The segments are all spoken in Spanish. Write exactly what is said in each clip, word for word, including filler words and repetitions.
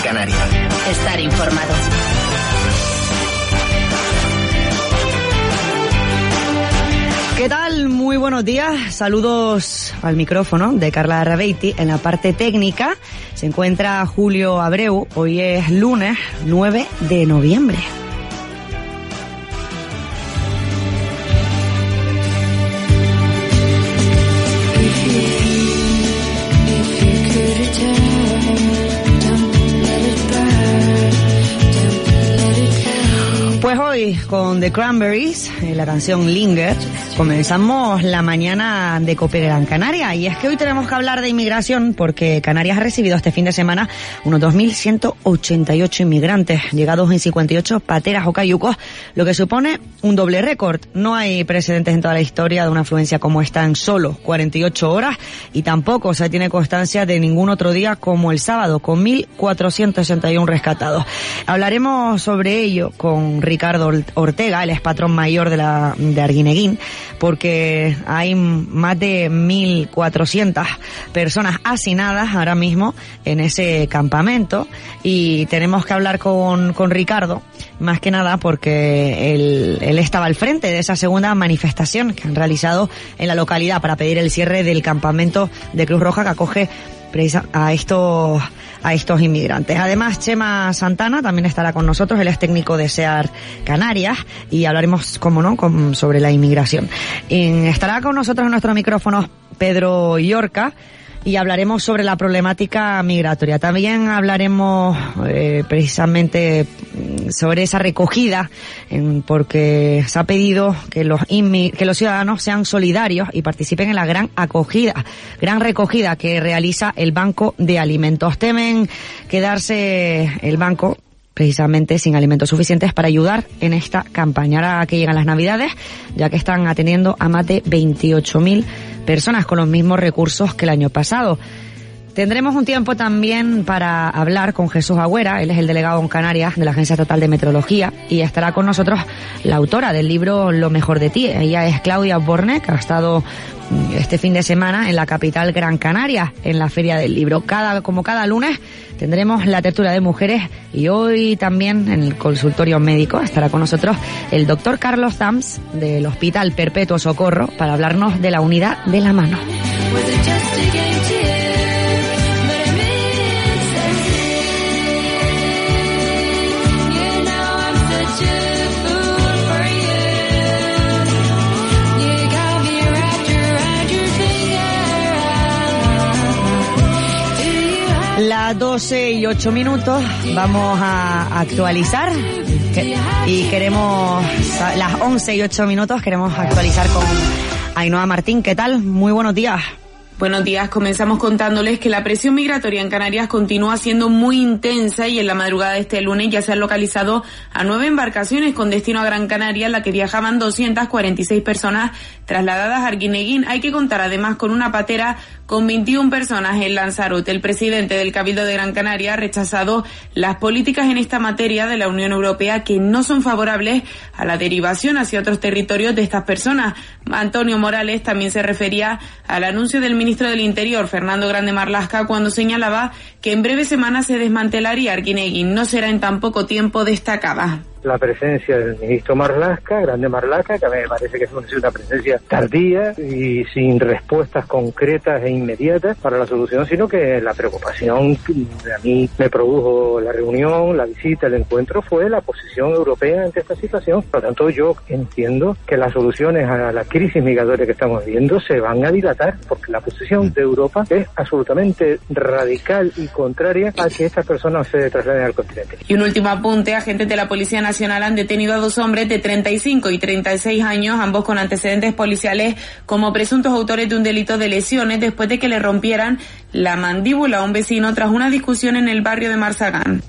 Canaria. Estar informado. ¿Qué tal? Muy buenos días. Saludos al micrófono de Carla Rabeiti. En la parte técnica se encuentra Julio Abreu. Hoy es lunes nueve de noviembre. Pues hoy con The Cranberries, la canción Linger, comenzamos la mañana de COPE Gran Canaria. Y es que hoy tenemos que hablar de inmigración porque Canarias ha recibido este fin de semana unos dos mil ciento ochenta y ocho inmigrantes llegados en cincuenta y ocho pateras o cayucos, lo que supone un doble récord. No hay precedentes en toda la historia de una afluencia como esta en solo cuarenta y ocho horas y tampoco se tiene constancia de ningún otro día como el sábado, con mil cuatrocientos sesenta y uno rescatados. Hablaremos sobre ello con Ricardo Ortega, él es patrón mayor de la de Arguineguín, porque hay más de mil cuatrocientas personas hacinadas ahora mismo en ese campamento y tenemos que hablar con, con Ricardo, más que nada porque él, él estaba al frente de esa segunda manifestación que han realizado en la localidad para pedir el cierre del campamento de Cruz Roja que acoge a estos a estos inmigrantes. Además, Chema Santana también estará con nosotros, él es técnico de SEAR Canarias y hablaremos, como no, con, sobre la inmigración. Y estará con nosotros en nuestros micrófonos Pedro Llorca y hablaremos sobre la problemática migratoria. También hablaremos eh, precisamente sobre esa recogida, en, porque se ha pedido que los inmi- que los ciudadanos sean solidarios y participen en la gran acogida, gran recogida que realiza el Banco de Alimentos. Temen quedarse el banco precisamente sin alimentos suficientes para ayudar en esta campaña. Ahora que llegan las Navidades, ya que están atendiendo a más de veintiocho mil personas con los mismos recursos que el año pasado. Tendremos un tiempo también para hablar con Jesús Agüera, él es el delegado en Canarias de la Agencia Estatal de Meteorología y estará con nosotros la autora del libro Lo mejor de ti. Ella es Claudia Borne, que ha estado este fin de semana en la capital Gran Canaria, en la Feria del Libro. Cada, como cada lunes tendremos la tertulia de mujeres y hoy también en el consultorio médico estará con nosotros el doctor Carlos Zams del Hospital Perpetuo Socorro para hablarnos de la unidad de la mano. Las doce y ocho minutos vamos a actualizar y queremos, las once y ocho minutos queremos actualizar con Ainhoa Martín. ¿Qué tal? Muy buenos días. Buenos días, comenzamos contándoles que la presión migratoria en Canarias continúa siendo muy intensa y en la madrugada de este lunes ya se han localizado a nueve embarcaciones con destino a Gran Canaria en la que viajaban doscientas cuarenta y seis personas trasladadas a Arguineguín. Hay que contar además con una patera con veintiuna personas en Lanzarote. El presidente del Cabildo de Gran Canaria ha rechazado las políticas en esta materia de la Unión Europea que no son favorables a la derivación hacia otros territorios de estas personas. Antonio Morales también se refería al anuncio del ministro del Interior, Fernando Grande Marlaska, cuando señalaba que en breves semanas se desmantelaría Arguineguín. No será en tan poco tiempo, destacaba. La presencia del ministro Marlaska, Grande Marlaska, que a mí me parece que es una presencia tardía y sin respuestas concretas e inmediatas para la solución, sino que la preocupación que a mí me produjo la reunión, la visita, el encuentro, fue la posición europea ante esta situación. Por lo tanto, yo entiendo que las soluciones a la crisis migratoria que estamos viendo se van a dilatar, porque la posición de Europa es absolutamente radical y contraria a que estas personas se trasladen al continente. Y un último apunte, agentes de la Policía Nacional han detenido a dos hombres de treinta y cinco y treinta y seis años, ambos con antecedentes policiales, como presuntos autores de un delito de lesiones después de que le rompieran la mandíbula a un vecino tras una discusión en el barrio de Marzagán.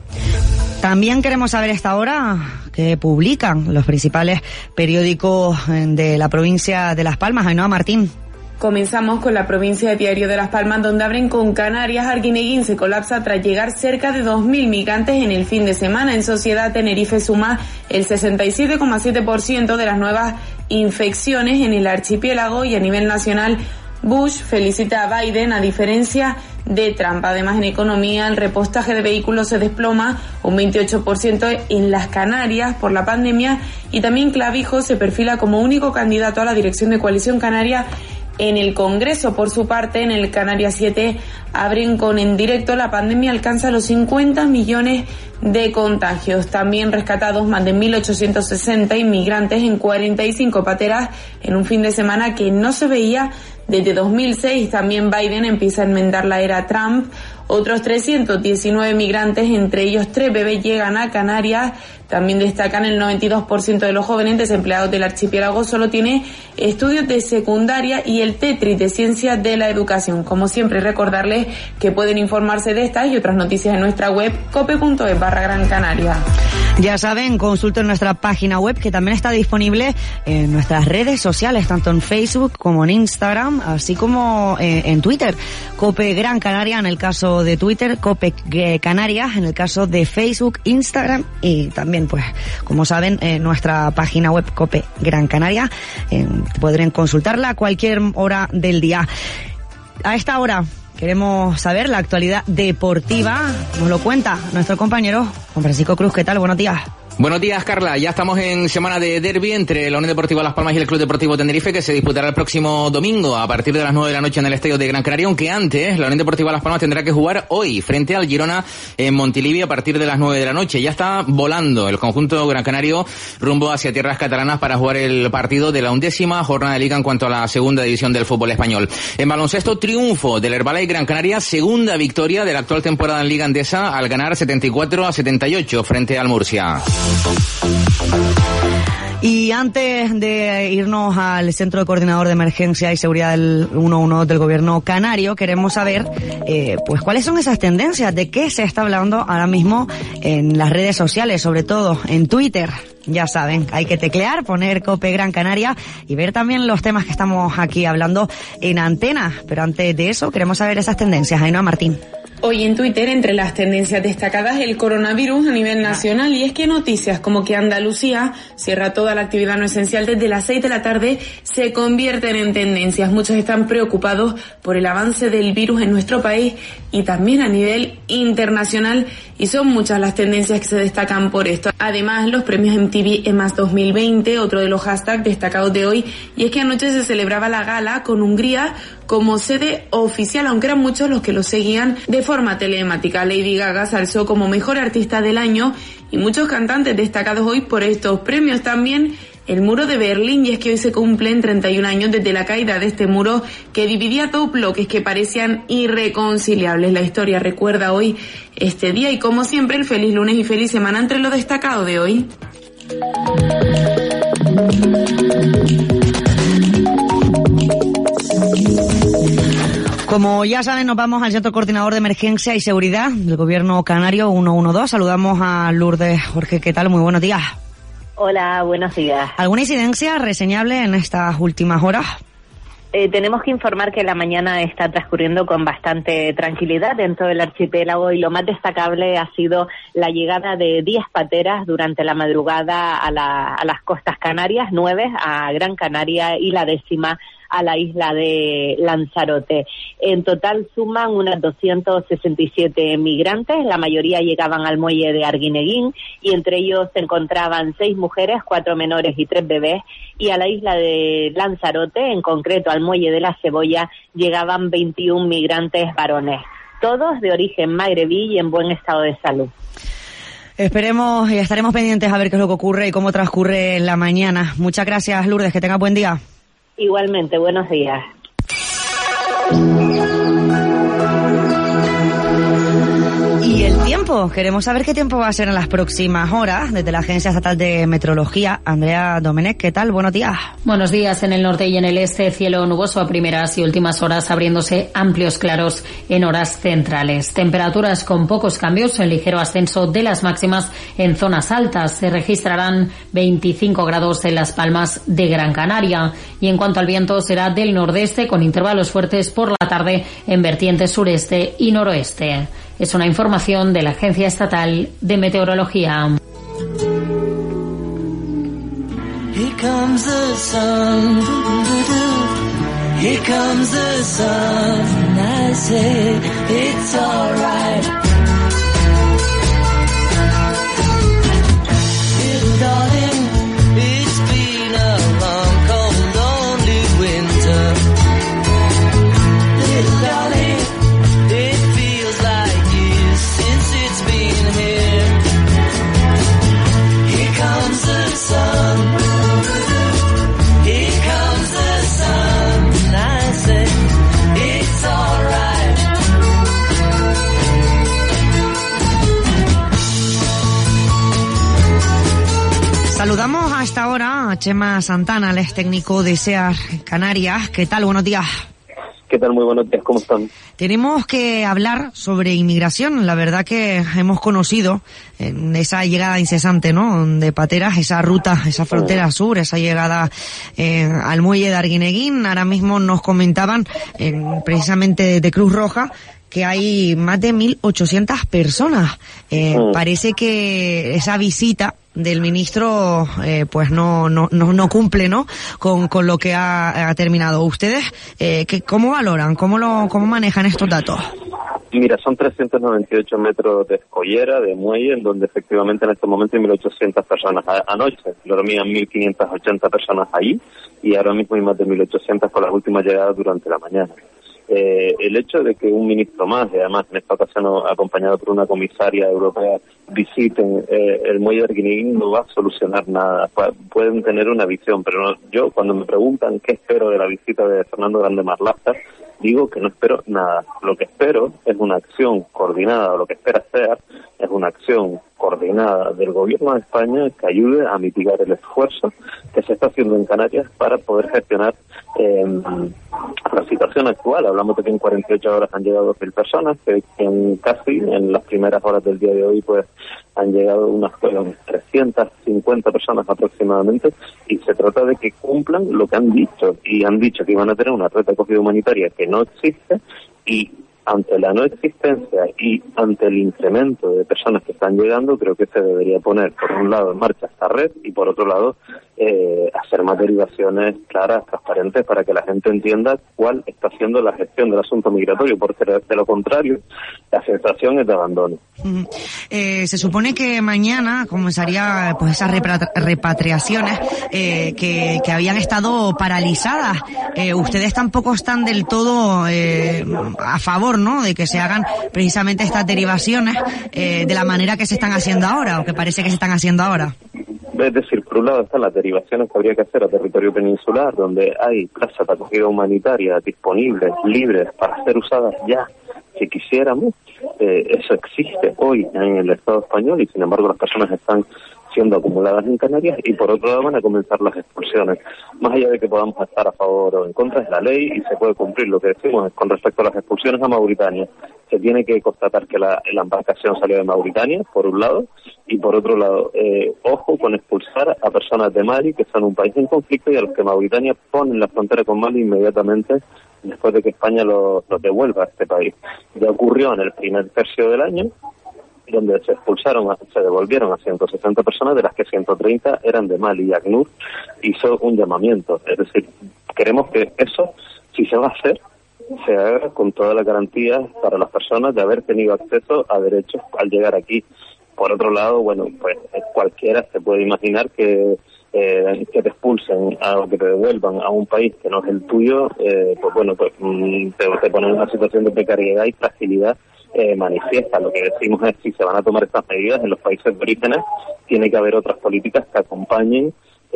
También queremos saber a esta hora que publican los principales periódicos de la provincia de Las Palmas. Ainhoa Martín. Comenzamos con la provincia de Diario de Las Palmas, donde abren con Canarias. Arguineguín se colapsa tras llegar cerca de dos mil migrantes en el fin de semana. En Sociedad, Tenerife suma el sesenta y siete coma siete por ciento de las nuevas infecciones en el archipiélago y a nivel nacional Bush felicita a Biden a diferencia de Trump. Además, en economía, el repostaje de vehículos se desploma un veintiocho por ciento en las Canarias por la pandemia, y también Clavijo se perfila como único candidato a la dirección de Coalición Canaria en el Congreso. Por su parte, en el Canarias siete abren con En Directo: la pandemia alcanza los cincuenta millones de contagios. También rescatados más de mil ochocientos sesenta inmigrantes en cuarenta y cinco pateras en un fin de semana que no se veía desde dos mil seis. También Biden empieza a enmendar la era Trump. Otros trescientos diecinueve migrantes, entre ellos tres bebés, llegan a Canarias. También destacan el noventa y dos por ciento de los jóvenes desempleados del archipiélago solo tiene estudios de secundaria, y el Tetris de Ciencias de la Educación. Como siempre, recordarles que pueden informarse de estas y otras noticias en nuestra web cope punto es barra Gran Canaria. Ya saben, consulten nuestra página web, que también está disponible en nuestras redes sociales, tanto en Facebook como en Instagram, así como eh, en Twitter. Cope Gran Canaria en el caso de Twitter, Cope Canarias en el caso de Facebook, Instagram, y también, pues, como saben, en nuestra página web Cope Gran Canaria. Eh, podrán consultarla a cualquier hora del día. A esta hora queremos saber la actualidad deportiva. Nos lo cuenta nuestro compañero Juan Francisco Cruz. ¿Qué tal? Buenos días. Buenos días, Carla. Ya estamos en semana de derbi entre la Unión Deportiva Las Palmas y el Club Deportivo Tenerife, que se disputará el próximo domingo a partir de las nueve de la noche en el Estadio de Gran Canaria, aunque antes la Unión Deportiva Las Palmas tendrá que jugar hoy frente al Girona en Montilivi a partir de las nueve de la noche. Ya está volando el conjunto gran canario rumbo hacia tierras catalanas para jugar el partido de la undécima jornada de liga en cuanto a la segunda división del fútbol español. En baloncesto, triunfo del Herbalife Gran Canaria, segunda victoria de la actual temporada en Liga Endesa al ganar setenta y cuatro a setenta y ocho frente al Murcia. Y antes de irnos al Centro de Coordinador de Emergencia y Seguridad del ciento doce del Gobierno canario, queremos saber eh, pues cuáles son esas tendencias, de qué se está hablando ahora mismo en las redes sociales, sobre todo en Twitter. Ya saben, hay que teclear, poner Cope Gran Canaria y ver también los temas que estamos aquí hablando en antena. Pero antes de eso, queremos saber esas tendencias. Ainhoa Martín. Hoy en Twitter, entre las tendencias destacadas, el coronavirus a nivel nacional, y es que noticias como que Andalucía cierra toda la actividad no esencial desde las seis de la tarde se convierten en tendencias. Muchos están preocupados por el avance del virus en nuestro país y también a nivel internacional, y son muchas las tendencias que se destacan por esto. Además, los premios M T V E M A S dos mil veinte, otro de los hashtags destacados de hoy, y es que anoche se celebraba la gala con Hungría como sede oficial, aunque eran muchos los que lo seguían de forma telemática. Lady Gaga se alzó como mejor artista del año y muchos cantantes destacados hoy por estos premios. También el muro de Berlín, y es que hoy se cumplen treinta y un años desde la caída de este muro que dividía dos bloques que parecían irreconciliables. La historia recuerda hoy este día, y como siempre, el feliz lunes y feliz semana entre lo destacado de hoy. Como ya saben, nos vamos al Centro Coordinador de Emergencia y Seguridad del Gobierno canario ciento doce. Saludamos a Lourdes Jorge. ¿Qué tal? Muy buenos días. Hola, buenos días. ¿Alguna incidencia reseñable en estas últimas horas? Eh, tenemos que informar que la mañana está transcurriendo con bastante tranquilidad en todo el archipiélago, y lo más destacable ha sido la llegada de diez pateras durante la madrugada a, la, a las costas canarias, nueve a Gran Canaria y la décima a la isla de Lanzarote. En total suman unas doscientos sesenta y siete migrantes, la mayoría llegaban al muelle de Arguineguín, y entre ellos se encontraban seis mujeres, cuatro menores y tres bebés, y a la isla de Lanzarote, en concreto al muelle de la Cebolla, llegaban veintiún migrantes varones, todos de origen magrebí y en buen estado de salud. Esperemos y estaremos pendientes a ver qué es lo que ocurre y cómo transcurre la mañana. Muchas gracias, Lourdes, que tenga buen día. Igualmente, buenos días. Y el tiempo, queremos saber qué tiempo va a ser en las próximas horas. Desde la Agencia Estatal de Meteorología, Andrea Domenech, ¿qué tal? Buenos días. Buenos días. En el norte y en el este, cielo nuboso a primeras y últimas horas, abriéndose amplios claros en horas centrales. Temperaturas con pocos cambios, en ligero ascenso de las máximas en zonas altas. Se registrarán veinticinco grados en Las Palmas de Gran Canaria. Y en cuanto al viento, será del nordeste con intervalos fuertes por la tarde en vertientes sureste y noroeste. Es una información de la Agencia Estatal de Meteorología. Here comes the sun. Here comes the sun, and I say it's alright. Little darling, it's been a long, cold, lonely winter. Little darling, it feels like years since it's been here. Here comes the sun. Here comes the sun, and I say it's alright. Saludamos a esta hora a Chema Santana, el ex técnico de SEAT Canarias. ¿Qué tal? Buenos días. ¿Qué tal? Muy buenos días, ¿cómo están? Tenemos que hablar sobre inmigración. La verdad que hemos conocido en esa llegada incesante, ¿no?, de pateras, esa ruta, esa frontera sur, esa llegada eh, al muelle de Arguineguín. Ahora mismo nos comentaban eh, precisamente de Cruz Roja que hay más de mil ochocientas personas. Eh, mm. Parece que esa visita del ministro eh, pues no, no no no cumple, ¿no?, con con lo que ha, ha terminado. Ustedes eh, que cómo valoran, cómo lo cómo manejan estos datos. Mira, son trescientos noventa y ocho metros de escollera, de muelle, en donde efectivamente en este momento hay mil ochocientas personas. A, anoche dormían mil quinientas ochenta personas allí y ahora mismo hay más de mil ochocientas con las últimas llegadas durante la mañana. Eh, el hecho de que un ministro más, y además en esta ocasión acompañado por una comisaria europea, visiten eh, el muelle de Arguineguín no va a solucionar nada. Pueden tener una visión, pero no, yo cuando me preguntan qué espero de la visita de Fernando Grande Marlaska, digo que no espero nada. Lo que espero es una acción coordinada, o lo que espera SEAT es una acción coordinada del gobierno de España que ayude a mitigar el esfuerzo que se está haciendo en Canarias para poder gestionar eh, la situación actual. Hablamos de que en cuarenta y ocho horas han llegado dos mil personas, que en casi en las primeras horas del día de hoy pues han llegado unas trescientas cincuenta personas aproximadamente, y se trata de que cumplan lo que han dicho, y han dicho que iban a tener una red de acogida humanitaria que no existe, y ante la no existencia y ante el incremento de personas que están llegando, creo que se debería poner, por un lado, en marcha esta red y, por otro lado, eh, hacer más derivaciones claras, transparentes, para que la gente entienda cuál está siendo la gestión del asunto migratorio, porque de lo contrario, la sensación es de abandono. Mm. Eh, se supone que mañana comenzaría pues esas repatriaciones eh, que, que habían estado paralizadas. Eh, ustedes tampoco están del todo eh, a favor, ¿no?, de que se hagan precisamente estas derivaciones eh, de la manera que se están haciendo ahora, o que parece que se están haciendo ahora. Es decir, por un lado están las derivaciones que habría que hacer a territorio peninsular, donde hay plazas de acogida humanitaria disponibles, libres, para ser usadas ya, si quisiéramos. Eh, eso existe hoy en el Estado español y, sin embargo, las personas están siendo acumuladas en Canarias, y por otro lado van a comenzar las expulsiones. Más allá de que podamos estar a favor o en contra, es la ley y se puede cumplir. Lo que decimos es, con respecto a las expulsiones a Mauritania, se tiene que constatar que la, la embarcación salió de Mauritania, por un lado, y por otro lado, eh, ojo con expulsar a personas de Mali, que son un país en conflicto, y a los que Mauritania pone en la frontera con Mali inmediatamente después de que España los lo devuelva a este país. Ya ocurrió en el primer tercio del año, donde se expulsaron, a, se devolvieron a ciento sesenta personas, de las que ciento treinta eran de Mali, y ACNUR hizo un llamamiento. Es decir, queremos que eso, si se va a hacer, se haga con todas las garantías para las personas de haber tenido acceso a derechos al llegar aquí. Por otro lado, bueno, pues cualquiera se puede imaginar que eh, que te expulsen a, o que te devuelvan a un país que no es el tuyo, eh, pues bueno, pues te, te pone en una situación de precariedad y fragilidad eh, manifiesta. Lo que decimos es, si se van a tomar estas medidas en los países de orígenes, tiene que haber otras políticas que acompañen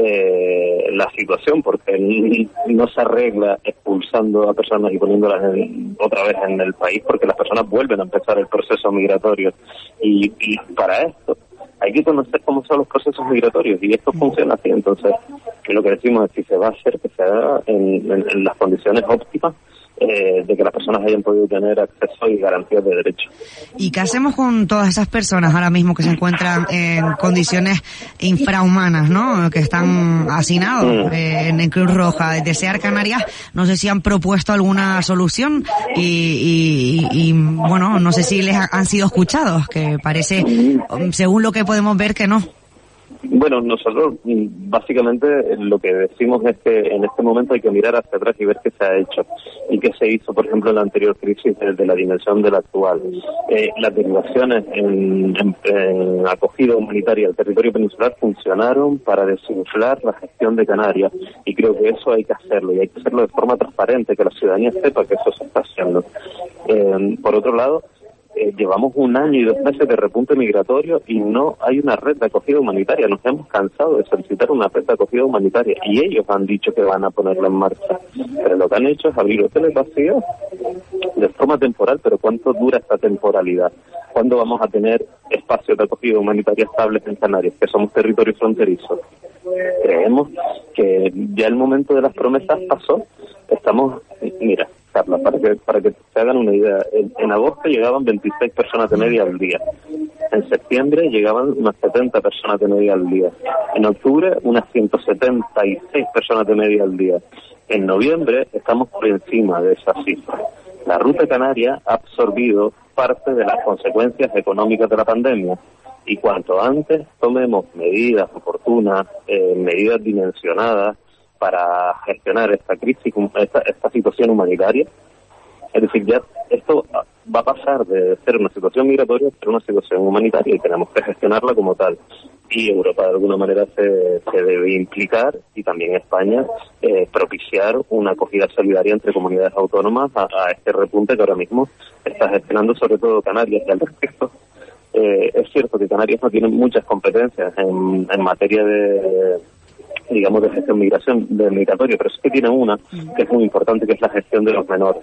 eh, la situación, porque no se arregla expulsando a personas y poniéndolas en, otra vez en el país, porque las personas vuelven a empezar el proceso migratorio, y, y para esto hay que conocer cómo son los procesos migratorios, y esto funciona así. Entonces, lo que decimos es, si se va a hacer, que se haga en, en, en las condiciones óptimas eh, de que las personas hayan podido tener acceso y garantías de derecho. ¿Y qué hacemos con todas esas personas ahora mismo que se encuentran en condiciones infrahumanas, ¿no?, que están hacinados mm. eh, en, en Cruz Roja? Desde SEAT Canarias, no sé si han propuesto alguna solución y, y, y bueno, no sé si les ha, han sido escuchados, que parece, según lo que podemos ver, que no. Bueno, nosotros básicamente lo que decimos es que en este momento hay que mirar hacia atrás y ver qué se ha hecho y qué se hizo, por ejemplo, en la anterior crisis desde la dimensión de la actual. Eh, las derivaciones en, en, en acogida humanitaria al territorio peninsular funcionaron para desinflar la gestión de Canarias, y creo que eso hay que hacerlo, y hay que hacerlo de forma transparente, que la ciudadanía sepa que eso se está haciendo. Eh, por otro lado, Eh, llevamos un año y dos meses de repunte migratorio y no hay una red de acogida humanitaria. Nos hemos cansado de solicitar una red de acogida humanitaria y ellos han dicho que van a ponerla en marcha. Pero lo que han hecho es abrir hoteles vacíos de forma temporal. Pero ¿cuánto dura esta temporalidad? ¿Cuándo vamos a tener espacios de acogida humanitaria estables en Canarias, que somos territorio fronterizo? Creemos que ya el momento de las promesas pasó. Estamos, mira, Carla, para que para que se hagan una idea, en, en agosto llegaban veintiséis personas de media al día. En septiembre llegaban unas setenta personas de media al día. En octubre unas ciento setenta y seis personas de media al día. En noviembre estamos por encima de esa cifra. La ruta canaria ha absorbido parte de las consecuencias económicas de la pandemia. Y cuanto antes tomemos medidas oportunas, eh, medidas dimensionadas para gestionar esta crisis, esta, esta situación humanitaria, es decir, ya esto va a pasar de ser una situación migratoria a ser una situación humanitaria y tenemos que gestionarla como tal. Y Europa de alguna manera se, se debe implicar, y también España, eh, propiciar una acogida solidaria entre comunidades autónomas a, a este repunte que ahora mismo está gestionando sobre todo Canarias. Y al respecto, eh, es cierto que Canarias no tiene muchas competencias en, en materia de, digamos, de gestión migración, de migratorio, pero sí que tiene una que es muy importante, que es la gestión de los menores.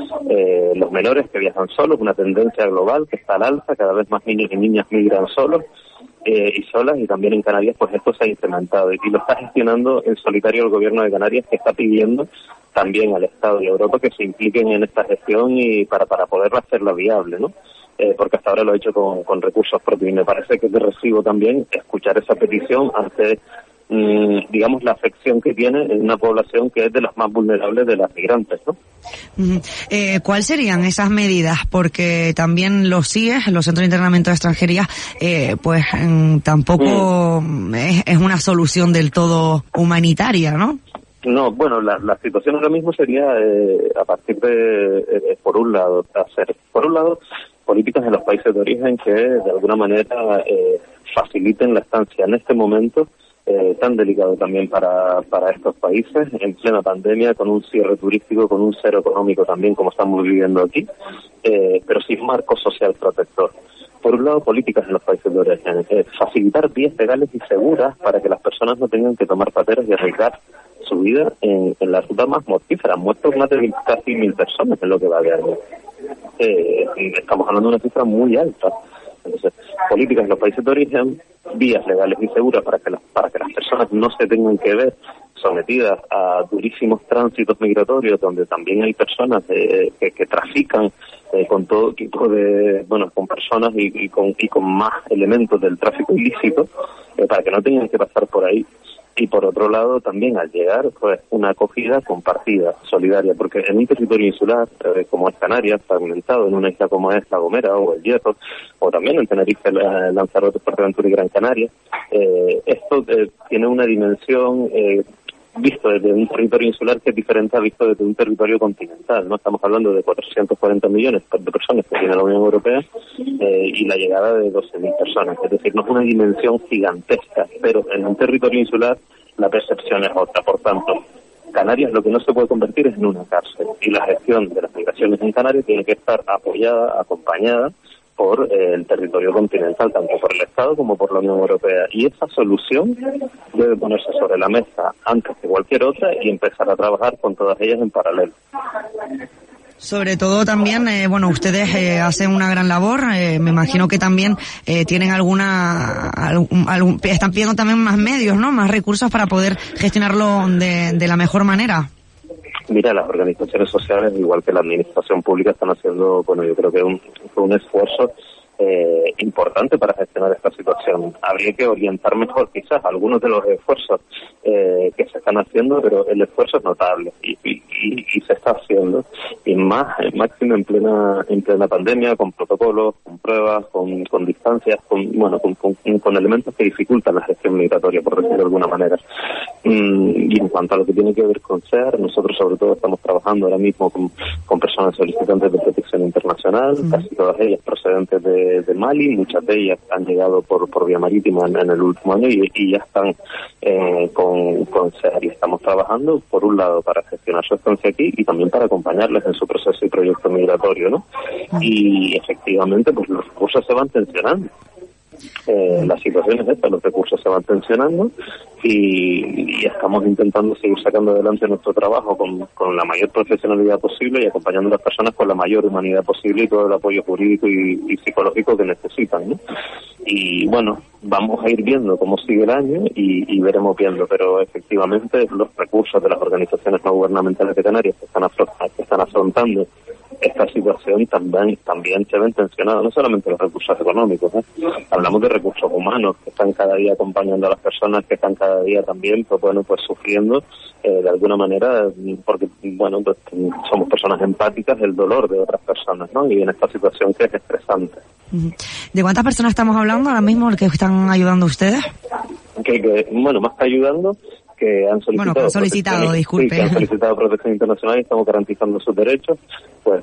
Eh, los menores que viajan solos, una tendencia global que está al alza, cada vez más niños y niñas migran solos eh, y solas, y también en Canarias pues esto se ha incrementado y lo está gestionando en solitario el gobierno de Canarias, que está pidiendo también al Estado y a Europa que se impliquen en esta gestión y para, para poder hacerla viable, ¿no? Eh, porque hasta ahora lo ha hecho con, con recursos propios, y me parece que es de recibo también escuchar esa petición ante, mmm, digamos, la afección que tiene en una población que es de las más vulnerables de las migrantes, ¿no? Uh-huh. Eh, ¿Cuáles serían esas medidas? Porque también los C I E, los Centros de Internamiento de Extranjería, eh, pues mm, tampoco mm. es, es una solución del todo humanitaria, ¿no? No, bueno, la, la situación ahora mismo sería, eh, a partir de, eh, por un lado, hacer, por un lado, políticas en los países de origen que de alguna manera eh, faciliten la estancia en este momento eh, tan delicado también para, para estos países, en plena pandemia, con un cierre turístico, con un cero económico también, como estamos viviendo aquí, eh, pero sin marco social protector. Por un lado, políticas en los países de origen, eh, facilitar vías legales y seguras para que las personas no tengan que tomar pateras y arriesgar su vida en, en la ruta más mortífera. Muertos más de casi mil personas en lo que va de año. Eh, estamos hablando de una cifra muy alta. Entonces, políticas en los países de origen, vías legales y seguras para que las, para que las personas no se tengan que ver sometidas a durísimos tránsitos migratorios, donde también hay personas eh, que, que trafican eh, con todo tipo de, bueno, con personas y, y, con, y con más elementos del tráfico ilícito, eh, para que no tengan que pasar por ahí. Y por otro lado, también al llegar, pues una acogida compartida, solidaria, porque en un territorio insular, eh, como es Canarias, fragmentado en una isla como es La Gomera o el Hierro, o también en Tenerife, Lanzarote, Fuerteventura y Gran Canaria, eh, esto eh, tiene una dimensión eh, visto desde un territorio insular que es diferente a visto desde un territorio continental, ¿no? Estamos hablando de cuatrocientos cuarenta millones de personas que tiene la Unión Europea eh, y la llegada de doce mil personas. Es decir, no es una dimensión gigantesca, pero en un territorio insular la percepción es otra. Por tanto, Canarias lo que no se puede convertir es en una cárcel, y la gestión de las migraciones en Canarias tiene que estar apoyada, acompañada por eh, el territorio continental, tanto por el Estado como por la Unión Europea. Y esa solución debe ponerse sobre la mesa antes que cualquier otra y empezar a trabajar con todas ellas en paralelo. Sobre todo también, eh, bueno, ustedes eh, hacen una gran labor, eh, me imagino que también eh, tienen alguna, algún, algún, están pidiendo también más medios, ¿no? Más recursos para poder gestionarlo de, de la mejor manera. Mira, las organizaciones sociales, igual que la administración pública, están haciendo, bueno, yo creo que un, un esfuerzo eh, importante para gestionar esta situación. Habría que orientar mejor quizás algunos de los esfuerzos eh, que se están haciendo, pero el esfuerzo es notable y, y, y, y se está haciendo, y más, máximo en plena en plena pandemia, con protocolos, con pruebas, con, con distancias, con bueno con, con, con elementos que dificultan la gestión migratoria, por decirlo de alguna manera. Mm, y en cuanto a lo que tiene que ver con C E R, nosotros sobre todo estamos trabajando ahora mismo con, con personas solicitantes de protección internacional, mm. casi todas ellas procedentes de, de Mali, muchas de ellas han llegado por, por vía marítima en, en el último año y, y ya están eh, con, con C E R, y estamos trabajando por un lado para gestionar su estancia aquí y también para acompañarles en su proceso y proyecto migratorio, ¿no? Mm. Y efectivamente pues los recursos se van tensionando. Eh, la situación es esta, los recursos se van tensionando y, y estamos intentando seguir sacando adelante nuestro trabajo con, con la mayor profesionalidad posible y acompañando a las personas con la mayor humanidad posible y todo el apoyo jurídico y, y psicológico que necesitan, ¿no? Y bueno, vamos a ir viendo cómo sigue el año y, y veremos viendo, pero efectivamente los recursos de las organizaciones no gubernamentales de Canarias que están, afro- que están afrontando esta situación también también se ven tensionados, no solamente los recursos económicos, ¿eh? Hablamos de recursos humanos que están cada día acompañando a las personas, que están cada día también pues bueno pues sufriendo eh, de alguna manera, porque bueno pues somos personas empáticas del dolor de otras personas, ¿no? Y en esta situación que es estresante. ¿De cuántas personas estamos hablando ahora mismo que están ayudando ustedes? Que, que bueno, más que ayudando, que han solicitado, bueno, que han solicitado disculpe. Sí, que han solicitado protección internacional y estamos garantizando sus derechos. Pues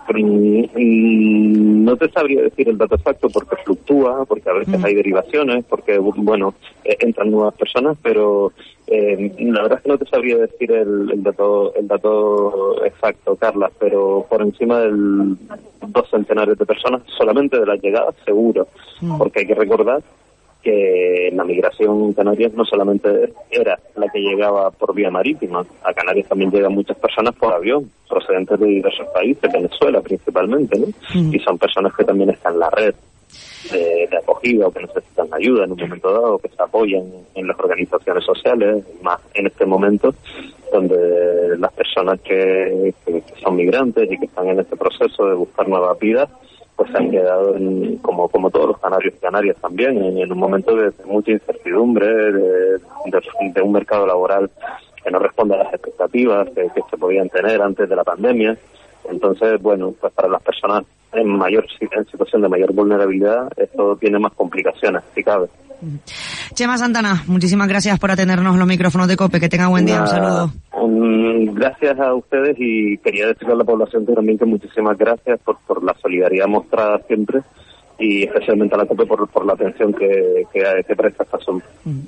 mm, no te sabría decir el dato exacto porque fluctúa, porque a veces mm. hay derivaciones, porque bueno eh, entran nuevas personas, pero eh, la verdad es que no te sabría decir el, el dato el dato exacto, Carla, pero por encima del dos centenares de personas solamente de las llegadas, seguro, mm. porque hay que recordar que la migración en Canarias no solamente era la que llegaba por vía marítima, a Canarias también llegan muchas personas por avión, procedentes de diversos países, Venezuela principalmente, ¿no? Mm. Y son personas que también están en la red de, de acogida o que necesitan ayuda en un momento dado, que se apoyan en las organizaciones sociales, más en este momento donde las personas que, que son migrantes y que están en este proceso de buscar nuevas vidas pues se han quedado, en, como como todos los canarios y canarias también, en, en un momento de mucha incertidumbre, de, de, de un mercado laboral que no responde a las expectativas que, que se podían tener antes de la pandemia. Entonces, bueno, pues para las personas en mayor en situación de mayor vulnerabilidad, esto tiene más complicaciones, si cabe. Chema Santana, muchísimas gracias por atendernos los micrófonos de COPE. Que tenga buen día, un saludo. Um, gracias a ustedes y quería decirle a la población también que muchísimas gracias por, por la solidaridad mostrada siempre y especialmente a la COPE por, por la atención que, que, que presta este asunto.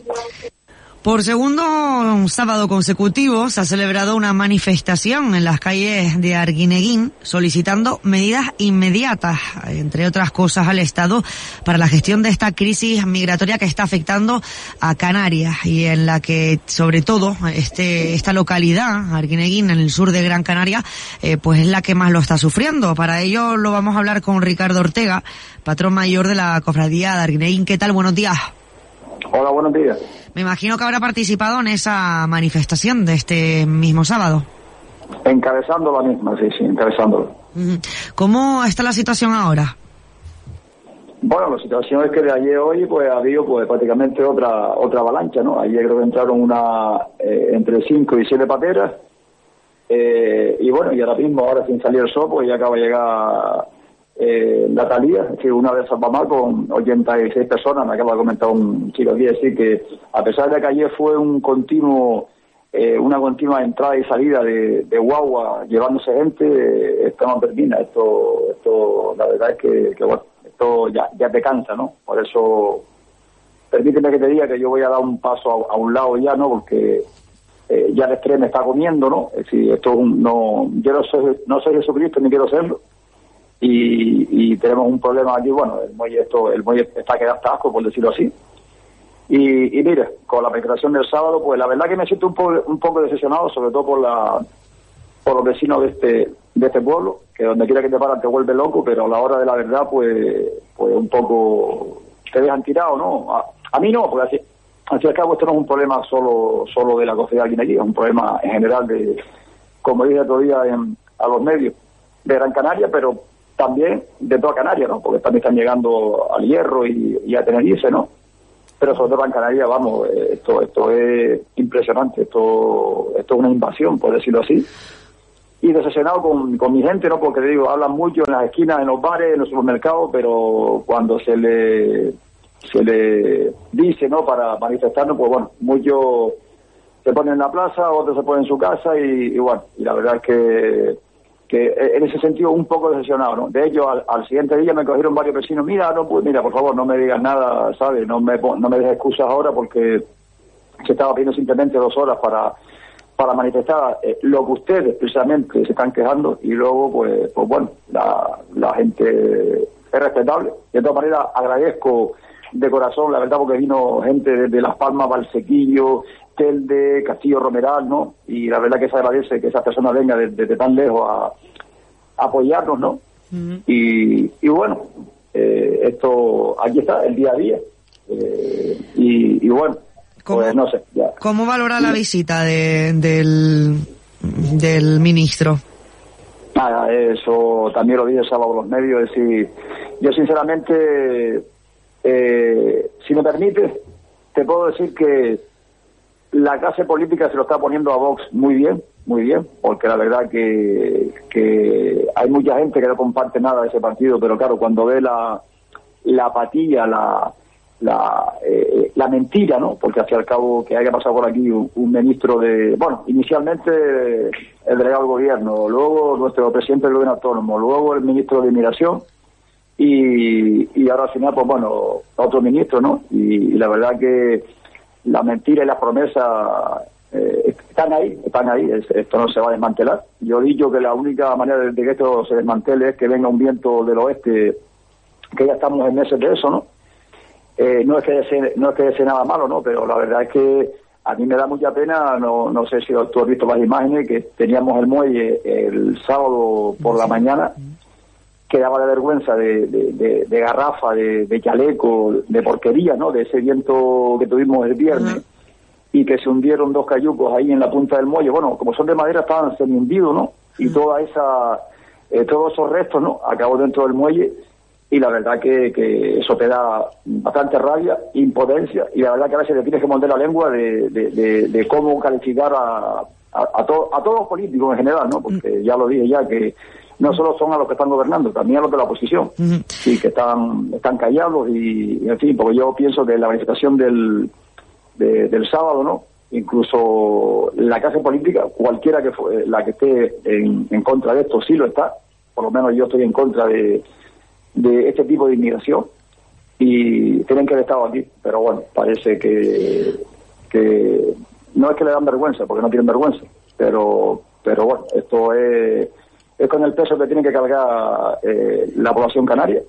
Por segundo sábado consecutivo se ha celebrado una manifestación en las calles de Arguineguín solicitando medidas inmediatas, entre otras cosas, al Estado para la gestión de esta crisis migratoria que está afectando a Canarias y en la que, sobre todo, este esta localidad, Arguineguín, en el sur de Gran Canaria, eh, pues es la que más lo está sufriendo. Para ello lo vamos a hablar con Ricardo Ortega, patrón mayor de la cofradía de Arguineguín. ¿Qué tal? Buenos días. Hola, buenos días. Me imagino que habrá participado en esa manifestación de este mismo sábado. Encabezando la misma, sí, sí, encabezándola. ¿Cómo está la situación ahora? Bueno, la situación es que de ayer a hoy pues ha habido pues prácticamente otra otra avalancha, ¿no? Ayer creo que entraron una eh, entre cinco y siete pateras eh, y bueno, y ahora mismo, ahora sin salir el sol, pues ya acaba de llegar Eh, la Talía, que una de Salvamar con ochenta y seis personas. Me acaba de comentar un chico aquí, decir que a pesar de que ayer fue un continuo eh, una continua entrada y salida de, de guagua llevándose gente, eh, esto no termina, esto esto la verdad es que, que bueno, esto ya, ya te cansa, ¿no? Por eso permíteme que te diga que yo voy a dar un paso a, a un lado ya, ¿no? Porque eh, ya el estrés me está comiendo, ¿no? Es decir, esto es un, no, yo no soy, no soy Jesucristo ni quiero serlo. Y, y tenemos un problema aquí, bueno, el muelle esto, el muelle está quedando hasta asco, por decirlo así. Y, y mire, con la migración del sábado, pues la verdad que me siento un poco, un poco decepcionado, sobre todo por la por los vecinos de este de este pueblo, que donde quiera que te paran te vuelve loco, pero a la hora de la verdad, pues pues un poco te dejan tirado, ¿no? A, a mí no, porque así, así al cabo esto no es un problema solo solo de la cofradía de aquí, es un problema en general de, como dije otro día en, a los medios, de Gran Canaria, pero también de toda Canarias, ¿no? Porque también están llegando al Hierro y, y a Tenerife, ¿no? Pero sobre todo en Canarias, vamos, esto esto es impresionante, esto esto es una invasión, por decirlo así. Y decepcionado con, con mi gente, ¿no? Porque te digo, hablan mucho en las esquinas, en los bares, en los supermercados, pero cuando se le se le dice, ¿no? Para manifestarnos, pues bueno, muchos se ponen en la plaza, otros se ponen en su casa y, y bueno, y la verdad es que que en ese sentido un poco decepcionado, ¿no? De hecho, al, al siguiente día me cogieron varios vecinos, mira, no pues, mira, por favor, no me digas nada, ¿sabes? No me no me des excusas ahora porque se estaba pidiendo simplemente dos horas para para manifestar eh, lo que ustedes precisamente se están quejando y luego, pues, pues bueno, la, la gente es respetable. De todas maneras, agradezco de corazón, la verdad, porque vino gente desde Las Palmas, Valsequillo, Telde, Castillo Romeral, ¿no? Y la verdad que se agradece que esas personas vengan desde, desde tan lejos a, a apoyarnos, ¿no? Uh-huh. y, y bueno, eh, esto, aquí está, el día a día. Eh, y, y bueno, ¿Cómo, pues no sé. Ya. ¿Cómo valora la visita de, del, del ministro? Nada, eso también lo dije el sábado en los medios, es decir, yo sinceramente, eh, si me permites, te puedo decir que la clase política se lo está poniendo a Vox muy bien, muy bien, porque la verdad que, que hay mucha gente que no comparte nada de ese partido, pero claro, cuando ve la, la apatía, la la eh, la mentira, ¿no? Porque hacia el cabo que haya pasado por aquí un, un ministro de, bueno, inicialmente el delegado del gobierno, luego nuestro presidente del gobierno autónomo, luego el ministro de Inmigración y, y ahora al final, pues bueno, otro ministro, ¿no? Y, y la verdad que la mentira y las promesas eh, están ahí, están ahí, es, esto no se va a desmantelar. Yo he dicho que la única manera de, de que esto se desmantele es que venga un viento del oeste, que ya estamos en meses de eso, ¿no? Eh, no es que desee, no es que desee nada malo, ¿no? Pero la verdad es que a mí me da mucha pena, no no sé si tú has visto las imágenes, que teníamos el muelle el sábado por la mañana, que daba de vergüenza de, de, de, de garrafa, de, de chaleco, de porquería, ¿no? De ese viento que tuvimos el viernes, uh-huh. y que se hundieron dos cayucos ahí en la punta del muelle. Bueno, como son de madera, estaban semi-hundidos, ¿no? Y uh-huh. toda esa, eh, todos esos restos, ¿no? Acabó dentro del muelle. Y la verdad que, que eso te da bastante rabia, impotencia, y la verdad que a veces te tienes que morder la lengua de, de, de, de cómo calificar a, a, a, to, a todos los políticos en general, ¿no? Porque ya lo dije ya, que no solo son a los que están gobernando, también a los de la oposición, uh-huh. sí, que están están callados y, en fin, porque yo pienso que la manifestación del, de, del sábado, ¿no? Incluso la clase política, cualquiera que fue, la que esté en, en contra de esto, sí lo está, por lo menos yo estoy en contra de de este tipo de inmigración y tienen que haber estado aquí, pero bueno, parece que que no es que le dan vergüenza, porque no tienen vergüenza, pero pero bueno, esto es, es con el peso que tiene que cargar eh, la población canaria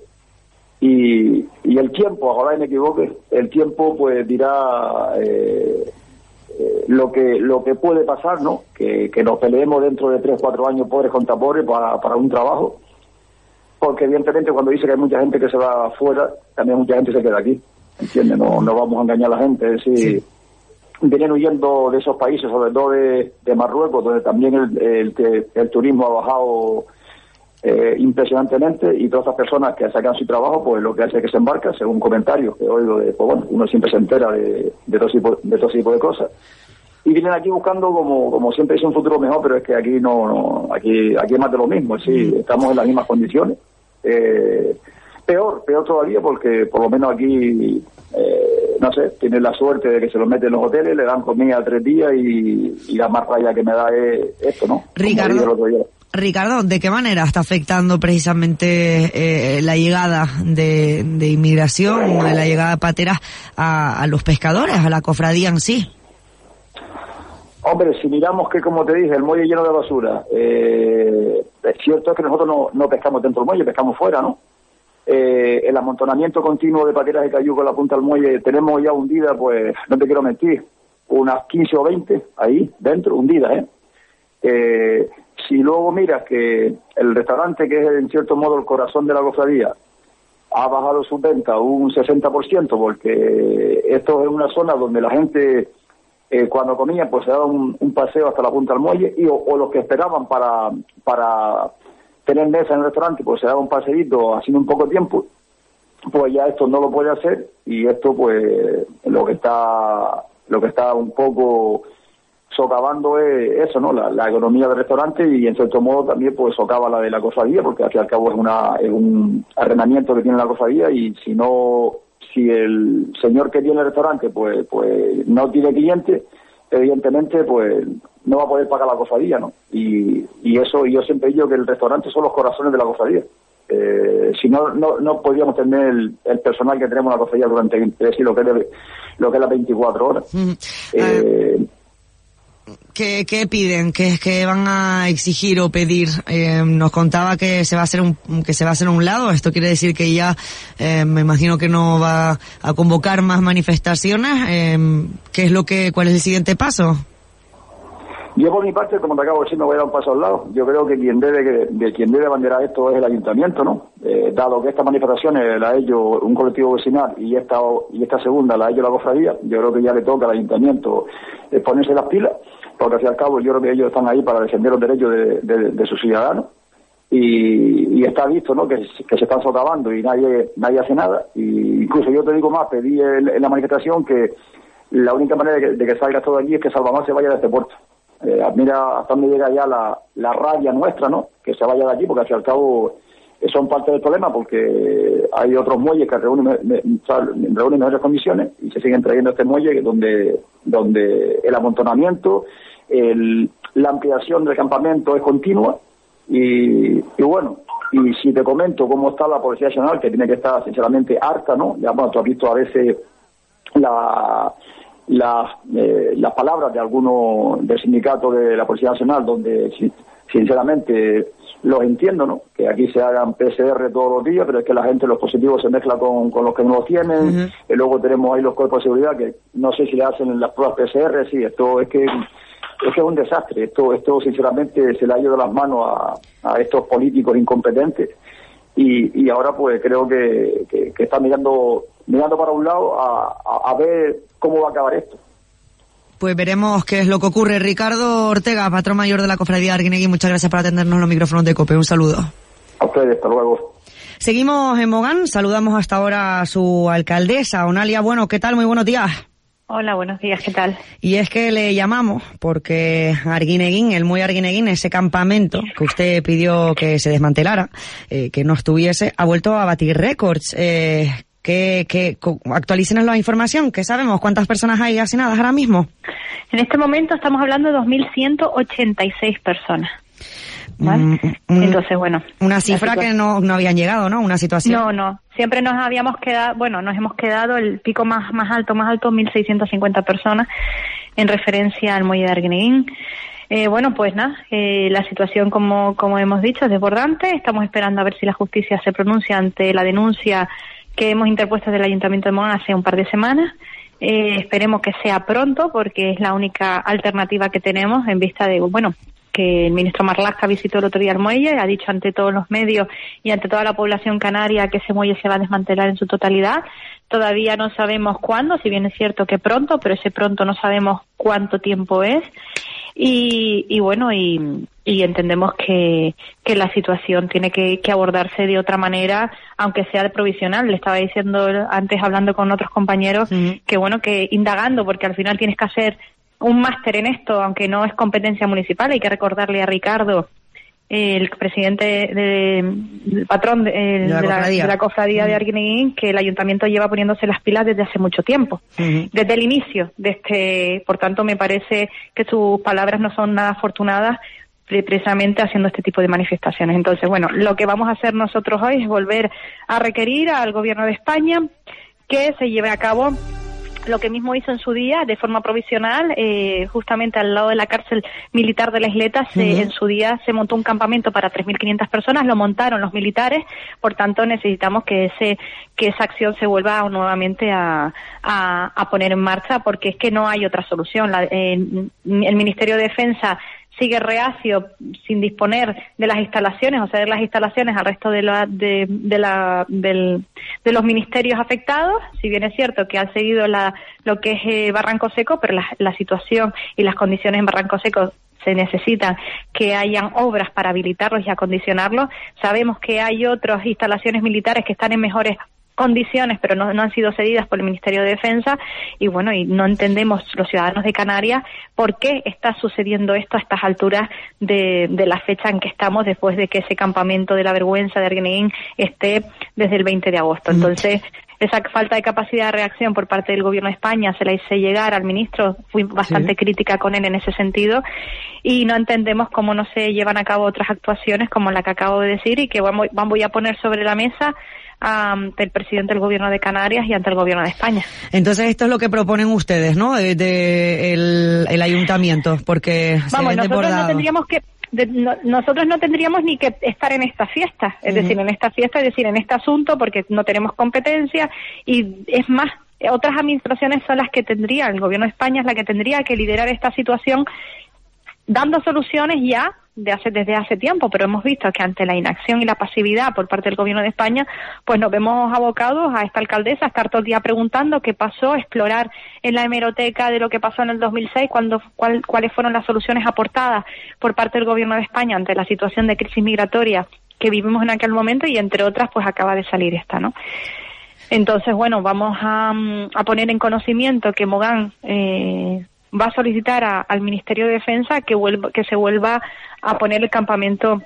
y, y el tiempo, ojalá me equivoque, el tiempo pues dirá eh, eh, lo que lo que puede pasar, ¿no? Que, que nos peleemos dentro de tres, cuatro años pobres contra pobres para, para un trabajo. Porque evidentemente cuando dice que hay mucha gente que se va afuera, también mucha gente se queda aquí, ¿entiendes? No, no vamos a engañar a la gente, es decir, sí. Vienen huyendo de esos países, sobre todo de, de Marruecos, donde también el, el, el turismo ha bajado eh, impresionantemente, y todas esas personas que sacan su trabajo, pues lo que hace es que se embarcan, según comentarios que oigo, de, pues bueno, uno siempre se entera de, de, todo tipo, de todo tipo de cosas. Y vienen aquí buscando, como como siempre, es un futuro mejor, pero es que aquí no, no aquí aquí es más de lo mismo, sí, estamos en las mismas condiciones. Eh, peor, peor todavía, porque por lo menos aquí, eh, no sé, tienen la suerte de que se los meten en los hoteles, le dan comida tres días y, y la más raya que me da es esto, ¿no? Ricardo, Ricardo, ¿de qué manera está afectando precisamente eh, la llegada de, de inmigración, de la llegada de pateras a, a los pescadores, a la cofradía en sí? Hombre, si miramos que, como te dije, el muelle lleno de basura, eh, es cierto que nosotros no, no pescamos dentro del muelle, pescamos fuera, ¿no? Eh, el amontonamiento continuo de pateras de cayuco en la punta del muelle, tenemos ya hundida, pues, no te quiero mentir, unas quince o veinte ahí dentro, hundidas, ¿eh? eh si luego miras que el restaurante, que es en cierto modo el corazón de la cofradía, ha bajado su venta un sesenta por ciento, porque esto es una zona donde la gente... Eh, cuando comían, pues se daba un, un paseo hasta la punta del muelle, y o, o los que esperaban para para tener mesa en el restaurante, pues se da un paseíto haciendo un poco tiempo, pues ya esto no lo puede hacer, y esto pues lo que está lo que está un poco socavando es eso, ¿no? La, la economía del restaurante, y en cierto modo también pues socava la de la cofradía, porque al fin y al cabo es una es un arrendamiento que tiene la cofradía, y si no si el señor que tiene el restaurante pues pues no tiene clientes, evidentemente pues no va a poder pagar la cofradía, ¿no? Y, y eso, y yo siempre digo que el restaurante son los corazones de la cofradía. Eh, si no, no no podríamos tener el, el personal que tenemos en la cofradía durante es decir, lo que es de, lo que es las veinticuatro horas. Mm. Eh, uh, ¿qué, ¿Qué piden? ¿Qué, qué van a exigir o pedir? Eh, nos contaba que se va a hacer un que se va a hacer un lado. Esto quiere decir que ya eh, me imagino que no va a convocar más manifestaciones. Eh, ¿Qué es lo que cuál es el siguiente paso? Yo por mi parte, como te acabo de decir, me voy a dar un paso al lado. Yo creo que quien debe de quien debe abanderar esto es el ayuntamiento, ¿no? Eh, dado que estas manifestaciones la ha hecho un colectivo vecinal y esta y esta segunda la ha hecho la cofradía, yo creo que ya le toca al ayuntamiento eh, ponerse las pilas, porque al fin y al cabo yo creo que ellos están ahí para defender los derechos de, de, de sus ciudadanos, y, y está visto, ¿no? Que, que se están socavando y nadie nadie hace nada. Y incluso yo te digo más, pedí en, en la manifestación que la única manera de que, de que salga todo allí es que Salvamar se vaya de este puerto. Eh, mira hasta dónde llega ya la, la rabia nuestra, ¿no? Que se vaya de aquí, porque al fin y al cabo eh, son parte del problema, porque hay otros muelles que reúnen, me, me, reúnen mejores condiciones y se siguen trayendo este muelle donde donde el amontonamiento, el, la ampliación del campamento es continua, y, y bueno, y si te comento cómo está la Policía Nacional, que tiene que estar sinceramente harta, ¿no? Ya, bueno, tú has visto a veces la las eh, las palabras de algunos del sindicato de la Policía Nacional, donde sinceramente los entiendo, ¿no? Que aquí se hagan P C R todos los días, pero es que la gente, los positivos se mezcla con, con los que no los tienen. Uh-huh. Y luego tenemos ahí los cuerpos de seguridad que no sé si le hacen las pruebas P C R. Sí, esto es que es que es un desastre. Esto esto sinceramente se le ha ido de las manos a, a estos políticos incompetentes, y, y ahora pues creo que, que, que están mirando mirando para un lado a, a, a ver cómo va a acabar esto. Pues veremos qué es lo que ocurre. Ricardo Ortega, patrón mayor de la Cofradía de Arguinegui, muchas gracias por atendernos los micrófonos de COPE. Un saludo. A ustedes, hasta luego. Seguimos en Mogán, saludamos hasta ahora a su alcaldesa, Onalia Bueno. ¿Qué tal? Muy buenos días. Hola, buenos días, ¿qué tal? Y es que le llamamos porque Arguineguín, el Muelle Arguineguín, ese campamento que usted pidió que se desmantelara, eh, que no estuviese, ha vuelto a batir récords. Eh, que, que actualícenos la información, ¿qué sabemos? ¿Cuántas personas hay hacinadas ahora mismo? En este momento estamos hablando de dos mil ciento ochenta y seis personas. ¿Vale? Mm, mm, Entonces, bueno. Una cifra que no, no habían llegado, ¿no? Una situación. No, no. Siempre nos habíamos quedado, bueno, nos hemos quedado el pico más, más alto, más alto, mil seiscientas cincuenta personas, en referencia al muelle de Arguineguín. Eh, bueno, pues nada, eh, la situación, como, como hemos dicho, es desbordante. Estamos esperando a ver si la justicia se pronuncia ante la denuncia que hemos interpuesto desde el Ayuntamiento de Mogán hace un par de semanas. Eh, esperemos que sea pronto, porque es la única alternativa que tenemos en vista de, bueno, que el ministro Marlaska visitó el otro día el muelle, ha dicho ante todos los medios y ante toda la población canaria que ese muelle se va a desmantelar en su totalidad. Todavía no sabemos cuándo, si bien es cierto que pronto, pero ese pronto no sabemos cuánto tiempo es. Y, y bueno, y, y entendemos que, que la situación tiene que, que abordarse de otra manera, aunque sea de provisional. Le estaba diciendo antes, hablando con otros compañeros, uh-huh. que bueno, que indagando, porque al final tienes que hacer un máster en esto, aunque no es competencia municipal. Hay que recordarle a Ricardo, el presidente de, el patrón de, de, la, de, la, de la cofradía uh-huh. de Arguineguín, que el ayuntamiento lleva poniéndose las pilas desde hace mucho tiempo, uh-huh. desde el inicio de este. Por tanto, me parece que sus palabras no son nada afortunadas, precisamente haciendo este tipo de manifestaciones. Entonces, bueno, lo que vamos a hacer nosotros hoy es volver a requerir al gobierno de España que se lleve a cabo lo que mismo hizo en su día, de forma provisional, eh, justamente al lado de la cárcel militar de La Isleta. Se, uh-huh. En su día se montó un campamento para tres mil quinientas personas, lo montaron los militares, por tanto necesitamos que ese que esa acción se vuelva nuevamente a, a, a poner en marcha, porque es que no hay otra solución. La, eh, el Ministerio de Defensa sigue reacio, sin disponer de las instalaciones, o ceder las instalaciones al resto de la de, de la del, de los ministerios afectados. Si bien es cierto que han seguido la lo que es eh, Barranco Seco, pero la, la situación y las condiciones en Barranco Seco se necesitan que hayan obras para habilitarlos y acondicionarlos. Sabemos que hay otras instalaciones militares que están en mejores condiciones, pero no, no han sido cedidas por el Ministerio de Defensa, y bueno, y no entendemos los ciudadanos de Canarias por qué está sucediendo esto a estas alturas de, de la fecha en que estamos, después de que ese campamento de la vergüenza de Arguineguín esté desde el veinte de agosto. Entonces, esa falta de capacidad de reacción por parte del Gobierno de España se la hice llegar al ministro, fui bastante sí. crítica con él en ese sentido, y no entendemos cómo no se llevan a cabo otras actuaciones como la que acabo de decir, y que vamos, voy a poner sobre la mesa ante el presidente del Gobierno de Canarias y ante el Gobierno de España. Entonces esto es lo que proponen ustedes, ¿no? De, de el, el ayuntamiento, porque vamos, se ven nosotros desbordados. no tendríamos que de, no, nosotros no tendríamos ni que estar en esta fiesta, es uh-huh. decir, en esta fiesta, es decir, en este asunto, porque no tenemos competencia, y es más, otras administraciones son las que tendrían, el Gobierno de España es la que tendría que liderar esta situación, dando soluciones ya de hace desde hace tiempo, pero hemos visto que ante la inacción y la pasividad por parte del Gobierno de España, pues nos vemos abocados a esta alcaldesa a estar todo el día preguntando qué pasó, explorar en la hemeroteca de lo que pasó en el dos mil seis, cuando, cuál, cuáles fueron las soluciones aportadas por parte del Gobierno de España ante la situación de crisis migratoria que vivimos en aquel momento, y entre otras pues acaba de salir esta, ¿no? Entonces, bueno, vamos a, a poner en conocimiento que Mogán eh, va a solicitar a, al Ministerio de Defensa que vuelva, que se vuelva a poner el campamento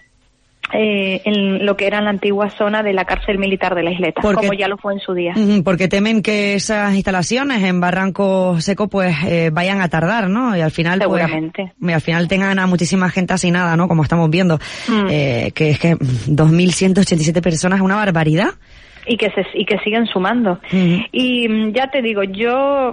eh, en lo que era la antigua zona de la cárcel militar de la Isleta, porque, como ya lo fue en su día. Porque temen que esas instalaciones en Barranco Seco pues eh, vayan a tardar, ¿no? Y al final seguramente pues, y al final tengan a muchísima gente asesinada, ¿no? Como estamos viendo, mm. eh, que es que dos mil ciento ochenta y siete personas es una barbaridad. Y que se y que siguen sumando. Uh-huh. Y ya te digo, yo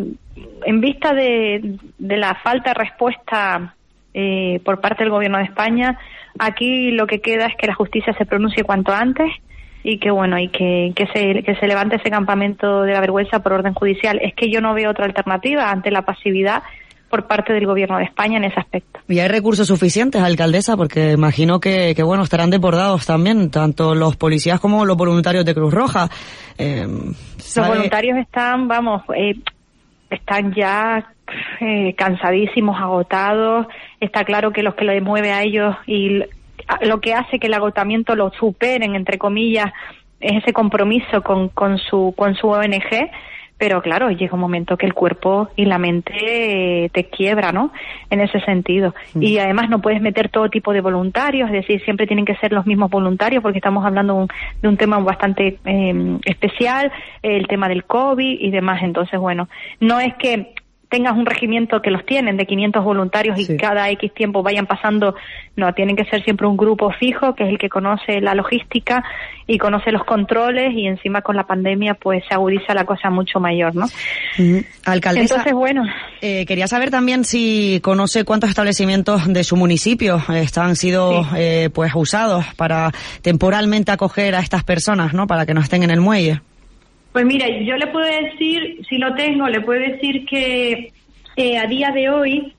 en vista de, de la falta de respuesta eh, por parte del Gobierno de España, aquí lo que queda es que la justicia se pronuncie cuanto antes, y que bueno, y que, que se que se levante ese campamento de la vergüenza por orden judicial. Es que yo no veo otra alternativa ante la pasividad por parte del Gobierno de España en ese aspecto. ¿Y hay recursos suficientes, alcaldesa? Porque imagino que, que bueno, estarán desbordados también, tanto los policías como los voluntarios de Cruz Roja. Eh, los voluntarios están, vamos, eh, están ya eh, cansadísimos, agotados. Está claro que los que les mueve a ellos y lo que hace que el agotamiento lo superen, entre comillas, es ese compromiso con, con su, con su O N G. Pero claro, llega un momento que el cuerpo y la mente eh, te quiebra, ¿no? En ese sentido. Mm. Y además no puedes meter todo tipo de voluntarios, es decir, siempre tienen que ser los mismos voluntarios, porque estamos hablando un, de un tema bastante eh, especial, el tema del COVID y demás. Entonces, bueno, no es que tengas un regimiento que los tienen de quinientos voluntarios y sí. cada X tiempo vayan pasando, no, tienen que ser siempre un grupo fijo, que es el que conoce la logística y conoce los controles, y encima con la pandemia pues se agudiza la cosa mucho mayor, ¿no? Uh-huh. Alcaldesa, entonces, bueno, eh, quería saber también si conoce cuántos establecimientos de su municipio están sido sí. eh, pues usados para temporalmente acoger a estas personas, ¿no? Para que no estén en el muelle. Pues mira, yo le puedo decir, si lo tengo, le puedo decir que eh, a día de hoy,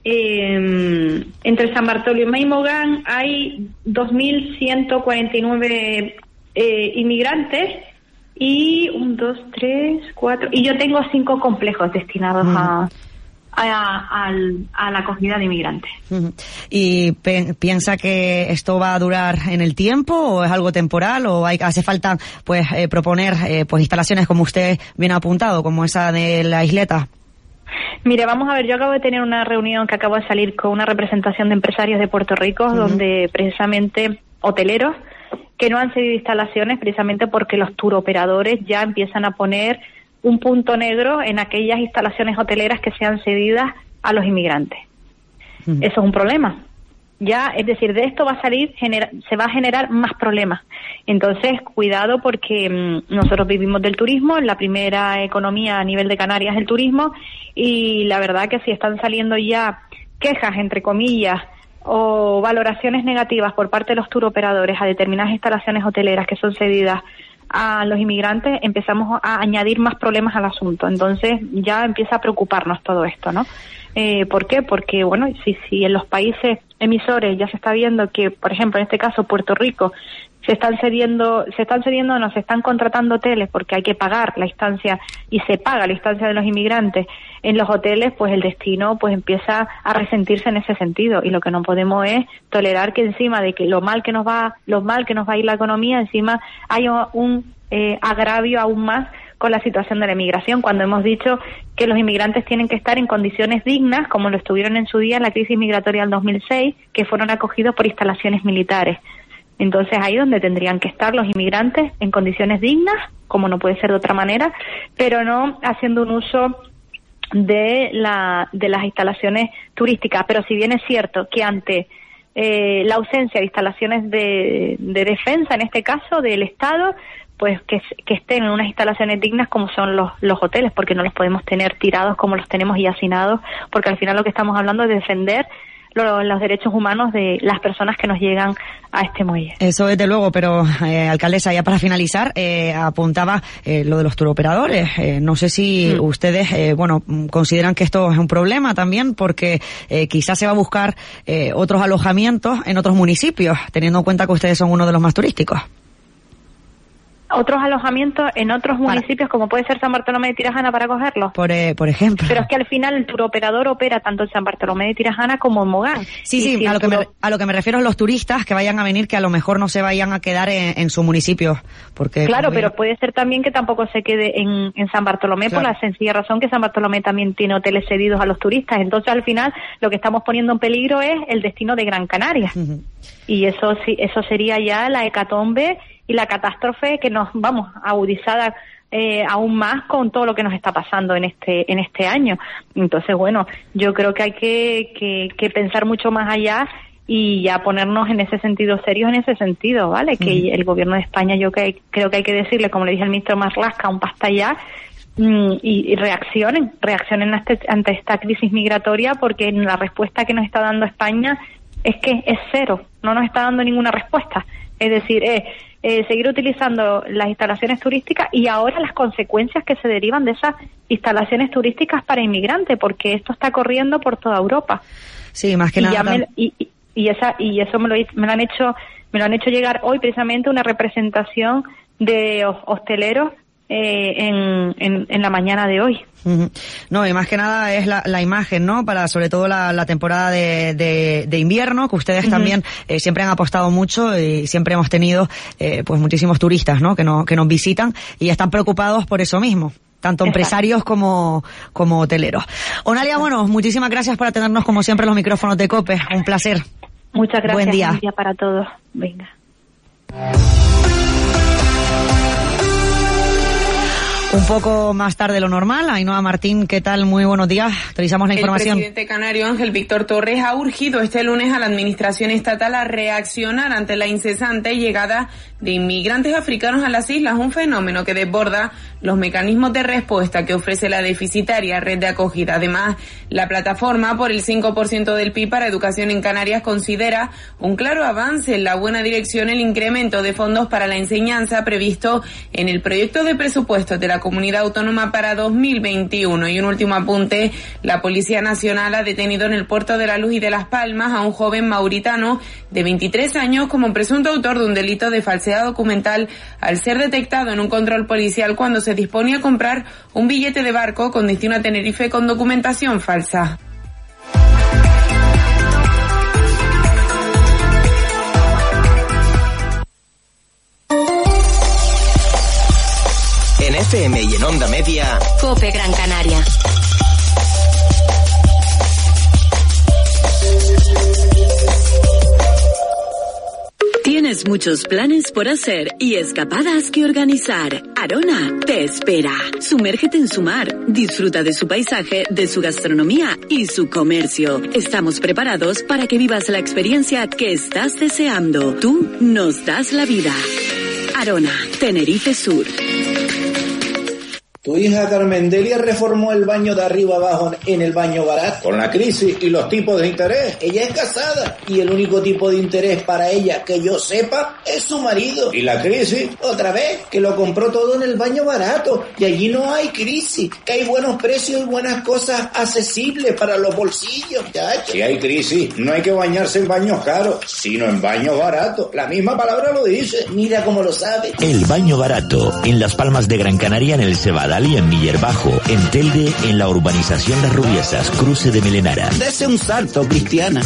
eh, entre San Bartolomé y Mogán hay dos mil ciento cuarenta y nueve eh, inmigrantes y un, dos, tres, cuatro, y yo tengo cinco complejos destinados mm. a... A, a, a la acogida de inmigrantes. Uh-huh. ¿Y pe- piensa que esto va a durar en el tiempo o es algo temporal, o hay, hace falta pues eh, proponer eh, pues instalaciones como usted bien ha apuntado, como esa de la Isleta? Mire, vamos a ver, yo acabo de tener una reunión que acabo de salir con una representación de empresarios de Puerto Rico, uh-huh. donde precisamente hoteleros que no han cedido instalaciones precisamente porque los turoperadores ya empiezan a poner un punto negro en aquellas instalaciones hoteleras que sean cedidas a los inmigrantes. Uh-huh. Eso es un problema. Ya, es decir, de esto va a salir, genera, se va a generar más problemas. Entonces, cuidado, porque mmm, nosotros vivimos del turismo, la primera economía a nivel de Canarias es el turismo, y la verdad que si están saliendo ya quejas, entre comillas, o valoraciones negativas por parte de los turoperadores a determinadas instalaciones hoteleras que son cedidas a los inmigrantes, empezamos a añadir más problemas al asunto. Entonces ya empieza a preocuparnos todo esto, ¿no? Eh, ¿Por qué? Porque, bueno, si, si en los países emisores ya se está viendo que, por ejemplo, en este caso Puerto Rico se están cediendo, se están cediendo, no, se están contratando hoteles porque hay que pagar la estancia y se paga la estancia de los inmigrantes en los hoteles, pues el destino pues empieza a resentirse en ese sentido, y lo que no podemos es tolerar que encima de que lo mal que nos va, lo mal que nos va a ir la economía, encima hay un eh, agravio aún más con la situación de la inmigración, cuando hemos dicho que los inmigrantes tienen que estar en condiciones dignas, como lo estuvieron en su día en la crisis migratoria del dos mil seis, que fueron acogidos por instalaciones militares. Entonces ahí donde tendrían que estar los inmigrantes en condiciones dignas, como no puede ser de otra manera, pero no haciendo un uso de la de las instalaciones turísticas. Pero si bien es cierto que ante eh, la ausencia de instalaciones de, de defensa, en este caso del Estado, pues que, que estén en unas instalaciones dignas como son los, los hoteles, porque no los podemos tener tirados como los tenemos y hacinados, porque al final lo que estamos hablando es de defender Los, los derechos humanos de las personas que nos llegan a este muelle. Eso desde luego, pero eh, alcaldesa, ya para finalizar, eh, apuntaba eh, lo de los turoperadores. Eh, no sé si mm. ustedes, eh, bueno, consideran que esto es un problema también, porque eh, quizás se va a buscar eh, otros alojamientos en otros municipios, teniendo en cuenta que ustedes son uno de los más turísticos. Otros alojamientos en otros municipios, para, como puede ser San Bartolomé de Tirajana, para cogerlos. Por, eh, por ejemplo. Pero es que al final el turoperador opera tanto en San Bartolomé de Tirajana como en Mogán. Sí, sí, si a, lo que me, a lo que me refiero es los turistas que vayan a venir, que a lo mejor no se vayan a quedar en, en su municipio. Porque claro, pero puede ser también que tampoco se quede en, en San Bartolomé, claro, por la sencilla razón que San Bartolomé también tiene hoteles cedidos a los turistas. Entonces al final lo que estamos poniendo en peligro es el destino de Gran Canaria. Uh-huh. Y eso sí, eso sería ya la hecatombe y la catástrofe que nos, vamos, agudizada eh, aún más con todo lo que nos está pasando en este en este año. Entonces, bueno, yo creo que hay que, que, que pensar mucho más allá y ya ponernos en ese sentido, serios en ese sentido, ¿vale? Uh-huh. Que el gobierno de España, yo que, creo que hay que decirle, como le dije al ministro Marlaska, un basta ya, y, y reaccionen, reaccionen ante, ante esta crisis migratoria, porque la respuesta que nos está dando España es que es cero, no nos está dando ninguna respuesta. Es decir, eh, eh, seguir utilizando las instalaciones turísticas y ahora las consecuencias que se derivan de esas instalaciones turísticas para inmigrantes, porque esto está corriendo por toda Europa. Sí, más que y nada. Me, y, y esa y eso me lo me lo han hecho me lo han hecho llegar hoy precisamente una representación de hosteleros eh, en, en en la mañana de hoy. Uh-huh. No, y más que nada es la, la imagen, ¿no? Para sobre todo la, la temporada de, de, de invierno, que ustedes uh-huh. también eh, siempre han apostado mucho y siempre hemos tenido eh, pues muchísimos turistas, ¿no? Que no, que nos visitan y están preocupados por eso mismo, tanto empresarios como, como hoteleros. Onalia, bueno, muchísimas gracias por atendernos como siempre los micrófonos de COPE. Un placer. Muchas gracias. Buen día. Buen día para todos. Venga. Un poco más tarde de lo normal, Ainhoa Martín, ¿qué tal? Muy buenos días, revisamos la información. El presidente canario Ángel Víctor Torres ha urgido este lunes a la administración estatal a reaccionar ante la incesante llegada de inmigrantes africanos a las islas, un fenómeno que desborda los mecanismos de respuesta que ofrece la deficitaria red de acogida. Además, la plataforma por el cinco por ciento del P I B para educación en Canarias considera un claro avance en la buena dirección el incremento de fondos para la enseñanza previsto en el proyecto de presupuestos de la Comunidad Autónoma para dos mil veintiuno. Y un último apunte, la Policía Nacional ha detenido en el Puerto de la Luz y de Las Palmas a un joven mauritano de veintitrés años como presunto autor de un delito de falsedad documental al ser detectado en un control policial cuando se disponía a comprar un billete de barco con destino a Tenerife con documentación falsa. En F M y en Onda Media, COPE Gran Canaria. Tienes muchos planes por hacer y escapadas que organizar. Arona te espera. Sumérgete en su mar, disfruta de su paisaje, de su gastronomía y su comercio. Estamos preparados para que vivas la experiencia que estás deseando. Tú nos das la vida. Arona, Tenerife Sur. Tu hija Carmendelia reformó el baño de arriba abajo en el baño barato. Con la crisis y los tipos de interés, ella es casada y el único tipo de interés para ella que yo sepa es su marido. ¿Y la crisis? Otra vez, que lo compró todo en el baño barato y allí no hay crisis, que hay buenos precios y buenas cosas accesibles para los bolsillos, muchachos. Si hay crisis, no hay que bañarse en baños caros, sino en baños baratos. La misma palabra lo dice. Mira cómo lo sabe. El baño barato, en Las Palmas de Gran Canaria, en el Cebadal y en Miller Bajo, en Telde, en la urbanización Las Rubiesas, cruce de Melenara. Dese un salto, Cristiana.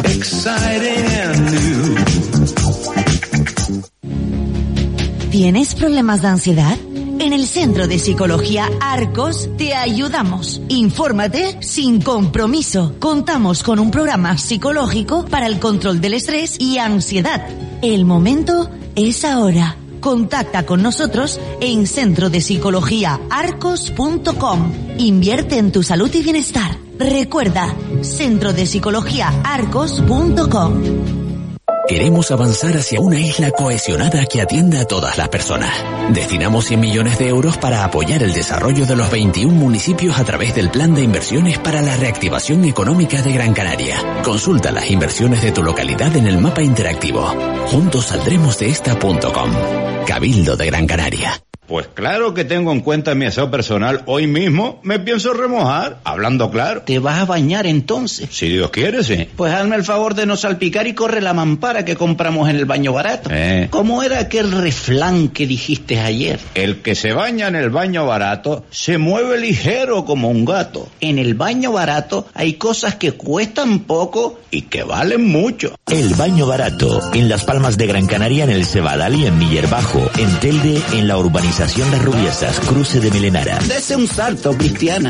¿Tienes problemas de ansiedad? En el Centro de Psicología Arcos te ayudamos. Infórmate sin compromiso. Contamos con un programa psicológico para el control del estrés y ansiedad. El momento es ahora. Contacta con nosotros en centro de psicología arcos punto com. Invierte en tu salud y bienestar. Recuerda, centro de psicología arcos punto com. Queremos avanzar hacia una isla cohesionada que atienda a todas las personas. Destinamos cien millones de euros para apoyar el desarrollo de los veintiún municipios a través del Plan de Inversiones para la Reactivación Económica de Gran Canaria. Consulta las inversiones de tu localidad en el mapa interactivo. Juntos saldremos de esta punto com. Cabildo de Gran Canaria. Pues claro que tengo en cuenta mi aseo personal. Hoy mismo me pienso remojar, hablando claro. ¿Te vas a bañar entonces? Si Dios quiere, sí. Pues hazme el favor de no salpicar y corre la mampara que compramos en el baño barato. Eh. ¿Cómo era aquel refrán que dijiste ayer? El que se baña en el baño barato se mueve ligero como un gato. En el baño barato hay cosas que cuestan poco y que valen mucho. El baño barato, en Las Palmas de Gran Canaria, en el Cebadal y en Miller Bajo, en Telde, en la urbanización Las Rubiesas, cruce de Melenara. Dese un salto, Cristiana.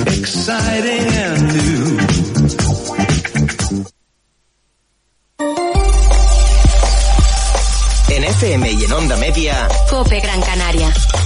En F M y en Onda Media, COPE Gran Canaria.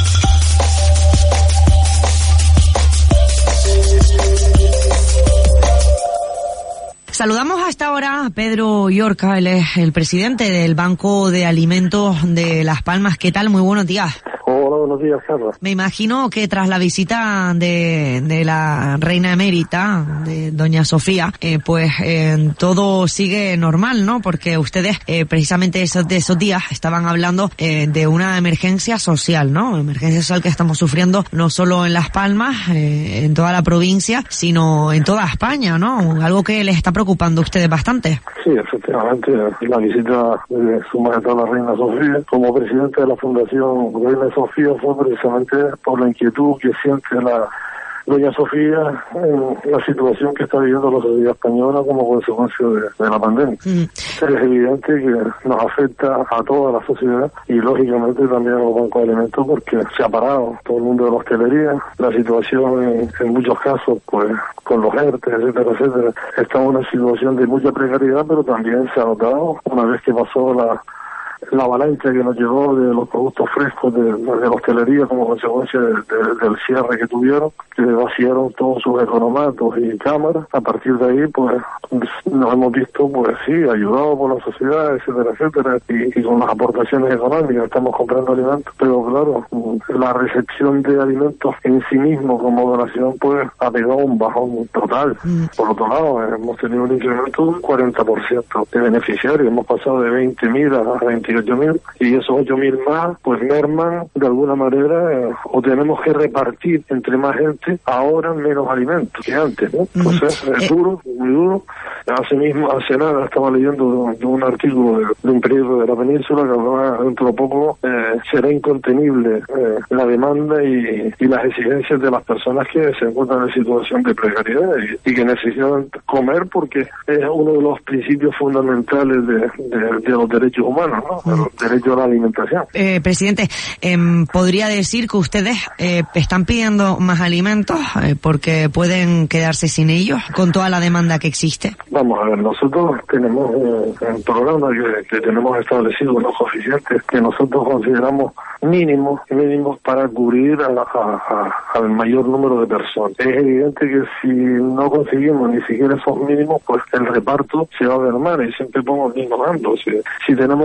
Saludamos a esta hora a Pedro Llorca, él es el presidente del Banco de Alimentos de Las Palmas. ¿Qué tal? Muy buenos días. Hola, buenos días, Carlos. Me imagino que tras la visita de, de la reina emérita, de doña Sofía, eh, pues eh, todo sigue normal, ¿no? Porque ustedes eh, precisamente esos, de esos días estaban hablando eh, de una emergencia social, ¿no? Emergencia social que estamos sufriendo no solo en Las Palmas, eh, en toda la provincia, sino en toda España, ¿no? Algo que les está preocupando a ustedes bastante. Sí, efectivamente, la visita de Su Majestad la Reina Sofía como presidente de la Fundación Reina Sofía fue precisamente por la inquietud que siente la doña Sofía en la situación que está viviendo la sociedad española como consecuencia de, de la pandemia. Mm. Es evidente que nos afecta a toda la sociedad y lógicamente también a los bancos de alimentos porque se ha parado todo el mundo de la hostelería. La situación en, en muchos casos, pues con los E R T E, etcétera, etcétera, está en una situación de mucha precariedad, pero también se ha notado una vez que pasó la la avalancha que nos llegó de los productos frescos de, de la hostelería como consecuencia de, de, del cierre que tuvieron, que vaciaron todos sus economatos y cámaras. A partir de ahí, pues, nos hemos visto, pues sí, ayudados por la sociedad, etcétera, etcétera, y, y con las aportaciones económicas estamos comprando alimentos, pero claro, la recepción de alimentos en sí mismo como donación, pues, ha pegado un bajón total. Mm. Por otro lado, hemos tenido un incremento de un cuarenta por ciento de beneficiarios, hemos pasado de veinte mil a veintiocho mil, y esos ocho mil más pues merman de alguna manera eh, o tenemos que repartir entre más gente ahora menos alimentos que antes, ¿no? Entonces mm. es duro, muy duro. Hace mismo, hace nada estaba leyendo de, de un artículo de, de un periódico de la península que hablaba dentro de poco eh, será incontenible eh, la demanda y, y las exigencias de las personas que se encuentran en situación de precariedad y, y que necesitan comer porque es uno de los principios fundamentales de, de, de los derechos humanos, ¿no? El derecho a la alimentación. Eh, presidente, eh, ¿podría decir que ustedes eh, están pidiendo más alimentos eh, porque pueden quedarse sin ellos con toda la demanda que existe? Vamos a ver, nosotros tenemos un, un programa que, que tenemos establecido, unos coeficientes que nosotros consideramos mínimos, mínimos para cubrir a la, a, a, al mayor número de personas. Es evidente que si no conseguimos ni siquiera esos mínimos, pues el reparto se va a mermar y siempre pongo el mismo ejemplo. Si, si tenemos cien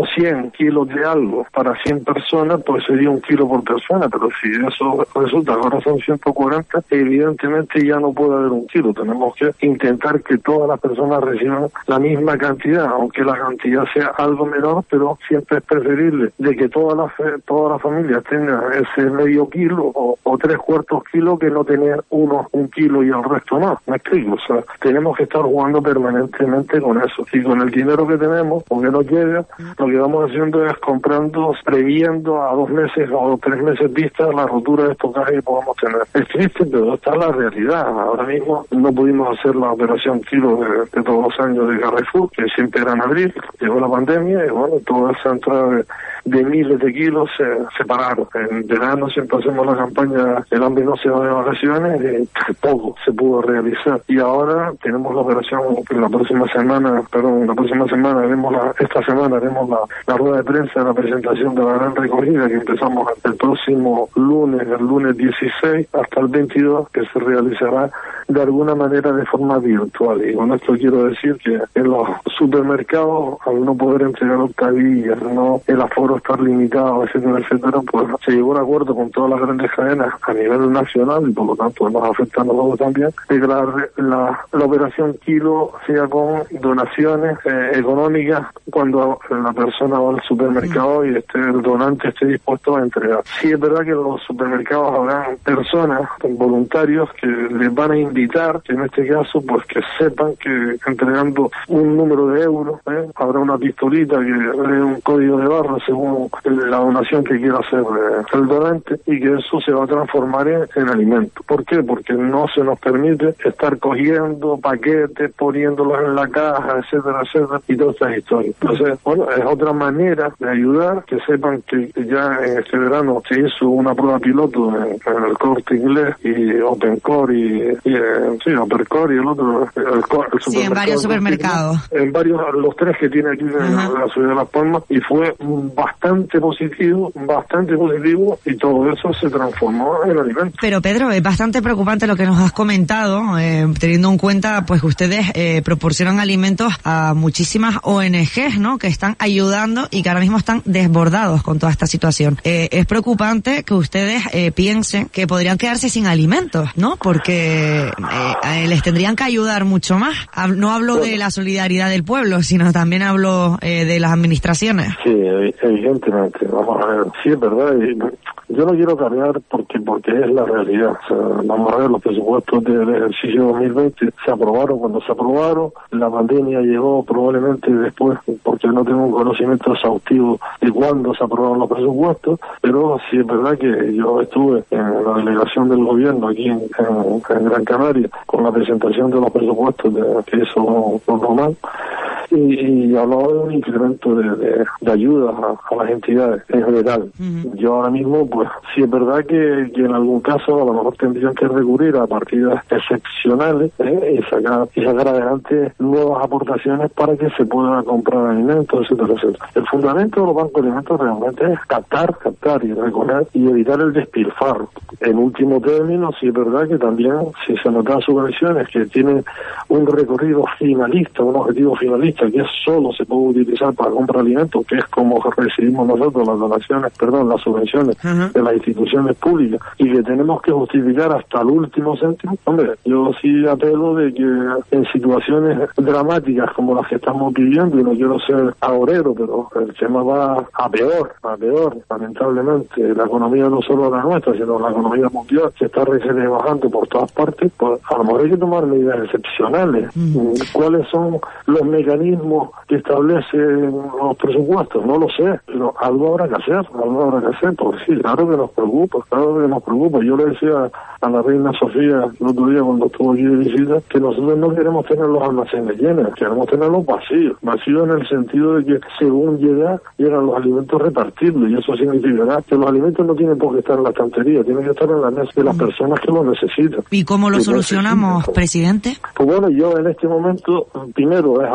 cien kilos de algo para cien personas, pues sería un kilo por persona, pero si eso resulta que ahora son ciento cuarenta, evidentemente ya no puede haber un kilo. Tenemos que intentar que todas las personas reciban la misma cantidad, aunque la cantidad sea algo menor, pero siempre es preferible de que todas las todas las familias tengan ese medio kilo o, o tres cuartos kilos que no tener uno un kilo y el resto no. ¿Me explico? O sea, tenemos que estar jugando permanentemente con eso. Y con el dinero que tenemos, o que nos llega, lo que vamos haciendo es comprando, previendo a dos meses o tres meses vista la rotura de estocaje que podamos tener. Es triste, pero está la realidad. Ahora mismo no pudimos hacer la operación kilo de, de todos los años de Carrefour, que siempre era en abril, llegó la pandemia y bueno, toda esa entrada de, de miles de kilos se, se pararon. En verano siempre hacemos la campaña El hambre no se va de vacaciones, y poco se pudo realizar. Y ahora tenemos la operación la próxima semana, perdón, la próxima semana haremos la, esta semana haremos la, la rueda de prensa de la presentación de la gran recogida que empezamos el próximo lunes, el lunes dieciséis hasta el veintidós, que se realizará de alguna manera de forma virtual. Y con esto quiero decir que en los supermercados, al no poder entregar octavillas, no el aforo estar limitado, etcétera, etcétera, pues se llegó a un acuerdo con todas las grandes cadenas a nivel nacional y por lo tanto nos afecta a nosotros también, de que la, la, la operación kilo sea con donaciones eh, económicas cuando la persona va al supermercado y este, el donante esté dispuesto a entregar. Sí es verdad que en los supermercados habrá personas, voluntarios, que les van a invitar, que en este caso pues que sepan que entregando un número de euros, ¿eh? habrá una pistolita que lee un código de barra según la donación que quiera hacer eh, el donante, y que eso se va a transformar en, en alimento. ¿Por qué? Porque no se nos permite estar cogiendo paquetes, poniéndolos en la caja, etcétera, etcétera, y todas estas historias. Entonces, bueno, es otra manera de ayudar, que sepan que ya en este verano se hizo una prueba piloto en, en el Corte Inglés y OpenCore y, y eh, sí, OpenCore y el otro, el, el supermercado. Sí, en varios supermercados. En varios, los tres que tiene aquí en la, la ciudad de Las Palmas, y fue bastante positivo, bastante positivo, y todo eso se transformó en alimento. Pero Pedro, es bastante preocupante lo que nos has comentado, eh, teniendo en cuenta pues que ustedes eh, proporcionan alimentos a muchísimas O N Ges, ¿no?, que están ayudando y que ahora mismo están desbordados con toda esta situación. Eh, es preocupante que ustedes eh, piensen que podrían quedarse sin alimentos, ¿no?, porque eh, eh, les tendrían que ayudar mucho más. No hablo de la solidaridad del pueblo, sino también hablo eh, de las administraciones. Sí, evidentemente. Vamos a ver, sí es verdad. Y yo no quiero cargar porque porque es la realidad. O sea, vamos a ver, los presupuestos del ejercicio dos mil veinte se aprobaron cuando se aprobaron. La pandemia llegó probablemente después, porque no tengo un conocimiento exhaustivo de cuándo se aprobaron los presupuestos, pero sí es verdad que yo estuve en la delegación del gobierno aquí en, en, en Gran Canaria con la presentación de los presupuestos de, que hizo Don Román, y, y hablaba de un incremento de, de, de ayudas a, a las entidades en general. Uh-huh. Yo ahora mismo, pues sí es verdad que, que en algún caso a lo mejor tendrían que recurrir a partidas excepcionales ¿eh? y sacar y sacar adelante nuevas aportaciones para que se puedan comprar alimentos, etcétera, etcétera. El fundamento de los bancos de alimentos realmente es captar, captar y recoger y evitar el despilfarro. En último término, sí es verdad que también, si se notan subvenciones que tienen un recorrido finalista, un objetivo finalista, que solo se puede utilizar para comprar alimentos, que es como recibimos nosotros las donaciones, perdón, las subvenciones uh-huh. de las instituciones públicas, y que tenemos que justificar hasta el último céntimo. Hombre, yo sí apelo de que en situaciones dramáticas como las que estamos viviendo, y no quiero ser agorero, pero el tema va a peor, a peor, lamentablemente. La economía no solo la nuestra, sino la economía mundial se está bajando por todas partes. Pues a lo mejor hay que tomar medidas excepcionales. Uh-huh. ¿Cuáles son los mecanismos que establecen los presupuestos? No lo sé, pero algo habrá que hacer, algo habrá que hacer, porque sí, claro que nos preocupa, claro que nos preocupa. Yo le decía a la reina Sofía el otro día cuando estuvo aquí de visita que nosotros no queremos tener los almacenes llenos, queremos tenerlos vacíos, vacíos en el sentido de que según llega, llegan los alimentos repartibles, y eso significará que los alimentos no tienen por qué estar en la estantería, tienen que estar en la mesa de las personas que los necesitan. ¿Y cómo lo solucionamos, presidente? Pues bueno, yo en este momento, primero es apelar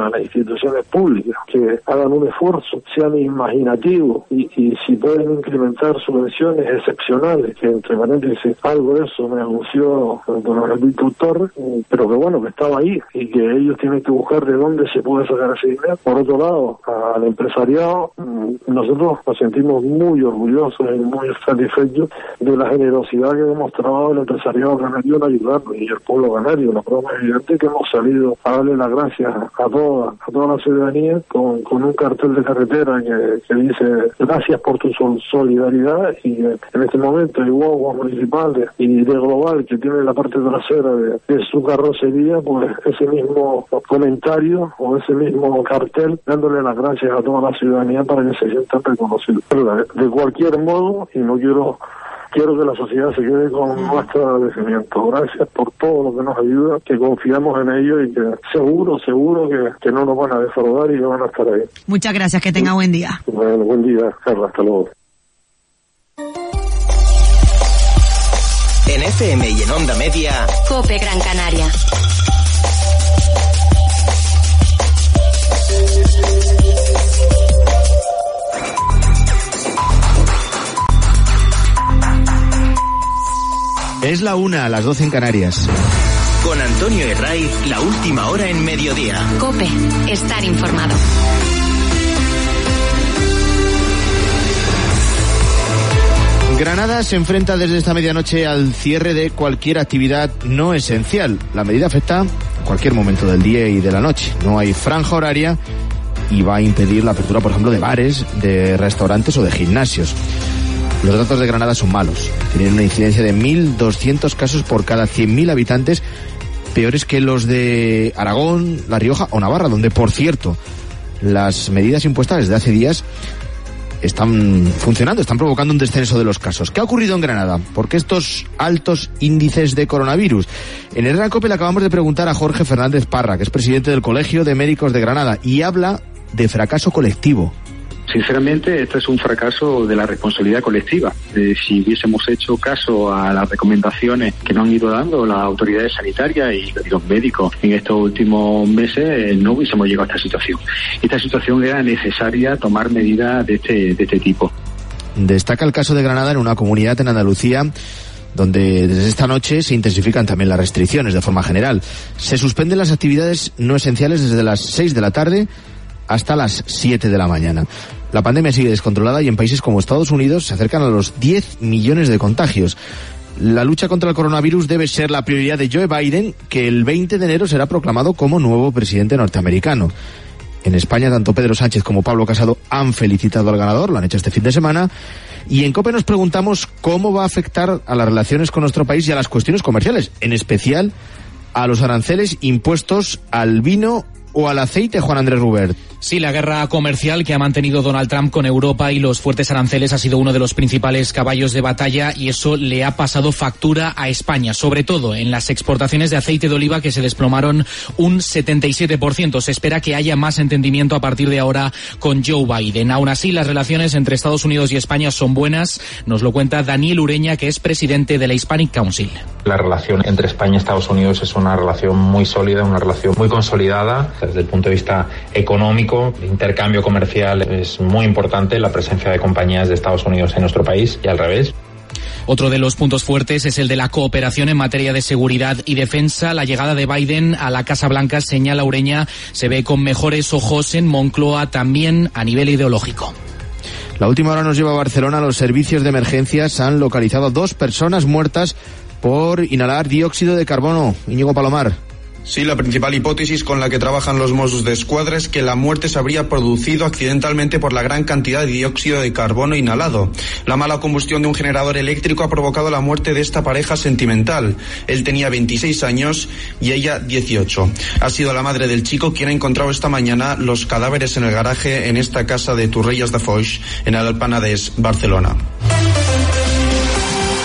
a las instituciones públicas que hagan un esfuerzo, sean imaginativos y, y si pueden incrementar subvenciones excepcionales, que entre paréntesis algo de eso me anunció don Alberto Torres, pero que bueno, que estaba ahí y que ellos tienen que buscar de dónde se puede sacar ese dinero. Por otro lado, al empresariado, nosotros nos sentimos muy orgullosos y muy satisfechos de la generosidad que ha demostrado el empresariado canario en ayudarnos y el pueblo canario. La prueba es evidente que hemos salido a darle las gracias a toda, a toda la ciudadanía con, con un cartel de carretera que, que dice gracias por tu sol, solidaridad, y en este momento hay guaguas municipales y de Global que tiene la parte trasera de, de su carrocería, pues ese mismo comentario o ese mismo cartel dándole las gracias a toda la ciudadanía para que se sientan reconocidos. De cualquier modo, y no quiero quiero que la sociedad se quede con nuestro agradecimiento. Gracias por todo lo que nos ayuda, que confiamos en ello y que seguro, seguro que, que no nos van a defraudar y que van a estar ahí. Muchas gracias, que tenga buen día. Bueno, buen día, Carla, hasta luego. En F M y en Onda Media, COPE Gran Canaria. Es la una, a las doce en Canarias. Con Antonio Herraiz, la última hora en mediodía. COPE, estar informado. Granada se enfrenta desde esta medianoche al cierre de cualquier actividad no esencial. La medida afecta a cualquier momento del día y de la noche. No hay franja horaria y va a impedir la apertura, por ejemplo, de bares, de restaurantes o de gimnasios. Los datos de Granada son malos. Tienen una incidencia de mil doscientos casos por cada cien mil habitantes, peores que los de Aragón, La Rioja o Navarra, donde, por cierto, las medidas impuestas desde hace días están funcionando, están provocando un descenso de los casos. ¿Qué ha ocurrido en Granada? ¿Por qué estos altos índices de coronavirus? En el COPE le acabamos de preguntar a Jorge Fernández Parra, que es presidente del Colegio de Médicos de Granada, y habla de fracaso colectivo. Sinceramente, esto es un fracaso de la responsabilidad colectiva. Eh, si hubiésemos hecho caso a las recomendaciones que nos han ido dando las autoridades sanitarias y los médicos en estos últimos meses, eh, no hubiésemos llegado a esta situación. Esta situación era necesaria tomar medidas de este, de este tipo. Destaca el caso de Granada en una comunidad en Andalucía donde desde esta noche se intensifican también las restricciones de forma general. Se suspenden las actividades no esenciales desde las seis de la tarde hasta las siete de la mañana. La pandemia sigue descontrolada y en países como Estados Unidos se acercan a los diez millones de contagios. La lucha contra el coronavirus debe ser la prioridad de Joe Biden, que el veinte de enero será proclamado como nuevo presidente norteamericano. En España, tanto Pedro Sánchez como Pablo Casado han felicitado al ganador, lo han hecho este fin de semana. Y en COPE nos preguntamos cómo va a afectar a las relaciones con nuestro país y a las cuestiones comerciales, en especial a los aranceles impuestos al vino o al aceite, Juan Andrés Rubert. Sí, la guerra comercial que ha mantenido Donald Trump con Europa y los fuertes aranceles ha sido uno de los principales caballos de batalla, y eso le ha pasado factura a España, sobre todo en las exportaciones de aceite de oliva, que se desplomaron un setenta y siete por ciento. Se espera que haya más entendimiento a partir de ahora con Joe Biden. Aún así, las relaciones entre Estados Unidos y España son buenas. Nos lo cuenta Daniel Ureña, que es presidente de la Hispanic Council. La relación entre España y Estados Unidos es una relación muy sólida, una relación muy consolidada desde el punto de vista económico. El intercambio comercial es muy importante, la presencia de compañías de Estados Unidos en nuestro país y al revés. Otro de los puntos fuertes es el de la cooperación en materia de seguridad y defensa. La llegada de Biden a la Casa Blanca, señala Ureña, se ve con mejores ojos en Moncloa, también a nivel ideológico. La última hora nos lleva a Barcelona. Los servicios de emergencias han localizado a dos personas muertas por inhalar dióxido de carbono. Íñigo Palomar. Sí, la principal hipótesis con la que trabajan los Mossos d'Esquadra es que la muerte se habría producido accidentalmente por la gran cantidad de dióxido de carbono inhalado. La mala combustión de un generador eléctrico ha provocado la muerte de esta pareja sentimental. Él tenía veintiséis años y ella dieciocho. Ha sido la madre del chico quien ha encontrado esta mañana los cadáveres en el garaje en esta casa de Torrelles de Foix, en el Penedès, Barcelona.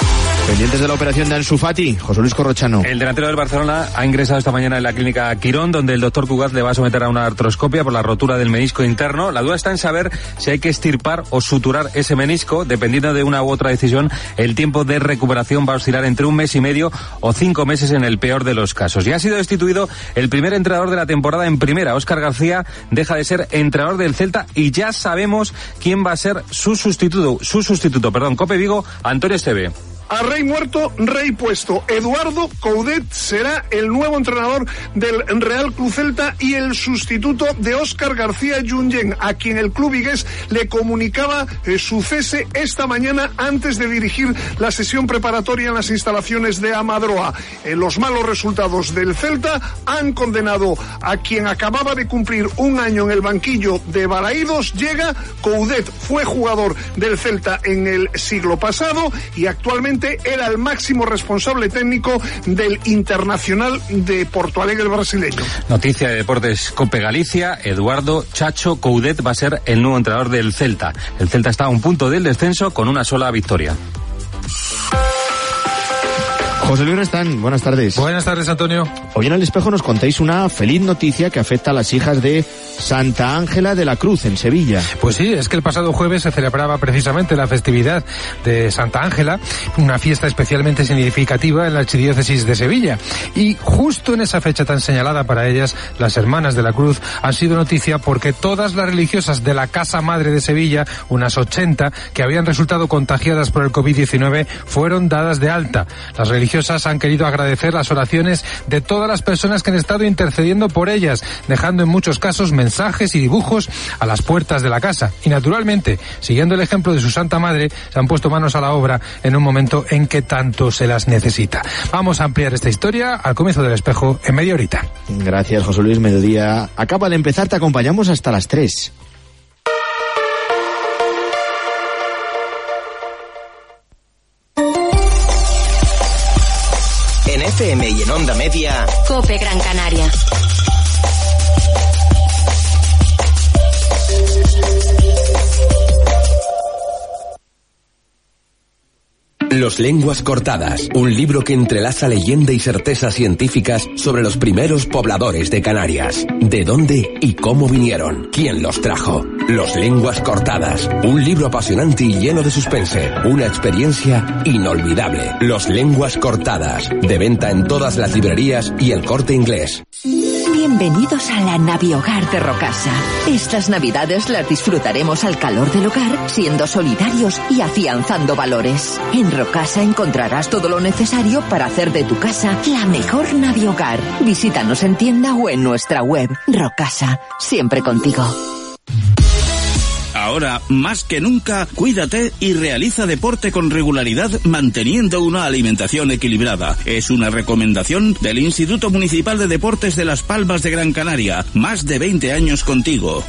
Pendientes de la operación de Ansu Fati, José Luis Corrochano. El delantero del Barcelona ha ingresado esta mañana en la clínica Quirón, donde el doctor Cugat le va a someter a una artroscopia por la rotura del menisco interno. La duda está en saber si hay que extirpar o suturar ese menisco. Dependiendo de una u otra decisión, el tiempo de recuperación va a oscilar entre un mes y medio o cinco meses en el peor de los casos. Ya ha sido destituido el primer entrenador de la temporada en primera. Óscar García deja de ser entrenador del Celta y ya sabemos quién va a ser su sustituto, su sustituto, perdón, Cope Vigo, Antonio Esteve. A rey muerto, rey puesto. Eduardo Coudet será el nuevo entrenador del Real Club Celta y el sustituto de Óscar García Junyent, a quien el club vigués le comunicaba eh, su cese esta mañana antes de dirigir la sesión preparatoria en las instalaciones de Amadroa. Eh, los malos resultados del Celta han condenado a quien acababa de cumplir un año en el banquillo de Balaídos. Llega Coudet, fue jugador del Celta en el siglo pasado y actualmente era el máximo responsable técnico del Internacional de Porto Alegre brasileño. Noticia de Deportes Cope Galicia, Eduardo Chacho Coudet va a ser el nuevo entrenador del Celta. El Celta está a un punto del descenso con una sola victoria. José Luis Restán, buenas tardes. Buenas tardes, Antonio. Hoy en El Espejo nos contáis una feliz noticia que afecta a las hijas de Santa Ángela de la Cruz, en Sevilla. Pues sí, es que el pasado jueves se celebraba precisamente la festividad de Santa Ángela, una fiesta especialmente significativa en la archidiócesis de Sevilla. Y justo en esa fecha tan señalada para ellas, las hermanas de la Cruz han sido noticia porque todas las religiosas de la Casa Madre de Sevilla, unas ochenta, que habían resultado contagiadas por el covid diecinueve, fueron dadas de alta. Las religiosas han querido agradecer las oraciones de todas las personas que han estado intercediendo por ellas, dejando en muchos casos mensajes y dibujos a las puertas de la casa. Y naturalmente, siguiendo el ejemplo de su Santa Madre, se han puesto manos a la obra en un momento en que tanto se las necesita. Vamos a ampliar esta historia al comienzo del Espejo en media horita. Gracias, José Luis. Mediodía acaba de empezar, te acompañamos hasta las tres. En F M y en Onda Media, Cope Gran Canaria. Los lenguas cortadas, un libro que entrelaza leyenda y certezas científicas sobre los primeros pobladores de Canarias. ¿De dónde y cómo vinieron? ¿Quién los trajo? Los lenguas cortadas, un libro apasionante y lleno de suspense, una experiencia inolvidable. Los lenguas cortadas, de venta en todas las librerías y El Corte Inglés. Bienvenidos a la Naviogar de Rocasa. Estas navidades las disfrutaremos al calor del hogar, siendo solidarios y afianzando valores. En Rocasa encontrarás todo lo necesario para hacer de tu casa la mejor Naviogar. Visítanos en tienda o en nuestra web. Rocasa, siempre contigo. Ahora, más que nunca, cuídate y realiza deporte con regularidad manteniendo una alimentación equilibrada. Es una recomendación del Instituto Municipal de Deportes de Las Palmas de Gran Canaria. Más de veinte años contigo.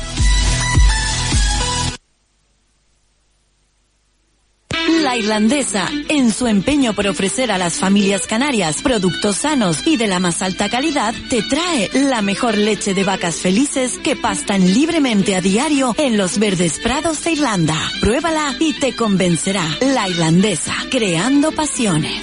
La Irlandesa, en su empeño por ofrecer a las familias canarias productos sanos y de la más alta calidad, te trae la mejor leche de vacas felices que pastan libremente a diario en los verdes prados de Irlanda. Pruébala y te convencerá. La Irlandesa, creando pasiones.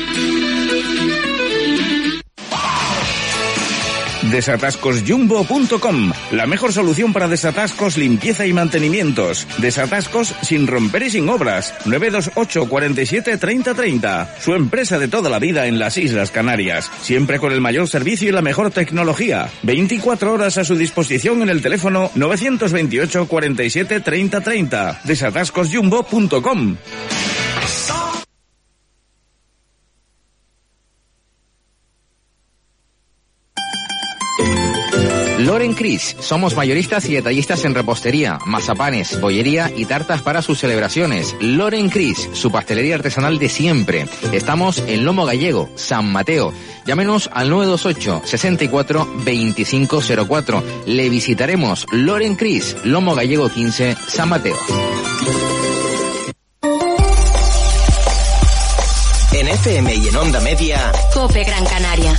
desatascos jumbo punto com, la mejor solución para desatascos, limpieza y mantenimientos. Desatascos sin romper y sin obras. nueve dos ocho, cuarenta y siete, treinta, treinta. Su empresa de toda la vida en las Islas Canarias. Siempre con el mayor servicio y la mejor tecnología. veinticuatro horas a su disposición en el teléfono nueve dos ocho, cuarenta y siete, treinta, treinta. desatascos jumbo punto com. Loren Cris, somos mayoristas y detallistas en repostería, mazapanes, bollería y tartas para sus celebraciones. Loren Cris, su pastelería artesanal de siempre. Estamos en Lomo Gallego, San Mateo. Llámenos al nueve dos ocho, sesenta y cuatro, veinticinco cero cuatro. Le visitaremos. Loren Cris, Lomo Gallego quince, San Mateo. En F M y en Onda Media, Cope Gran Canaria.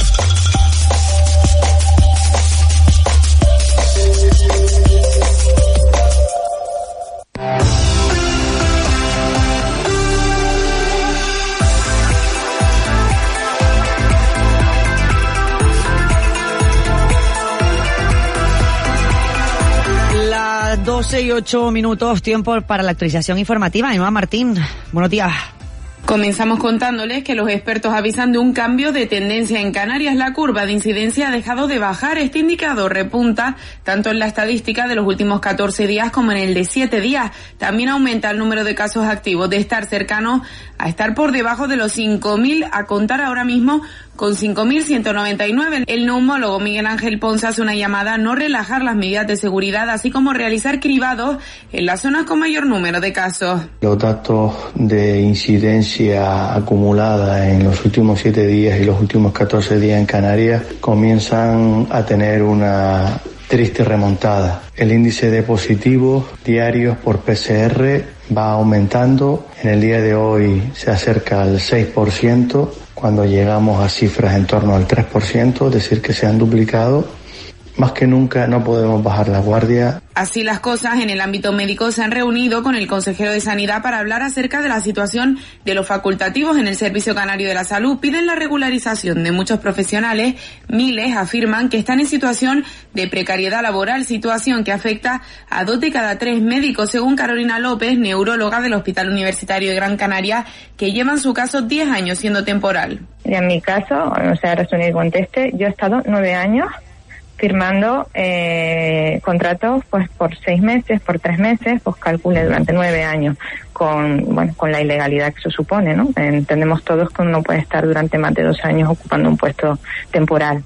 once y ocho minutos, tiempo para la actualización informativa. Ainhoa Martín, buenos días. Comenzamos contándoles que los expertos avisan de un cambio de tendencia en Canarias. La curva de incidencia ha dejado de bajar. Este indicador repunta tanto en la estadística de los últimos catorce días como en el de siete días. También aumenta el número de casos activos, de estar cercano a estar por debajo de los cinco mil, a contar ahora mismo con cinco mil ciento noventa y nueve. El neumólogo Miguel Ángel Ponce hace una llamada a no relajar las medidas de seguridad, así como realizar cribados en las zonas con mayor número de casos. Los datos de incidencia acumulada en los últimos siete días y los últimos catorce días en Canarias comienzan a tener una triste remontada. El índice de positivos diarios por P C R va aumentando. En el día de hoy se acerca al seis por ciento, cuando llegamos a cifras en torno al tres por ciento, es decir, que se han duplicado. Más que nunca no podemos bajar la guardia. Así las cosas, en el ámbito médico se han reunido con el consejero de Sanidad para hablar acerca de la situación de los facultativos en el Servicio Canario de la Salud. Piden la regularización de muchos profesionales. Miles afirman que están en situación de precariedad laboral, situación que afecta a dos de cada tres médicos, según Carolina López, neuróloga del Hospital Universitario de Gran Canaria, que llevan su caso diez años siendo temporal. Y en mi caso, o sea, resumir y conteste, yo he estado nueve años firmando eh, contratos pues por seis meses, por tres meses, pues calcule durante nueve años, con bueno con la ilegalidad que eso supone, ¿no? Entendemos todos que uno puede estar durante más de dos años ocupando un puesto temporal.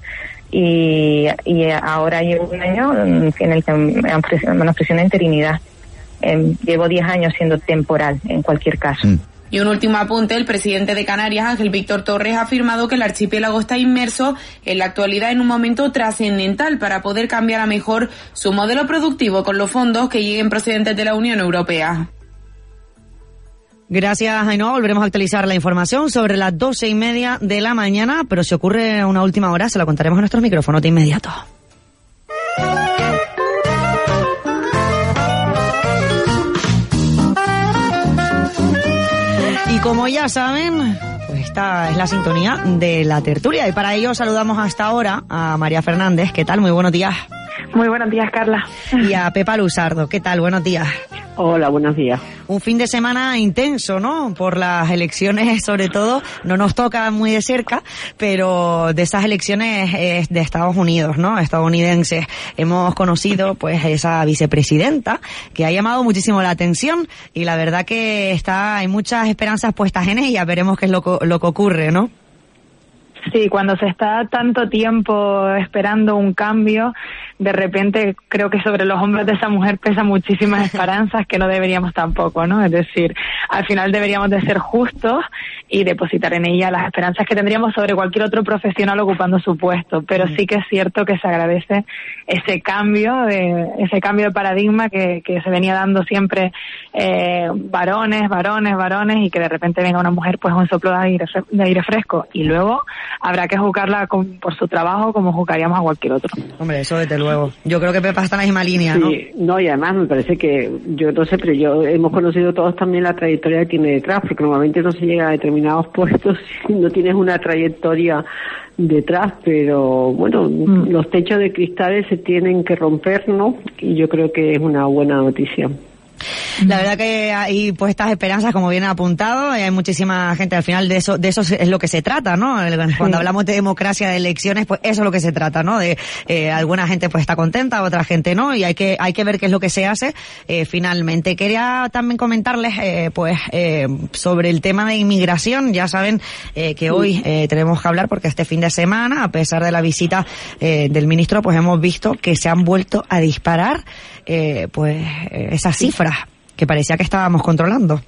Y, y ahora llevo un año en el que me han ofrecido, me han ofrecido una interinidad. Eh, llevo diez años siendo temporal, en cualquier caso. Mm. Y un último apunte, el presidente de Canarias, Ángel Víctor Torres, ha afirmado que el archipiélago está inmerso en la actualidad en un momento trascendental para poder cambiar a mejor su modelo productivo con los fondos que lleguen procedentes de la Unión Europea. Gracias, Ainhoa. Volveremos a actualizar la información sobre las doce y media de la mañana, pero si ocurre una última hora, se la contaremos a nuestros micrófonos de inmediato. Y como ya saben, pues esta es la sintonía de la tertulia. Y para ello saludamos hasta ahora a María Fernández. ¿Qué tal? Muy buenos días. Muy buenos días, Carla. Y a Pepa Luzardo. ¿Qué tal? Buenos días. Hola, buenos días. Un fin de semana intenso, ¿no? Por las elecciones, sobre todo, no nos toca muy de cerca, pero de esas elecciones eh, de Estados Unidos, ¿no? Estadounidenses. Hemos conocido, pues, esa vicepresidenta que ha llamado muchísimo la atención y la verdad que está, hay muchas esperanzas puestas en ella. Veremos qué es lo, lo que ocurre, ¿no? Sí, cuando se está tanto tiempo esperando un cambio, de repente creo que sobre los hombros de esa mujer pesan muchísimas esperanzas que no deberíamos tampoco, ¿no? Es decir, al final deberíamos de ser justos y depositar en ella las esperanzas que tendríamos sobre cualquier otro profesional ocupando su puesto, pero sí que es cierto que se agradece ese cambio, de, ese cambio de paradigma que, que se venía dando siempre eh, varones, varones, varones, y que de repente venga una mujer, pues un soplo de aire, de aire fresco, y luego habrá que juzgarla con, por su trabajo como juzgaríamos a cualquier otro. Hombre, eso desde luego. Yo creo que Pepa está en la misma línea, ¿no? Sí, no, y además me parece que, yo no sé, pero yo hemos conocido todos también la trayectoria que tiene detrás, porque normalmente no se llega a determinados puestos si no tienes una trayectoria detrás, pero bueno, mm. los techos de cristales se tienen que romper, ¿no? Y yo creo que es una buena noticia. La verdad que hay puestas esperanzas, como bien apuntado, y hay muchísima gente. Al final de eso, de eso es lo que se trata, ¿no? Cuando sí. hablamos de democracia, de elecciones, pues eso es lo que se trata, ¿no? De eh, alguna gente pues está contenta, otra gente no, y hay que hay que ver qué es lo que se hace. Eh, finalmente, quería también comentarles, eh, pues, eh, sobre el tema de inmigración. Ya saben eh, que hoy eh, tenemos que hablar porque este fin de semana, a pesar de la visita eh, del ministro, pues hemos visto que se han vuelto a disparar, eh, pues, eh, esas cifras que parecía que estábamos controlando.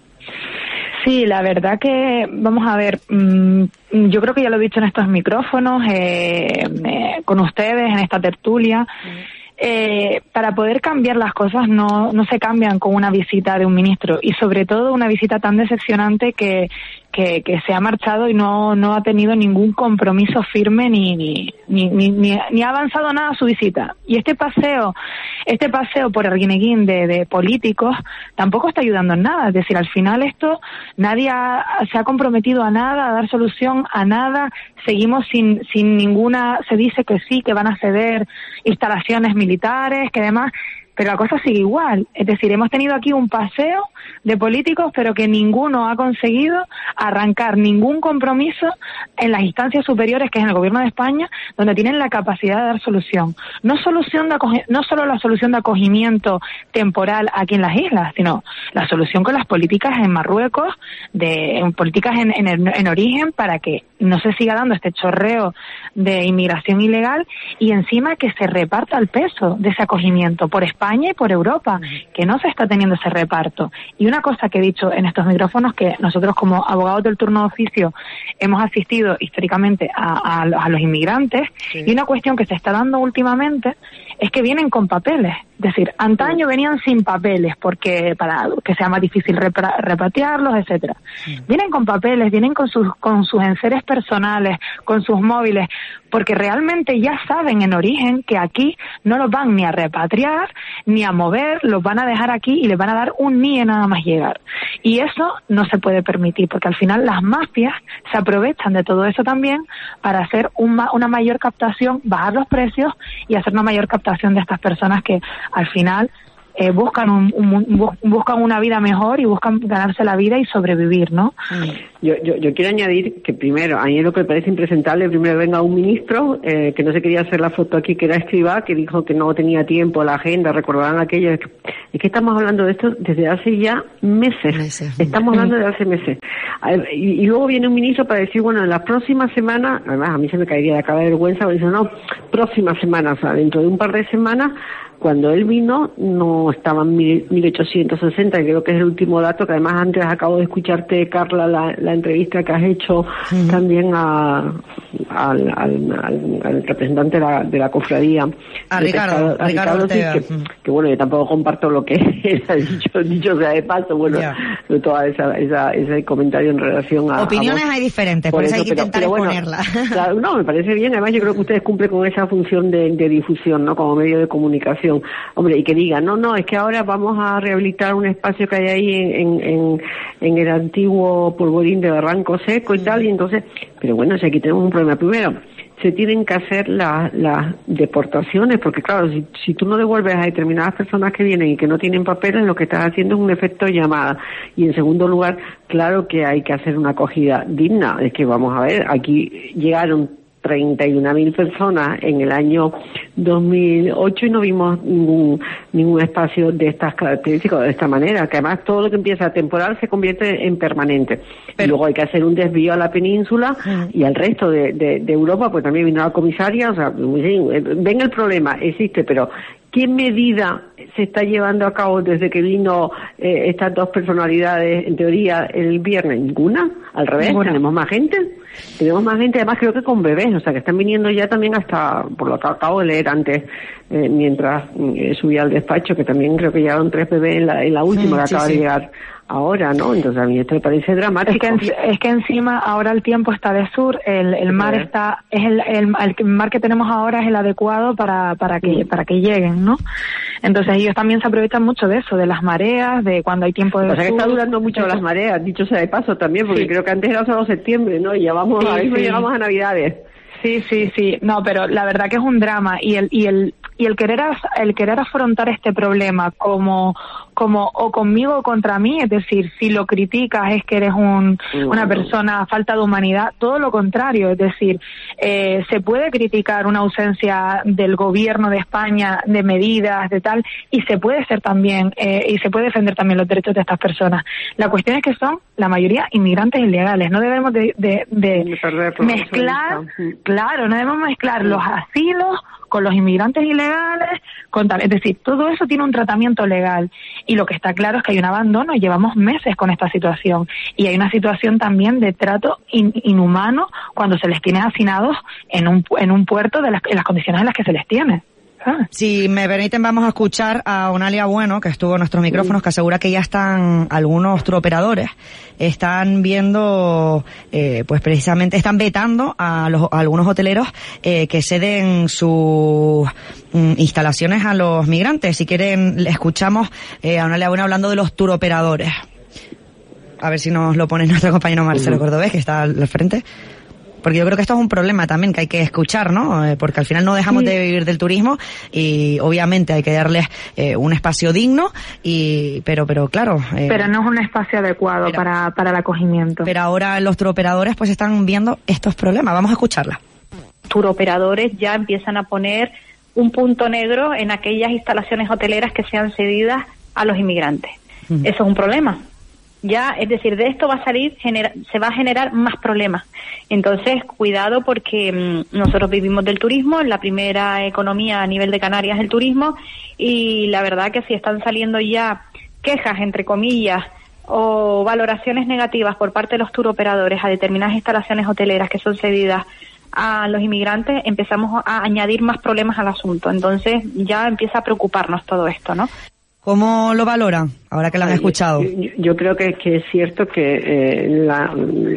Sí, la verdad que, vamos a ver, mmm, yo creo que ya lo he dicho en estos micrófonos, eh, eh, con ustedes, en esta tertulia, eh, para poder cambiar las cosas no, no se cambian con una visita de un ministro, y sobre todo una visita tan decepcionante que Que, que se ha marchado y no no ha tenido ningún compromiso firme ni ni, ni ni ni ni ha avanzado nada a su visita. Y este paseo, este paseo por Arguineguín de, de políticos tampoco está ayudando en nada. Es decir, al final esto, nadie ha, se ha comprometido a nada, a dar solución a nada. Seguimos sin sin ninguna, se dice que sí, que van a ceder instalaciones militares, que además pero la cosa sigue igual. Es decir, hemos tenido aquí un paseo de políticos, pero que ninguno ha conseguido arrancar ningún compromiso en las instancias superiores, que es en el Gobierno de España, donde tienen la capacidad de dar solución. No solución de acogi- no solo la solución de acogimiento temporal aquí en las islas, sino la solución con las políticas en Marruecos, de en políticas en, en, en origen, para que no se siga dando este chorreo de inmigración ilegal y encima que se reparta el peso de ese acogimiento por España y por Europa, que no se está teniendo ese reparto. Y una cosa que he dicho en estos micrófonos, que nosotros como abogados del turno de oficio hemos asistido históricamente a, a, a los inmigrantes, sí. Y una cuestión que se está dando últimamente es que vienen con papeles. Es decir, antaño venían sin papeles porque para que sea más difícil repra- repatriarlos, etcétera. Sí. Vienen con papeles, vienen con sus con sus enseres personales, con sus móviles, porque realmente ya saben en origen que aquí no los van ni a repatriar ni a mover, los van a dejar aquí y les van a dar un N I E nada más llegar. Y eso no se puede permitir, porque al final las mafias se aprovechan de todo eso también para hacer un ma- una mayor captación, bajar los precios y hacer una mayor captación de estas personas que al final eh, buscan un, un, buscan una vida mejor y buscan ganarse la vida y sobrevivir, ¿no? Yo, yo, yo quiero añadir que primero, a mí lo que me parece impresentable, primero venga un ministro eh, que no se quería hacer la foto aquí, que era Escrivá, que dijo que no tenía tiempo, la agenda, recordarán aquello. Es que, es que estamos hablando de esto desde hace ya meses, meses. Estamos hablando de hace meses. Y, y luego viene un ministro para decir, bueno, en la próxima semana, además a mí se me caería la cara de vergüenza, porque dice, no, próxima semana, o sea, dentro de un par de semanas. Cuando él vino no estaban mil ochocientos sesenta, creo que es el último dato, que además antes acabo de escucharte, Carla, la, la entrevista que has hecho uh-huh. también a, al, al, al, al representante de la, de la cofradía. A Ricardo, pescado, a Ricardo, Ricardo sí, que, que bueno, yo tampoco comparto lo que era dicho, dicho sea de paso, bueno, yeah. toda esa, esa, ese comentario en relación a... Opiniones a vos, hay diferentes, por, por eso hay que pero, intentar pero exponerla. Bueno, claro, no, me parece bien, además yo creo que ustedes cumplen con esa función de, de difusión, ¿no? Como medio de comunicación. Hombre, y que digan, no, no, es que ahora vamos a rehabilitar un espacio que hay ahí en, en, en el antiguo polvorín de Barranco Seco y tal, y entonces, pero bueno, si aquí tenemos un problema. Primero, se tienen que hacer las las deportaciones, porque claro, si, si tú no devuelves a determinadas personas que vienen y que no tienen papeles, lo que estás haciendo es un efecto llamada. Y en segundo lugar, claro que hay que hacer una acogida digna. Es que vamos a ver, aquí llegaron treinta y una mil personas en el año dos mil ocho y no vimos ningún ningún espacio de estas características, de esta manera, que además todo lo que empieza temporal se convierte en permanente. Pero, y luego hay que hacer un desvío a la península uh-huh. y al resto de, de, de Europa, pues también vino la comisaria, o sea, ven el problema, existe, pero ¿qué medida se está llevando a cabo desde que vino eh, estas dos personalidades, en teoría, el viernes? Ninguna, al revés, Ninguna. tenemos más gente, tenemos más gente, además creo que con bebés, o sea, que están viniendo ya también hasta, por lo que acabo de leer antes, eh, mientras eh, subía al despacho, que también creo que llegaron tres bebés en la, en la última, sí, que acaba sí, de llegar sí. ahora, ¿no? Entonces a mí esto me parece dramático. Es que, en, es que encima ahora el tiempo está de sur, el, el mar sí. está, es el, el, el mar que tenemos ahora es el adecuado para, para que, sí. para que lleguen, ¿no? Entonces ellos también se aprovechan mucho de eso, de las mareas, de cuando hay tiempo de... O sea que sur, está durando mucho eso. Las mareas, dicho sea de paso también, porque sí. creo que antes era solo septiembre, ¿no? Y ya vamos, sí, a ver si sí. llegamos a Navidades. Sí, sí, sí. No, pero la verdad que es un drama y el, y el, y el querer, el querer afrontar este problema como, como o conmigo o contra mí, es decir, si lo criticas es que eres un, una persona falta de humanidad, todo lo contrario, es decir, eh, se puede criticar una ausencia del gobierno de España de medidas, de tal, y se puede ser también, eh, y se puede defender también los derechos de estas personas. La cuestión es que son la mayoría inmigrantes ilegales, no debemos de, de, de mezclar, claro, no debemos mezclar los asilos con los inmigrantes ilegales, con tal, es decir, todo eso tiene un tratamiento legal y lo que está claro es que hay un abandono y llevamos meses con esta situación y hay una situación también de trato in, inhumano cuando se les tiene hacinados en un en un puerto de las, en las condiciones en las que se les tiene. Ah. Si me permiten, vamos a escuchar a Onalia Bueno, que estuvo en nuestros micrófonos, que asegura que ya están algunos turoperadores, están viendo, eh, pues precisamente están vetando a, los, a algunos hoteleros eh, que ceden sus mm, instalaciones a los migrantes. Si quieren, escuchamos eh, a Onalia Bueno hablando de los turoperadores. A ver si nos lo pone nuestro compañero Marcelo Cordobés, que está al frente. Porque yo creo que esto es un problema también que hay que escuchar, ¿no? Eh, porque al final no dejamos sí. de vivir del turismo y obviamente hay que darles eh, un espacio digno, y pero pero claro... Eh, pero no es un espacio adecuado pero, para, para el acogimiento. Pero ahora los turoperadores pues están viendo estos problemas. Vamos a escucharla. Turoperadores ya empiezan a poner un punto negro en aquellas instalaciones hoteleras que sean cedidas a los inmigrantes. Uh-huh. Eso es un problema. Ya, es decir, de esto va a salir, genera, se va a generar más problemas. Entonces, cuidado porque mmm, nosotros vivimos del turismo, la primera economía a nivel de Canarias es el turismo, y la verdad que si están saliendo ya quejas, entre comillas, o valoraciones negativas por parte de los turoperadores a determinadas instalaciones hoteleras que son cedidas a los inmigrantes, empezamos a añadir más problemas al asunto. Entonces, ya empieza a preocuparnos todo esto, ¿no? ¿Cómo lo valoran ahora que lo han escuchado? Yo, yo creo que, que es cierto que eh, la,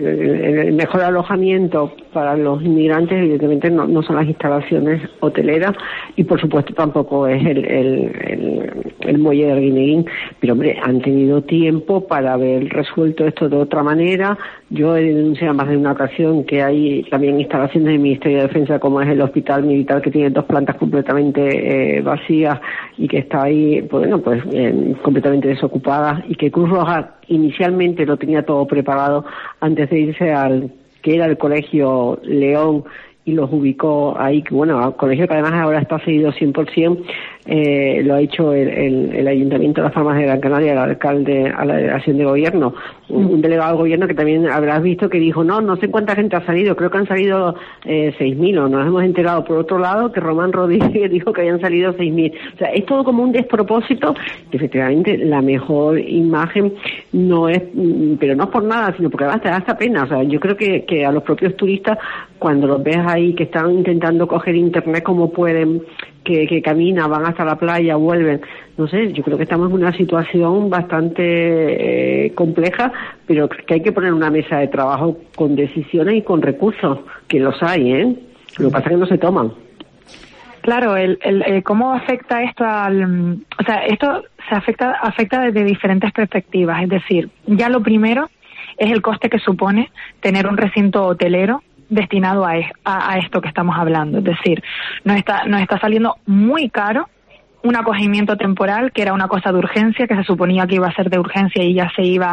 el mejor alojamiento para los inmigrantes evidentemente no, no son las instalaciones hoteleras y por supuesto tampoco es el, el, el, el muelle de Arguineguín, pero hombre, han tenido tiempo para haber resuelto esto de otra manera. Yo he denunciado más de una ocasión que hay también instalaciones del Ministerio de Defensa como es el Hospital Militar que tiene dos plantas completamente eh, vacías y que está ahí, pues, bueno, pues eh, completamente desocupadas y que Cruz Roja inicialmente lo tenía todo preparado antes de irse al que era el Colegio León y los ubicó ahí, que bueno, al colegio que además ahora está cedido cien por ciento, eh, lo ha hecho el, el, el Ayuntamiento de Las Palmas de Gran Canaria, el alcalde a la delegación de gobierno, un, un delegado de gobierno que también habrás visto que dijo, no, no sé cuánta gente ha salido, creo que han salido eh, seis mil, o nos hemos enterado por otro lado que Román Rodríguez dijo que habían salido seis mil. O sea, es todo como un despropósito, efectivamente la mejor imagen no es, pero no es por nada, sino porque además te da hasta pena. O sea, yo creo que, que a los propios turistas, cuando los ves ahí que están intentando coger internet como pueden, que, que caminan, van hasta la playa, vuelven, no sé, yo creo que estamos en una situación bastante eh, compleja, pero que hay que poner una mesa de trabajo con decisiones y con recursos, que los hay, ¿eh? Lo que pasa es que no se toman. Claro, el, el, el cómo afecta esto al, o sea, esto se afecta afecta desde diferentes perspectivas, es decir, ya lo primero es el coste que supone tener un recinto hotelero destinado a, a, a esto que estamos hablando, es decir, nos está nos está saliendo muy caro un acogimiento temporal que era una cosa de urgencia, que se suponía que iba a ser de urgencia y ya se iba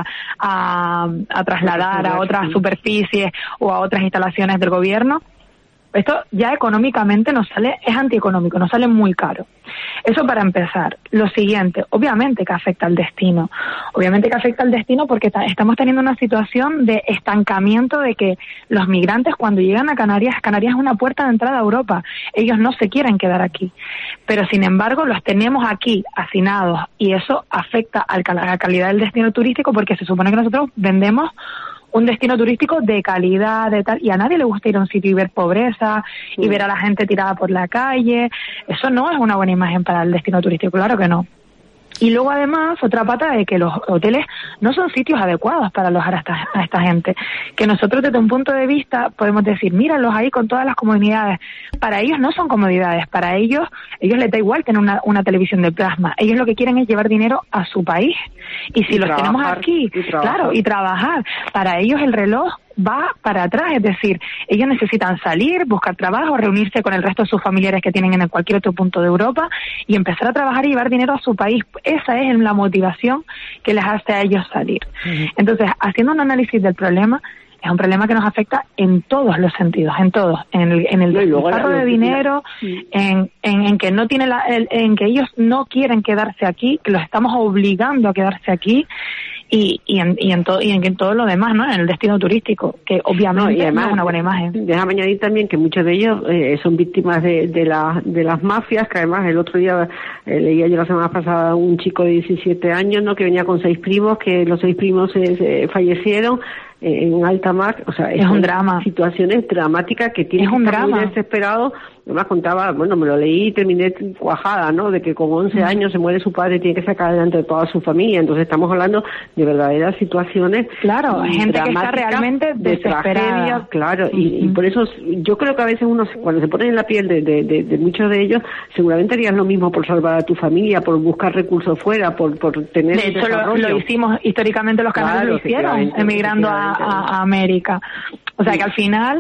a, a trasladar a otras superficies o a otras instalaciones del gobierno. Esto ya económicamente nos sale, es antieconómico, nos sale muy caro. Eso para empezar. Lo siguiente, obviamente que afecta al destino. Obviamente que afecta al destino porque ta- estamos teniendo una situación de estancamiento de que los migrantes cuando llegan a Canarias, Canarias es una puerta de entrada a Europa. Ellos no se quieren quedar aquí. Pero sin embargo los tenemos aquí hacinados y eso afecta al cal- a la calidad del destino turístico porque se supone que nosotros vendemos un destino turístico de calidad, de tal, y a nadie le gusta ir a un sitio y ver pobreza, sí. y ver a la gente tirada por la calle. Eso no es una buena imagen para el destino turístico, claro que no. Y luego además, otra pata de que los hoteles no son sitios adecuados para alojar a esta, a esta gente. Que nosotros desde un punto de vista podemos decir, míralos ahí con todas las comodidades. Para ellos no son comodidades, para ellos, ellos les da igual tener una, una televisión de plasma. Ellos lo que quieren es llevar dinero a su país. Y si y los tenemos aquí, y claro, y trabajar, para ellos el reloj va para atrás, es decir, ellos necesitan salir, buscar trabajo, reunirse con el resto de sus familiares que tienen en cualquier otro punto de Europa y empezar a trabajar y llevar dinero a su país. Esa es la motivación que les hace a ellos salir. Uh-huh. Entonces, haciendo un análisis del problema, es un problema que nos afecta en todos los sentidos, en todos, en el, en el despilfarro de dinero, sí. en, en, en que no tiene la, el, en que ellos no quieren quedarse aquí, que los estamos obligando a quedarse aquí. Y, y, en, y, en todo, y en todo lo demás, ¿no? En el destino turístico, que obviamente no, y además, no es una buena imagen. Déjame añadir también que muchos de ellos eh, son víctimas de, de, la, de las mafias, que además el otro día eh, leía yo la semana pasada un chico de diecisiete años, ¿no? Que venía con seis primos, que los seis primos se, se fallecieron eh, en alta mar. O sea, es un drama. Situaciones dramáticas que tienen es un que estar drama. muy desesperados. Además contaba, bueno, me lo leí y terminé cuajada, ¿no? De que con once años se muere su padre y tiene que sacar adelante de toda su familia. Entonces estamos hablando de verdaderas situaciones. Claro, gente que está realmente de tragedia, claro. Uh-huh. Y, y por eso yo creo que a veces uno, cuando se pone en la piel de, de, de, de muchos de ellos, seguramente harías lo mismo por salvar a tu familia, por buscar recursos fuera, por, por tener. De hecho, lo, lo hicimos históricamente, los canarios claro, lo hicieron, emigrando a, a, a América. O sea que al final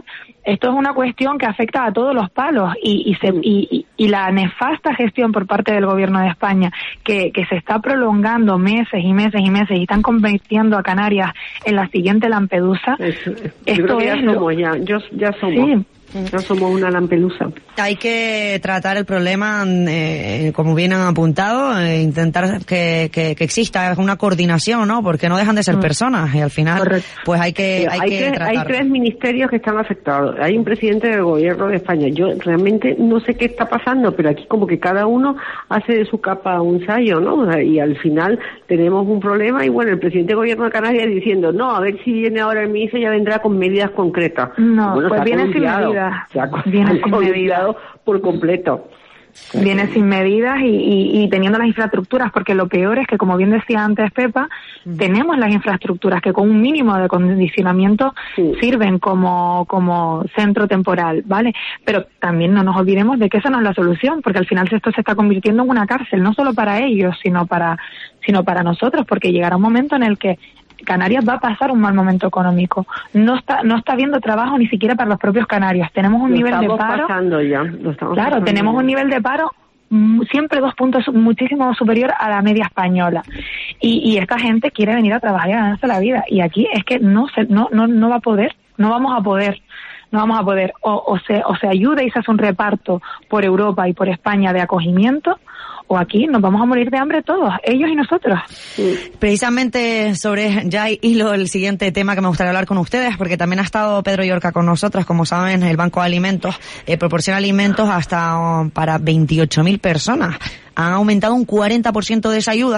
esto es una cuestión que afecta a todos los palos y, y, se, y, y la nefasta gestión por parte del gobierno de España que, que se está prolongando meses y meses y meses y están convirtiendo a Canarias en la siguiente Lampedusa. Eso, esto yo creo que ya es somos, lo... ya, yo, ya somos. Sí. No somos una Lampedusa. Hay que tratar el problema, eh, como bien han apuntado, e intentar que, que, que exista una coordinación, ¿no? Porque no dejan de ser mm. personas y al final, Correcto. pues hay que, hay, hay que tres, tratar. Hay tres ministerios que están afectados. Hay un presidente del gobierno de España. Yo realmente no sé qué está pasando, pero aquí como que cada uno hace de su capa un sayo, ¿no? Y al final tenemos un problema y bueno, el presidente del gobierno de Canarias diciendo, no, a ver si viene ahora el ministro y ya vendrá con medidas concretas. No, bueno, pues viene sin medidas. Se ha Viene sin medidas por completo. Viene sin medidas y, y, y teniendo las infraestructuras, porque lo peor es que, como bien decía antes Pepa, mm. tenemos las infraestructuras que con un mínimo de condicionamiento sí. sirven como, como centro temporal, ¿vale? Pero también no nos olvidemos de que esa no es la solución, porque al final esto se está convirtiendo en una cárcel, no solo para ellos, sino para, sino para nosotros, porque llegará un momento en el que Canarias va a pasar un mal momento económico. No está no está habiendo trabajo ni siquiera para los propios canarios. Tenemos un lo nivel de paro. Pasando ya, lo estamos claro, pasando tenemos ya. un nivel de paro siempre dos puntos muchísimo superior a la media española. Y, y esta gente quiere venir a trabajar y a ganarse la vida. Y aquí es que no se no no no va a poder, no vamos a poder. No vamos a poder. O, o se o se ayuda y se hace un reparto por Europa y por España de acogimiento, o aquí nos vamos a morir de hambre todos, ellos y nosotros. Precisamente sobre ya hilo el siguiente tema que me gustaría hablar con ustedes, porque también ha estado Pedro Llorca con nosotros. Como saben, el Banco de Alimentos eh, proporciona alimentos hasta um, para veintiocho mil personas. Han aumentado un cuarenta por ciento de esa ayuda.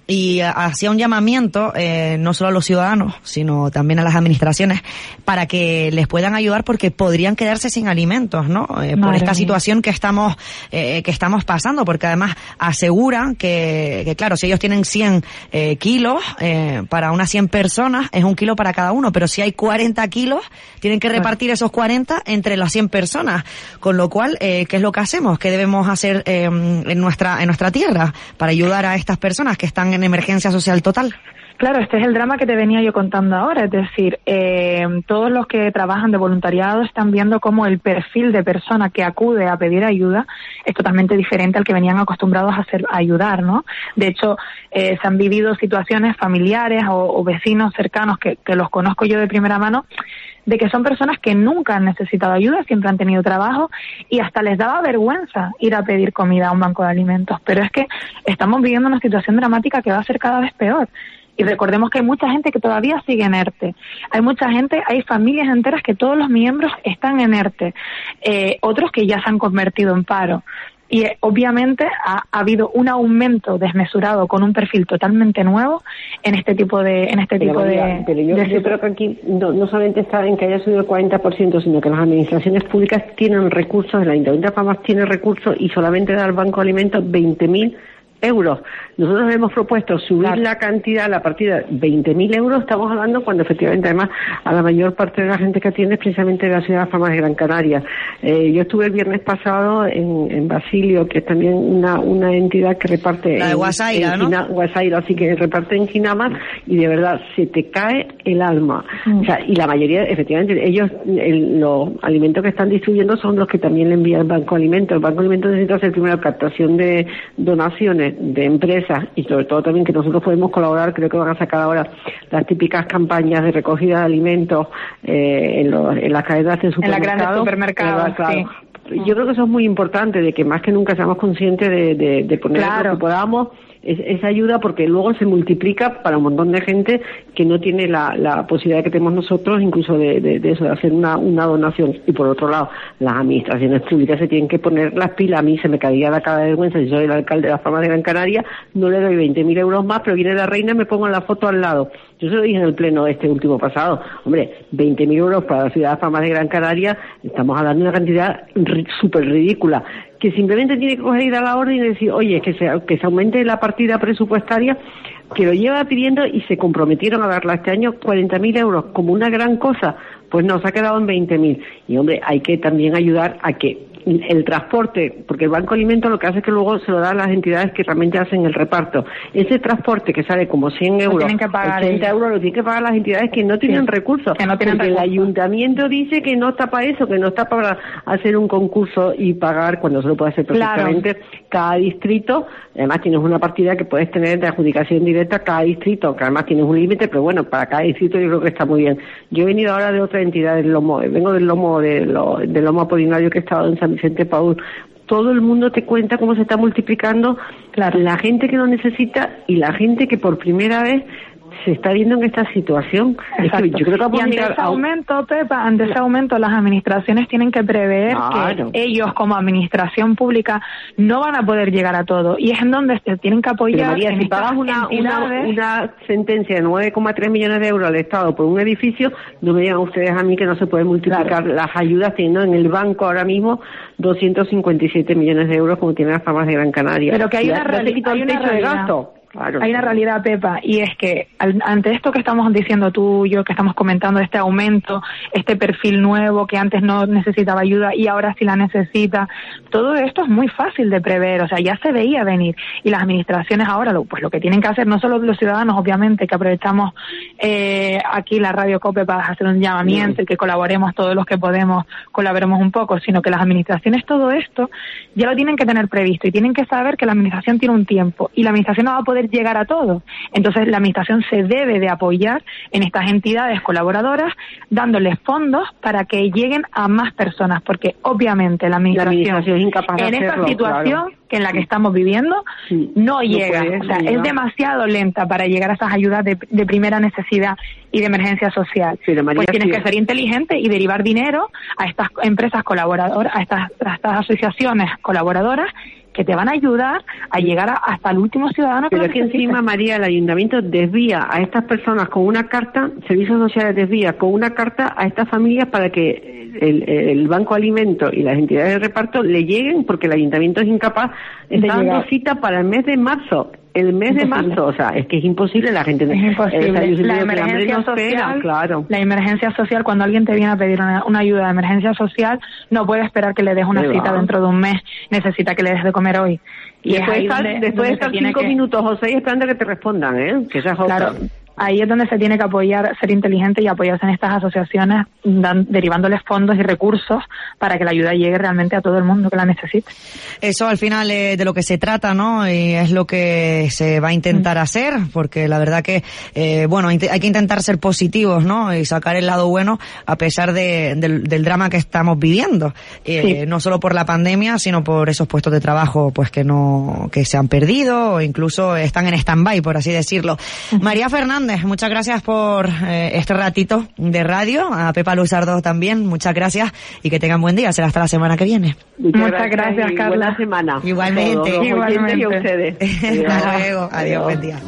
Y hacía un llamamiento, eh, no solo a los ciudadanos, sino también a las administraciones, para que les puedan ayudar porque podrían quedarse sin alimentos, ¿no? Eh, por esta mía. situación que estamos, eh, que estamos pasando, porque además aseguran que, que claro, si ellos tienen cien eh, kilos, eh, para unas cien personas es un kilo para cada uno, pero si hay cuarenta kilos, tienen que repartir esos cuarenta entre las cien personas. Con lo cual, eh, ¿qué es lo que hacemos? ¿Qué debemos hacer eh, en nuestra, en nuestra tierra para ayudar a estas personas que están en emergencia social total? Claro, este es el drama que te venía yo contando ahora, es decir, eh, todos los que trabajan de voluntariado están viendo cómo el perfil de persona que acude a pedir ayuda es totalmente diferente al que venían acostumbrados a, hacer, a ayudar, ¿no? De hecho, eh, se han vivido situaciones familiares o, o vecinos cercanos que, que los conozco yo de primera mano, de que son personas que nunca han necesitado ayuda, siempre han tenido trabajo y hasta les daba vergüenza ir a pedir comida a un banco de alimentos. Pero es que estamos viviendo una situación dramática que va a ser cada vez peor. Y recordemos que hay mucha gente que todavía sigue en ERTE. Hay mucha gente, hay familias enteras que todos los miembros están en ERTE. Eh, otros que ya se han convertido en paro. Y eh, obviamente ha, ha habido un aumento desmesurado con un perfil totalmente nuevo en este tipo de en este pero tipo María, de pero yo, de yo creo que aquí no, no solamente está en que haya subido el cuarenta por ciento, sino que las administraciones públicas tienen recursos, el Ayuntamiento de Palmas tiene recursos y solamente da al Banco de Alimentos veinte mil euros. Nosotros hemos propuesto subir claro. la cantidad, la partida, veinte mil euros, estamos hablando cuando efectivamente además a la mayor parte de la gente que atiende es precisamente de la ciudad de Palmas de Gran Canaria. Eh, yo estuve el viernes pasado en, en Basilio, que es también una, una entidad que reparte la de en, Guasaira, en ¿no? Gina, Guasaira, así que reparte en Ginamar y de verdad se te cae el alma. Mm. O sea, y la mayoría, efectivamente, ellos, el, los alimentos que están distribuyendo son los que también le envía el Banco de Alimentos. El Banco de Alimentos necesita hacer primero captación de donaciones de empresas y sobre todo también que nosotros podemos colaborar. Creo que van a sacar ahora las típicas campañas de recogida de alimentos eh, en, los, en las cadenas de supermercados. En las grandes supermercados, claro. Sí. Yo creo que eso es muy importante, de que más que nunca seamos conscientes de, de, de poner claro. lo que podamos es, esa ayuda, porque luego se multiplica para un montón de gente que no tiene la, la posibilidad que tenemos nosotros, incluso de, de, de eso, de hacer una, una donación. Y por otro lado, las administraciones públicas se tienen que poner las pilas. A mí se me caería la cara de vergüenza, si soy el alcalde de Las Palmas de Gran Canaria, no le doy veinte mil euros más, pero viene la reina y me pongo en la foto al lado. Yo se lo dije en el pleno este último pasado. Hombre, veinte mil euros para la ciudad de Las Palmas de Gran Canaria, estamos hablando de una cantidad súper ridícula, que simplemente tiene que coger y dar la orden y decir, oye, que se, que se aumente la partida presupuestaria, que lo lleva pidiendo y se comprometieron a darla este año cuarenta mil euros como una gran cosa. Pues no, se ha quedado en veinte mil. Y hombre, hay que también ayudar a que el transporte, porque el Banco Alimento lo que hace es que luego se lo da a las entidades que realmente hacen el reparto. Ese transporte que sale como cien euros, tienen que pagar ochenta euros, lo tienen que pagar las entidades que no tienen sí, recursos. Que no tienen porque recursos. el ayuntamiento dice que no está para eso, que no está para hacer un concurso y pagar cuando se lo puede hacer perfectamente. Claro. Cada distrito, además tienes una partida que puedes tener de adjudicación directa cada distrito, que además tienes un límite, pero bueno, para cada distrito yo creo que está muy bien. Yo he venido ahora de otra entidad del Lomo, vengo del Lomo de lo, del Lomo Apolinario que he estado en San Vicente Paúl. Todo el mundo te cuenta cómo se está multiplicando claro. la gente que lo necesita y la gente que por primera vez se está viendo en esta situación. Es que yo creo que y ante ese a... aumento, Pepa, ante ese aumento las administraciones tienen que prever claro. que ellos como administración pública no van a poder llegar a todo. Y es en donde se tienen que apoyar. Pero María, si pagas una, una, una sentencia de nueve coma tres millones de euros al Estado por un edificio, no me digan ustedes a mí que no se pueden multiplicar claro. las ayudas teniendo en el banco ahora mismo doscientos cincuenta y siete millones de euros como tienen las Famas de Gran Canaria. Pero que hay, una, reali- hay una realidad. De gasto. Claro, hay una realidad, Pepa, y es que al, ante esto que estamos diciendo tú y yo, que estamos comentando, este aumento, este perfil nuevo que antes no necesitaba ayuda y ahora sí la necesita, todo esto es muy fácil de prever, o sea, ya se veía venir. Y las administraciones ahora, lo, pues lo que tienen que hacer, no solo los ciudadanos, obviamente, que aprovechamos eh, aquí la Radio COPE para hacer un llamamiento y que colaboremos todos los que podemos, colaboremos un poco, sino que las administraciones todo esto ya lo tienen que tener previsto y tienen que saber que la administración tiene un tiempo y la administración no va a poder llegar a todo. Entonces la administración se debe de apoyar en estas entidades colaboradoras dándoles fondos para que lleguen a más personas, porque obviamente la administración, la administración es incapaz de en hacerlo, esta situación claro. que en la que estamos viviendo sí. no, no llega, puede, o sea, no es llega. demasiado lenta para llegar a esas ayudas de, de primera necesidad y de emergencia social. Sí, María, pues tienes sí. que ser inteligente y derivar dinero a estas empresas colaboradoras, a estas, a estas asociaciones colaboradoras que te van a ayudar a llegar a, hasta el último ciudadano que Pero lo es que necesite. encima, María, el ayuntamiento desvía a estas personas con una carta, Servicios Sociales desvía con una carta a estas familias para que el, el Banco Alimento y las entidades de reparto le lleguen, porque el ayuntamiento es incapaz, está dando cita para el mes de marzo. El mes imposible. de marzo, o sea, es que es imposible, la gente... Es imposible. Eh, la emergencia no social, espera, claro. La emergencia social, cuando alguien te viene a pedir una, una ayuda de emergencia social, no puede esperar que le des una Ahí cita va. dentro de un mes, necesita que le des de comer hoy. Y, y después de estar, después de estar cinco que... minutos o seis esperando que te respondan, ¿eh? Que esa es otra. Claro. Ahí es donde se tiene que apoyar, ser inteligente y apoyarse en estas asociaciones, dan, derivándoles fondos y recursos para que la ayuda llegue realmente a todo el mundo que la necesite. Eso al final es de lo que se trata, ¿no? Y es lo que se va a intentar mm. hacer, porque la verdad que, eh, bueno, hay que intentar ser positivos, ¿no? Y sacar el lado bueno a pesar de, del, del drama que estamos viviendo. Eh, sí. No solo por la pandemia, sino por esos puestos de trabajo, pues que no, que se han perdido o incluso están en stand-by, por así decirlo. Mm. María Fernández, muchas gracias por eh, este ratito de radio. A Pepa Luzardo también, muchas gracias y que tengan buen día. Será hasta la semana que viene. Muchas, muchas gracias, gracias Carla. Buena semana. Igualmente. Todos, Igualmente. Y a ustedes. Hasta luego. Adiós. Adiós. Buen día.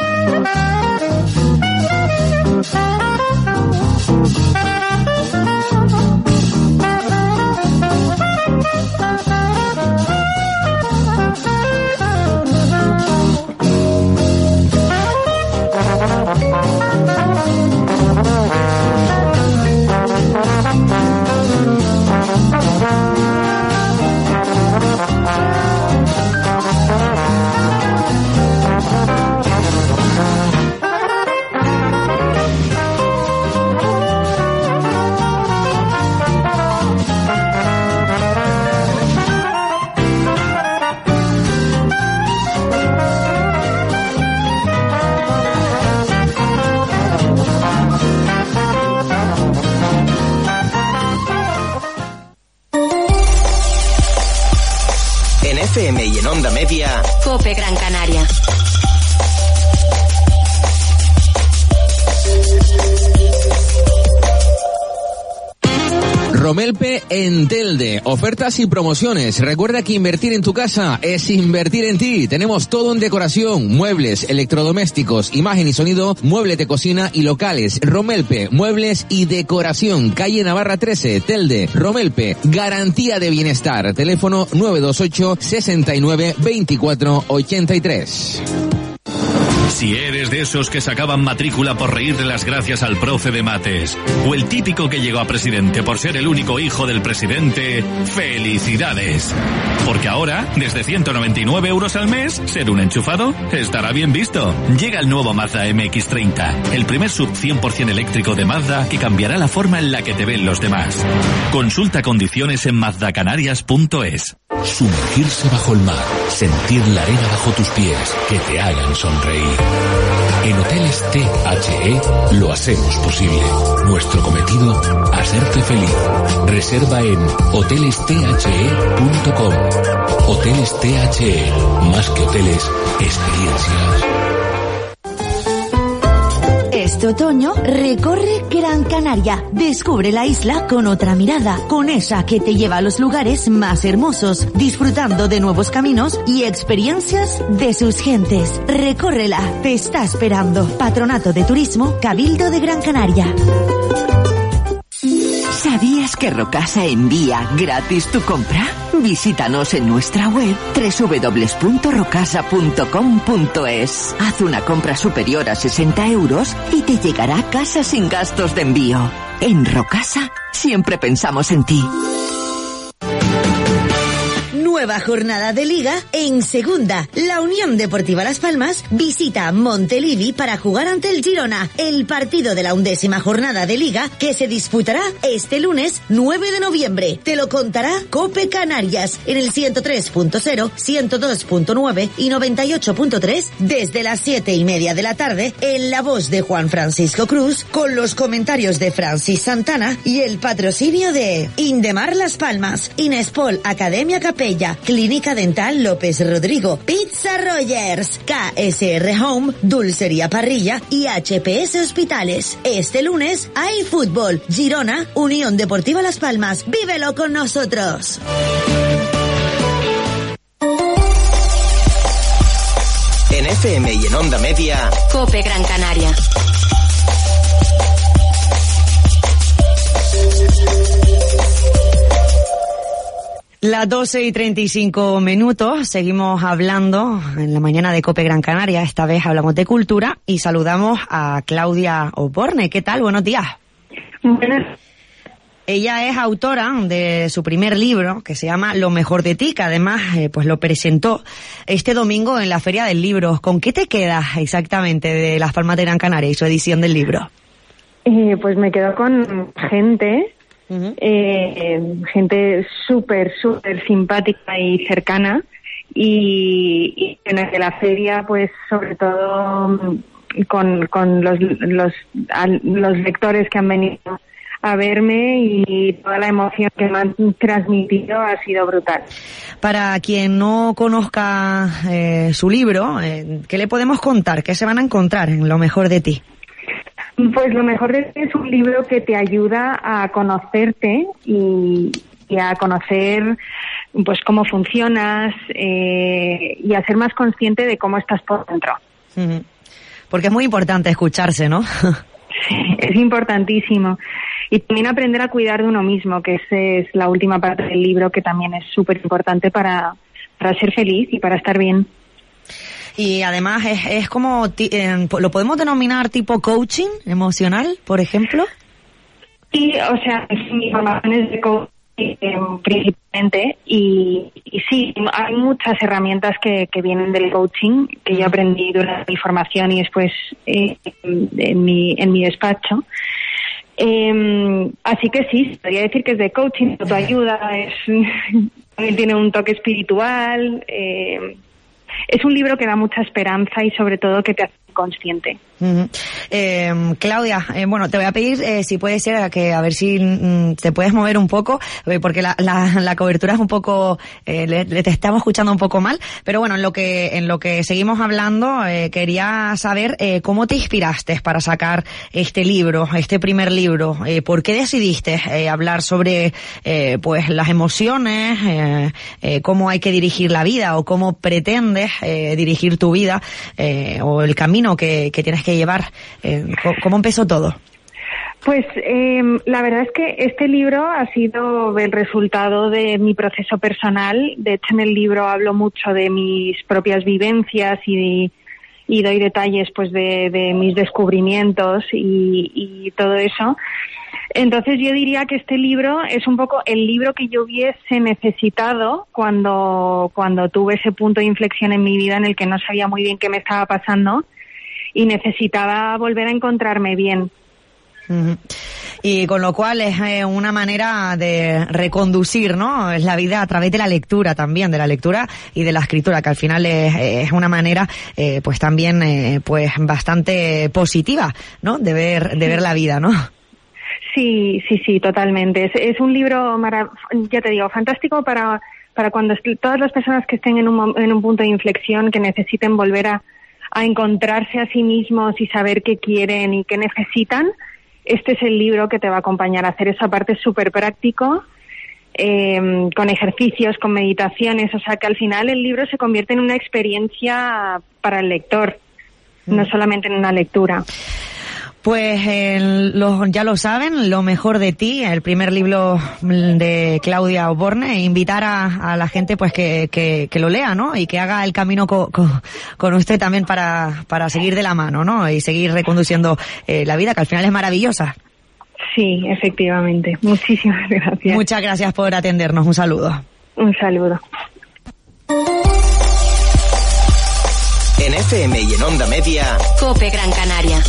F M y en Onda Media, COPE Gran Canaria. Romelpe en Telde. Ofertas y promociones. Recuerda que invertir en tu casa es invertir en ti. Tenemos todo en decoración, muebles, electrodomésticos, imagen y sonido, muebles de cocina y locales. Romelpe, muebles y decoración. Calle Navarra trece, Telde. Romelpe, garantía de bienestar. Teléfono nueve dos ocho, sesenta y nueve, veinticuatro ochenta y tres. Si eres de esos que sacaban matrícula por reírle las gracias al profe de mates, o el típico que llegó a presidente por ser el único hijo del presidente, ¡felicidades! Porque ahora, desde ciento noventa y nueve euros al mes, ser un enchufado estará bien visto. Llega el nuevo Mazda M X treinta, el primer sub cien por ciento eléctrico de Mazda que cambiará la forma en la que te ven los demás. Consulta condiciones en mazda canarias punto es. Sumergirse bajo el mar, sentir la arena bajo tus pies, que te hagan sonreír. En Hoteles T H E lo hacemos posible. Nuestro cometido, hacerte feliz. Reserva en hoteles t h e punto com. Hoteles T H E, más que hoteles, experiencias. Este otoño recorre Gran Canaria. Descubre la isla con otra mirada, con esa que te lleva a los lugares más hermosos, disfrutando de nuevos caminos y experiencias de sus gentes. Recórrela, te está esperando. Patronato de Turismo, Cabildo de Gran Canaria. ¿Sabías que Rocasa envía gratis tu compra? Visítanos en nuestra web doble u doble u doble u punto rocasa punto com punto es. Haz una compra superior a sesenta euros y te llegará a casa sin gastos de envío. En Rocasa siempre pensamos en ti. Nueva jornada de Liga en Segunda. La Unión Deportiva Las Palmas visita Montelivi para jugar ante el Girona, el partido de la undécima jornada de Liga que se disputará este lunes nueve de noviembre. Te lo contará Cope Canarias en el ciento tres punto cero, ciento dos punto nueve y noventa y ocho punto tres desde las siete y media de la tarde en la voz de Juan Francisco Cruz, con los comentarios de Francis Santana y el patrocinio de Indemar Las Palmas, Inespol Academia Capella, Clínica Dental López Rodrigo, Pizza Rogers, K S R Home, Dulcería Parrilla y H P S Hospitales. Este lunes hay fútbol. Girona, Unión Deportiva Las Palmas. ¡Vívelo con nosotros! En F M y en Onda Media, Cope Gran Canaria. Las doce y treinta y cinco minutos, seguimos hablando en la mañana de Cope Gran Canaria. Esta vez hablamos de cultura y saludamos a Claudia Osborne. ¿Qué tal? Buenos días. Buenas. Ella es autora de su primer libro, que se llama Lo mejor de ti, que además eh, pues lo presentó este domingo en la Feria del Libro. ¿Con qué te quedas exactamente de Las Palmas de Gran Canaria y su edición del libro? Eh, pues me quedo con gente... Uh-huh. eh, gente súper, súper simpática y cercana y, y en el de la feria, pues sobre todo con, con los, los, los lectores que han venido a verme y toda la emoción que me han transmitido ha sido brutal. Para quien no conozca eh, su libro, eh, ¿qué le podemos contar? ¿Qué se van a encontrar en Lo mejor de ti? Pues Lo mejor de ti es un libro que te ayuda a conocerte y, y a conocer pues cómo funcionas eh, y a ser más consciente de cómo estás por dentro. Uh-huh. Porque es muy importante escucharse, ¿no? Sí, es importantísimo. Y también aprender a cuidar de uno mismo, que esa es la última parte del libro, que también es súper importante para, para ser feliz y para estar bien. Y además es, es como, eh, ¿lo podemos denominar tipo coaching emocional, por ejemplo? Sí, o sea, mi formación es de coaching eh, principalmente y, y sí, hay muchas herramientas que, que vienen del coaching que yo aprendí durante mi formación y después eh, en, mi, en mi despacho. Eh, así que sí, podría decir que es de coaching, autoayuda, es, también tiene un toque espiritual. Eh, es un libro que da mucha esperanza y sobre todo que te hace consciente. Uh-huh. Eh, Claudia, eh, bueno, te voy a pedir eh, si puede ser a que a ver si mm, te puedes mover un poco, eh, porque la, la, la cobertura es un poco, eh, le, le te estamos escuchando un poco mal, pero bueno, en lo que en lo que seguimos hablando, eh, quería saber eh, cómo te inspiraste para sacar este libro, este primer libro, eh, ¿por qué decidiste eh, hablar sobre eh, pues las emociones, eh, eh, cómo hay que dirigir la vida o cómo pretendes eh, dirigir tu vida eh, o el camino que, que tienes que llevar? Eh, ¿Cómo empezó todo? Pues eh, la verdad es que este libro ha sido el resultado de mi proceso personal. De hecho, en el libro hablo mucho de mis propias vivencias y, y doy detalles pues de, de mis descubrimientos y, y todo eso. Entonces yo diría que este libro es un poco el libro que yo hubiese necesitado cuando, cuando tuve ese punto de inflexión en mi vida en el que no sabía muy bien qué me estaba pasando y necesitaba volver a encontrarme bien. Uh-huh. Y con lo cual es eh, una manera de reconducir, ¿no? Es la vida a través de la lectura también, de la lectura y de la escritura, que al final es, es una manera, eh, pues también, eh, pues bastante positiva, ¿no? De ver, de ver la vida, ¿no? Sí, sí, sí, totalmente. Es, es un libro, marav- ya te digo, fantástico para, para cuando est- todas las personas que estén en un, en un punto de inflexión, que necesiten volver a, a encontrarse a sí mismos y saber qué quieren y qué necesitan. Este es el libro que te va a acompañar a hacer esa parte súper práctico, eh, con ejercicios, con meditaciones, o sea que al final el libro se convierte en una experiencia para el lector, mm. no solamente en una lectura. Pues eh, lo, ya lo saben, Lo mejor de ti, el primer libro de Claudia Oborne, invitar a, a la gente pues que, que, que lo lea, ¿no? Y que haga el camino co, co, con usted también para, para seguir de la mano, ¿no? Y seguir reconduciendo eh, la vida, que al final es maravillosa. Sí, efectivamente. Muchísimas gracias. Muchas gracias por atendernos. Un saludo. Un saludo. En F M y en Onda Media, COPE Gran Canaria.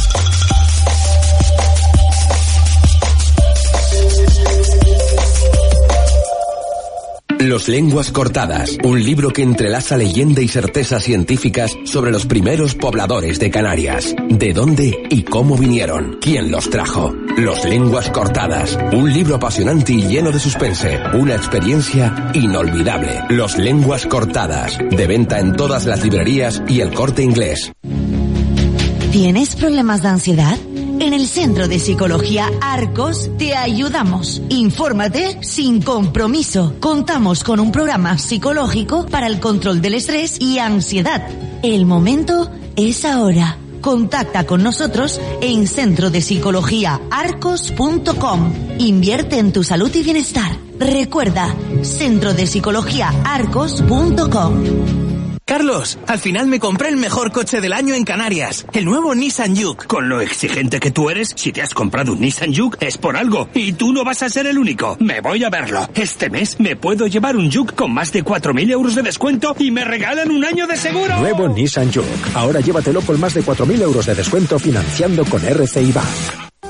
Los lenguas cortadas, un libro que entrelaza leyenda y certezas científicas sobre los primeros pobladores de Canarias. ¿De dónde y cómo vinieron? ¿Quién los trajo? Los lenguas cortadas, un libro apasionante y lleno de suspense, una experiencia inolvidable. Los lenguas cortadas, de venta en todas las librerías y El Corte Inglés. ¿Tienes problemas de ansiedad? En el Centro de Psicología Arcos te ayudamos. Infórmate sin compromiso. Contamos con un programa psicológico para el control del estrés y ansiedad. El momento es ahora. Contacta con nosotros en centro de psicología arcos punto com. Invierte en tu salud y bienestar. Recuerda, centro de psicología arcos punto com. Carlos, al final me compré el mejor coche del año en Canarias, el nuevo Nissan Juke. Con lo exigente que tú eres, si te has comprado un Nissan Juke es por algo, y tú no vas a ser el único. Me voy a verlo. Este mes me puedo llevar un Juke con más de cuatro mil euros de descuento y me regalan un año de seguro. Nuevo Nissan Juke. Ahora llévatelo con más de cuatro mil euros de descuento financiando con R C I Bank.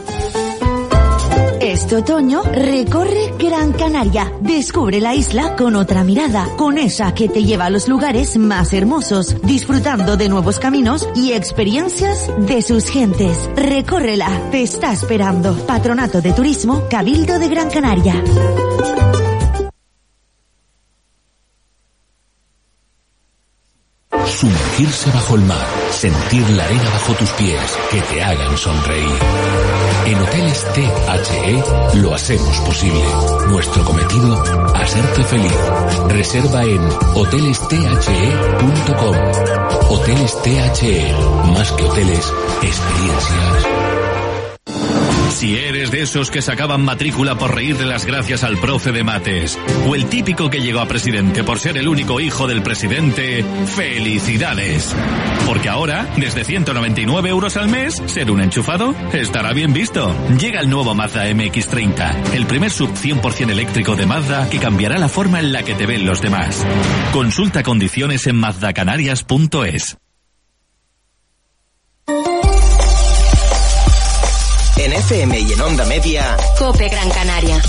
Este otoño recorre Gran Canaria. Descubre la isla con otra mirada, con esa que te lleva a los lugares más hermosos, disfrutando de nuevos caminos y experiencias de sus gentes. Recórrela, te está esperando. Patronato de Turismo, Cabildo de Gran Canaria. Sumergirse bajo el mar, sentir la arena bajo tus pies, que te hagan sonreír. En Hoteles T H E lo hacemos posible. Nuestro cometido, hacerte feliz. Reserva en hoteles t h e punto com. Hoteles T H E, más que hoteles, experiencias. Si eres de esos que sacaban matrícula por reír de las gracias al profe de mates, o el típico que llegó a presidente por ser el único hijo del presidente, ¡felicidades! Porque ahora, desde ciento noventa y nueve euros al mes, ser un enchufado estará bien visto. Llega el nuevo Mazda M X treinta, el primer sub cien por ciento eléctrico de Mazda que cambiará la forma en la que te ven los demás. Consulta condiciones en mazda canarias punto es. En F M y en Onda Media, COPE Gran Canaria.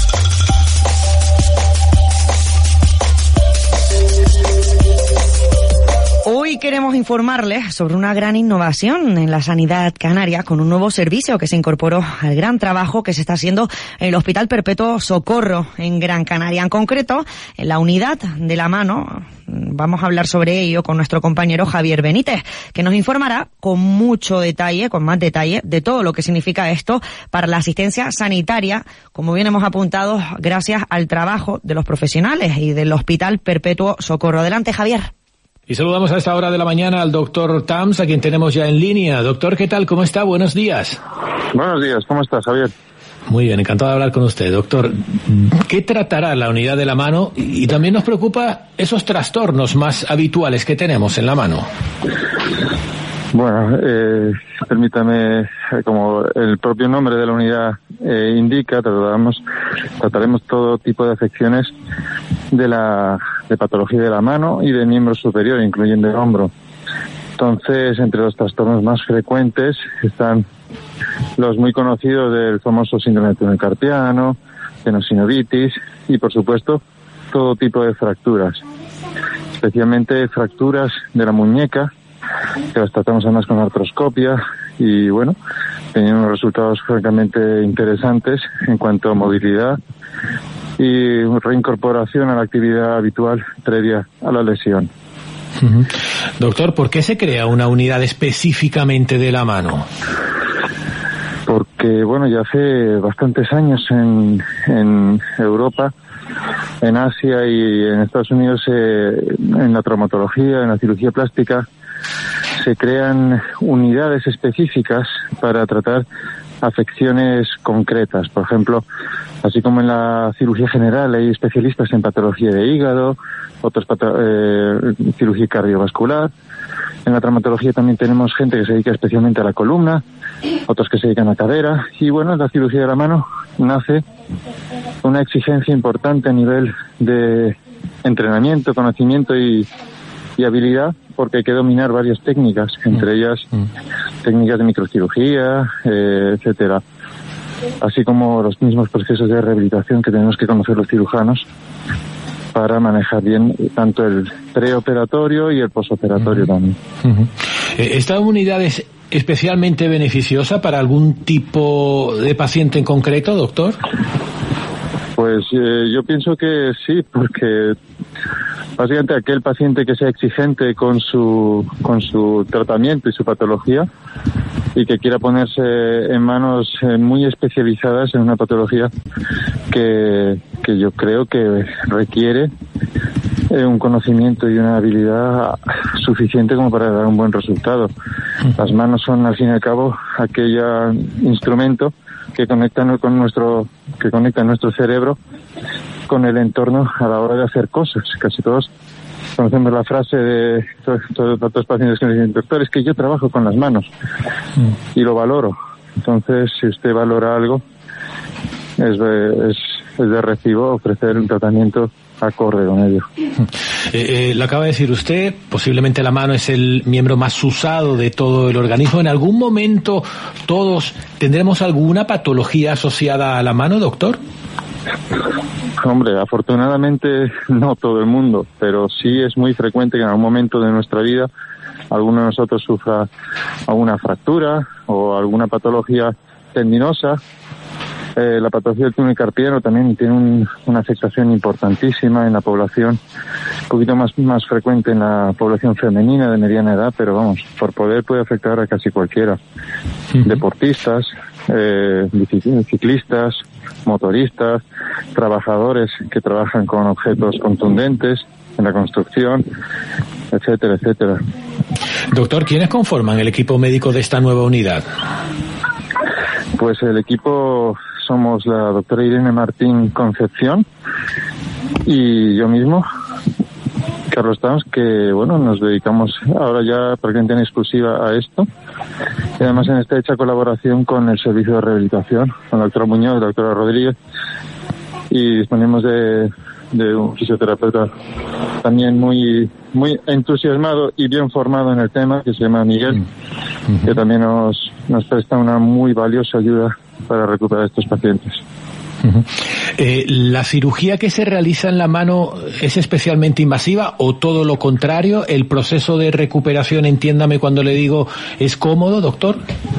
Hoy queremos informarles sobre una gran innovación en la sanidad canaria con un nuevo servicio que se incorporó al gran trabajo que se está haciendo en el Hospital Perpetuo Socorro en Gran Canaria. En concreto, en la unidad de la mano, vamos a hablar sobre ello con nuestro compañero Javier Benítez, que nos informará con mucho detalle, con más detalle, de todo lo que significa esto para la asistencia sanitaria, como bien hemos apuntado, gracias al trabajo de los profesionales y del Hospital Perpetuo Socorro. Adelante, Javier. Y saludamos a esta hora de la mañana al doctor Tams, a quien tenemos ya en línea. Doctor, ¿qué tal? ¿Cómo está? Buenos días. Buenos días, ¿cómo estás, Javier? Muy bien, encantado de hablar con usted. Doctor, ¿qué tratará la unidad de la mano? Y también nos preocupa esos trastornos más habituales que tenemos en la mano. Bueno, eh, permítame, como el propio nombre de la unidad eh, indica, trataremos, trataremos todo tipo de afecciones de la de patología de la mano y del miembro superior, incluyendo el hombro. Entonces, entre los trastornos más frecuentes están los muy conocidos del famoso síndrome de túnel carpiano, tenosinovitis y, por supuesto, todo tipo de fracturas, especialmente fracturas de la muñeca, que las tratamos además con artroscopia y, bueno, teniendo unos resultados francamente interesantes en cuanto a movilidad y reincorporación a la actividad habitual previa a la lesión. Uh-huh. Doctor, ¿por qué se crea una unidad específicamente de la mano? Porque, bueno, ya hace bastantes años en, en Europa, en Asia y en Estados Unidos, eh, en la traumatología, en la cirugía plástica, se crean unidades específicas para tratar afecciones concretas. Por ejemplo, así como en la cirugía general hay especialistas en patología de hígado, otros pato- eh, cirugía cardiovascular. En la traumatología también tenemos gente que se dedica especialmente a la columna, otros que se dedican a cadera. Y bueno, en la cirugía de la mano nace una exigencia importante a nivel de entrenamiento, conocimiento y, y habilidad, porque hay que dominar varias técnicas, entre ellas técnicas de microcirugía, eh, etcétera, así como los mismos procesos de rehabilitación que tenemos que conocer los cirujanos para manejar bien tanto el preoperatorio y el posoperatorio uh-huh. también. Uh-huh. ¿Esta unidad es especialmente beneficiosa para algún tipo de paciente en concreto, doctor? Pues eh, yo pienso que sí, porque básicamente aquel paciente que sea exigente con su con su tratamiento y su patología y que quiera ponerse en manos eh, muy especializadas en una patología que, que yo creo que requiere eh, un conocimiento y una habilidad suficiente como para dar un buen resultado. Las manos son, al fin y al cabo, aquel instrumento que conecta con nuestro que conecta nuestro cerebro con el entorno a la hora de hacer cosas. Casi todos conocemos la frase de todos, todos los pacientes que me dicen: doctor, es que yo trabajo con las manos y lo valoro. Entonces, si usted valora algo, es de, es, es de recibo ofrecer un tratamiento acorde con ello. Eh, eh, lo acaba de decir usted, posiblemente la mano es el miembro más usado de todo el organismo. ¿En algún momento todos tendremos alguna patología asociada a la mano, doctor? Hombre, afortunadamente no todo el mundo, pero sí es muy frecuente que en algún momento de nuestra vida alguno de nosotros sufra alguna fractura o alguna patología tendinosa. Eh, la patología del túnel carpiano también tiene un, una afectación importantísima en la población, un poquito más, más frecuente en la población femenina de mediana edad, pero vamos, por poder puede afectar a casi cualquiera. Uh-huh. Deportistas, eh, ciclistas, motoristas, trabajadores que trabajan con objetos contundentes en la construcción, etcétera, etcétera. Doctor, ¿quiénes conforman el equipo médico de esta nueva unidad? Pues el equipo somos la doctora Irene Martín Concepción y yo mismo, Carlos Tams, que bueno, nos dedicamos ahora ya prácticamente en exclusiva a esto, y además en esta hecha colaboración con el servicio de rehabilitación, con la doctora Muñoz y la doctora Rodríguez, y disponemos de, de un fisioterapeuta también muy muy entusiasmado y bien formado en el tema, que se llama Miguel, uh-huh. que también nos, nos presta una muy valiosa ayuda para recuperar a estos pacientes. Uh-huh. Eh, ¿La cirugía que se realiza en la mano es especialmente invasiva o todo lo contrario? ¿El proceso de recuperación, entiéndame cuando le digo, es cómodo, doctor?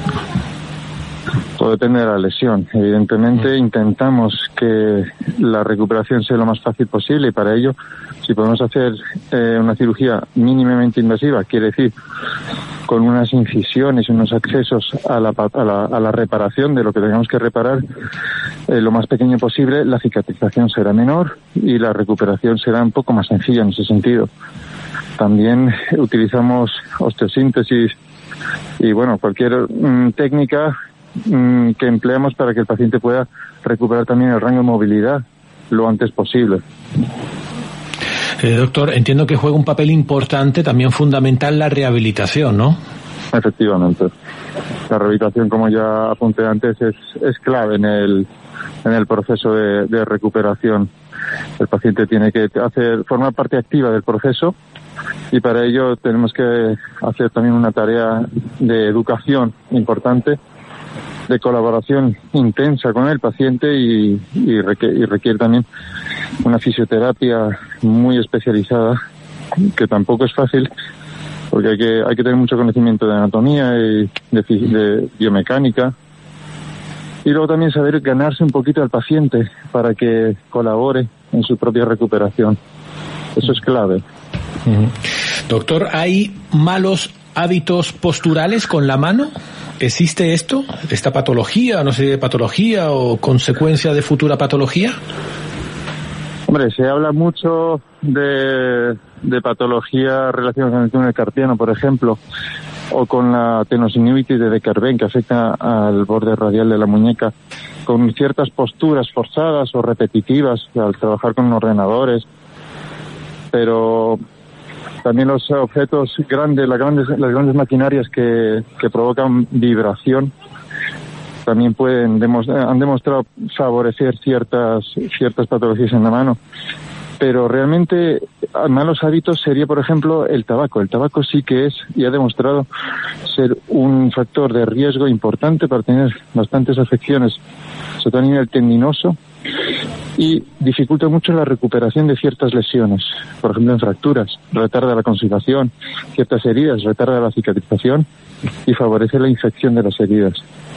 Todo depende de la lesión. Evidentemente, uh-huh. intentamos que la recuperación sea lo más fácil posible y para ello, si podemos hacer eh, una cirugía mínimamente invasiva, quiere decir con unas incisiones y unos accesos a la, a la, a la reparación de lo que tengamos que reparar eh, lo más pequeño posible, la cicatrización será menor y la recuperación será un poco más sencilla en ese sentido. También utilizamos osteosíntesis y bueno, cualquier mm, técnica mm, que empleamos para que el paciente pueda recuperar también el rango de movilidad lo antes posible. Eh, doctor, entiendo que juega un papel importante, también fundamental, la rehabilitación, ¿no? Efectivamente. La rehabilitación, como ya apunté antes, es, es clave en el, en el proceso de, de recuperación. El paciente tiene que hacer, formar parte activa del proceso, y para ello tenemos que hacer también una tarea de educación importante, de colaboración intensa con el paciente y, y, requiere, y requiere también una fisioterapia muy especializada, que tampoco es fácil, porque hay que, hay que tener mucho conocimiento de anatomía y de, de biomecánica, y luego también saber ganarse un poquito al paciente para que colabore en su propia recuperación. Eso es clave. Doctor, ¿hay malos hábitos posturales con la mano? ¿Existe esto? ¿Esta patología, no sé, de patología o consecuencia de futura patología? Hombre, se habla mucho de, de patología relacionada con el túnel carpiano, por ejemplo, o con la tenosinivitis de De Quervain, que afecta al borde radial de la muñeca, con ciertas posturas forzadas o repetitivas al trabajar con ordenadores, pero también los objetos grandes, las grandes, las grandes maquinarias que, que provocan vibración, también pueden demostrar, han demostrado favorecer ciertas ciertas patologías en la mano. Pero realmente malos hábitos sería, por ejemplo, el tabaco. El tabaco sí que es y ha demostrado ser un factor de riesgo importante para tener bastantes afecciones, sobre todo a nivel tendinoso, y dificulta mucho la recuperación de ciertas lesiones, por ejemplo en fracturas, retarda la conservación, ciertas heridas, retarda la cicatrización y favorece la infección de las heridas.